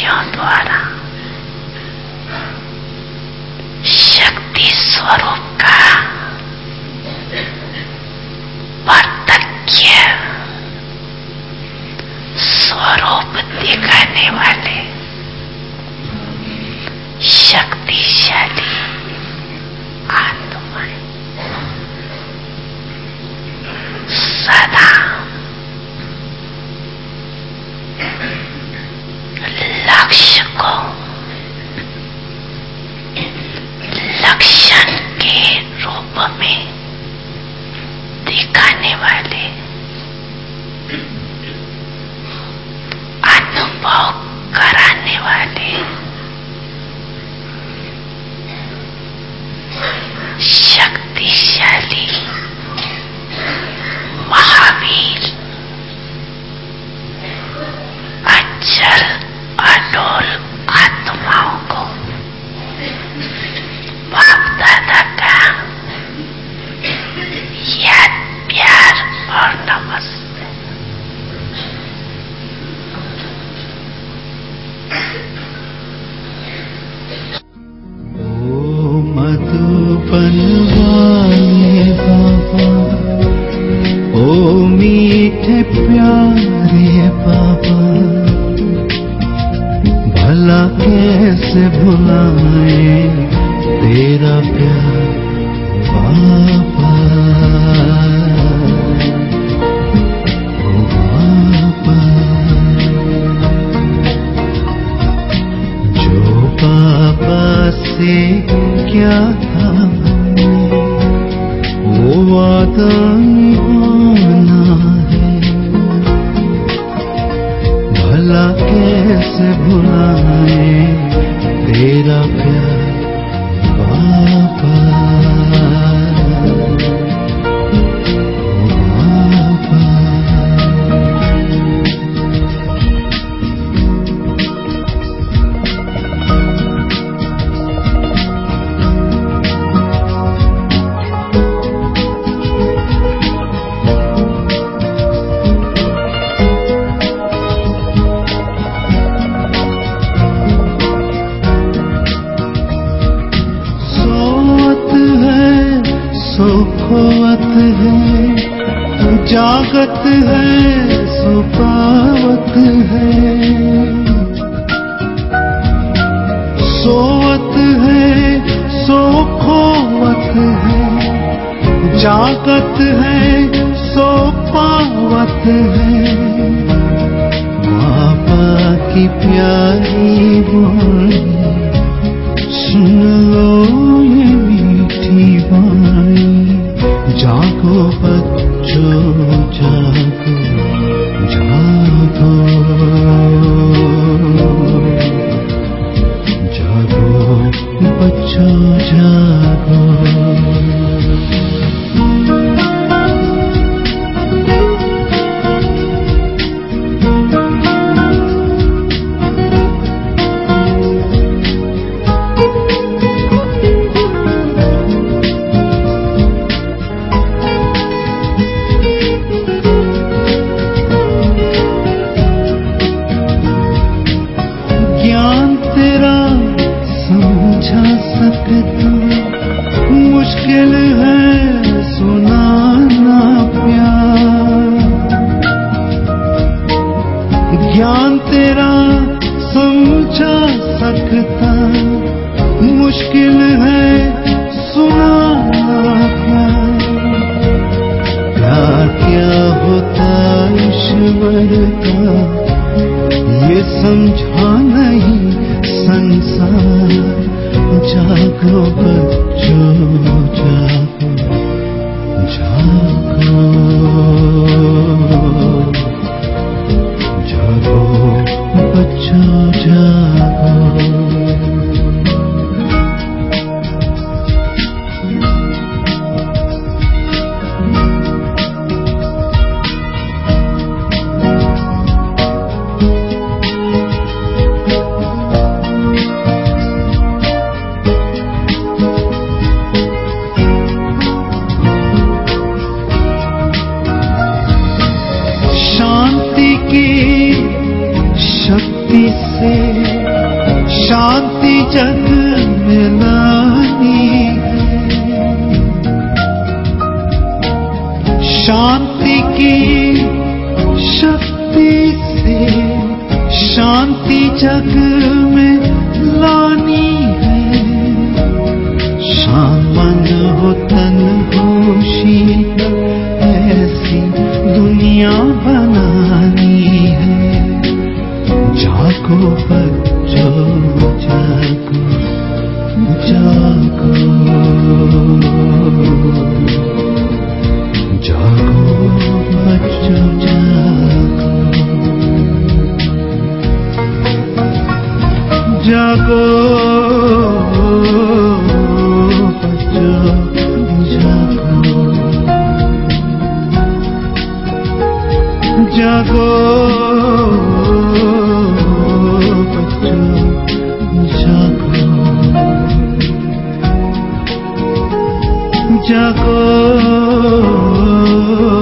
शक्तियों द्वारा शक्ति स्वरूप का प्रत्यक्ष स्वरूप दिखाने वाले शक्तिशाली आत्माएं सदा लक्ष्य को लक्षण के रूप में दिखाने वाले अनुभव कराने वाले शक्तिशाली महावीर अचल अडोल आत्माओं को बाप दादा का याद प्यार और नमस्ते।
ओ मधुबन वाले बाबा, ओ मीठे प्यारे बाबा, भला कैसे भुलाए तेरा प्यार बाबा। ओ बाबा, जो बाबा से क्या था वो वादा निभाना है, भला कैसे भुलाए तेरा प्यार बाबा। खोवत है जागत है सुपावत है, सोवत है सो खोवत है, जागत है सो पावत है। बाबा की प्यारी बोली सुन लो ये मीठी वाणी, जागो बच्चों जागो जागो, जागो बच्चों जागो। मुश्किल है सुनाना प्यार, ज्ञान तेरा समझा सकता, मुश्किल है सुनाना प्यार। प्यार क्या होता ईश्वर का ये समझा नहीं संसार। जागो बच्चों जागो जागो, जागो बच्चों जागो। शांति से शांति जग में लानी है। शांति की शक्ति से शांति जग में लानी है। शांत मन हो तन हो शीतल ऐसी दुनिया बनानी है। जागो बच्चों जागो जागो जागो बच्चों जागो जागो बच्चों जागो जागो जागो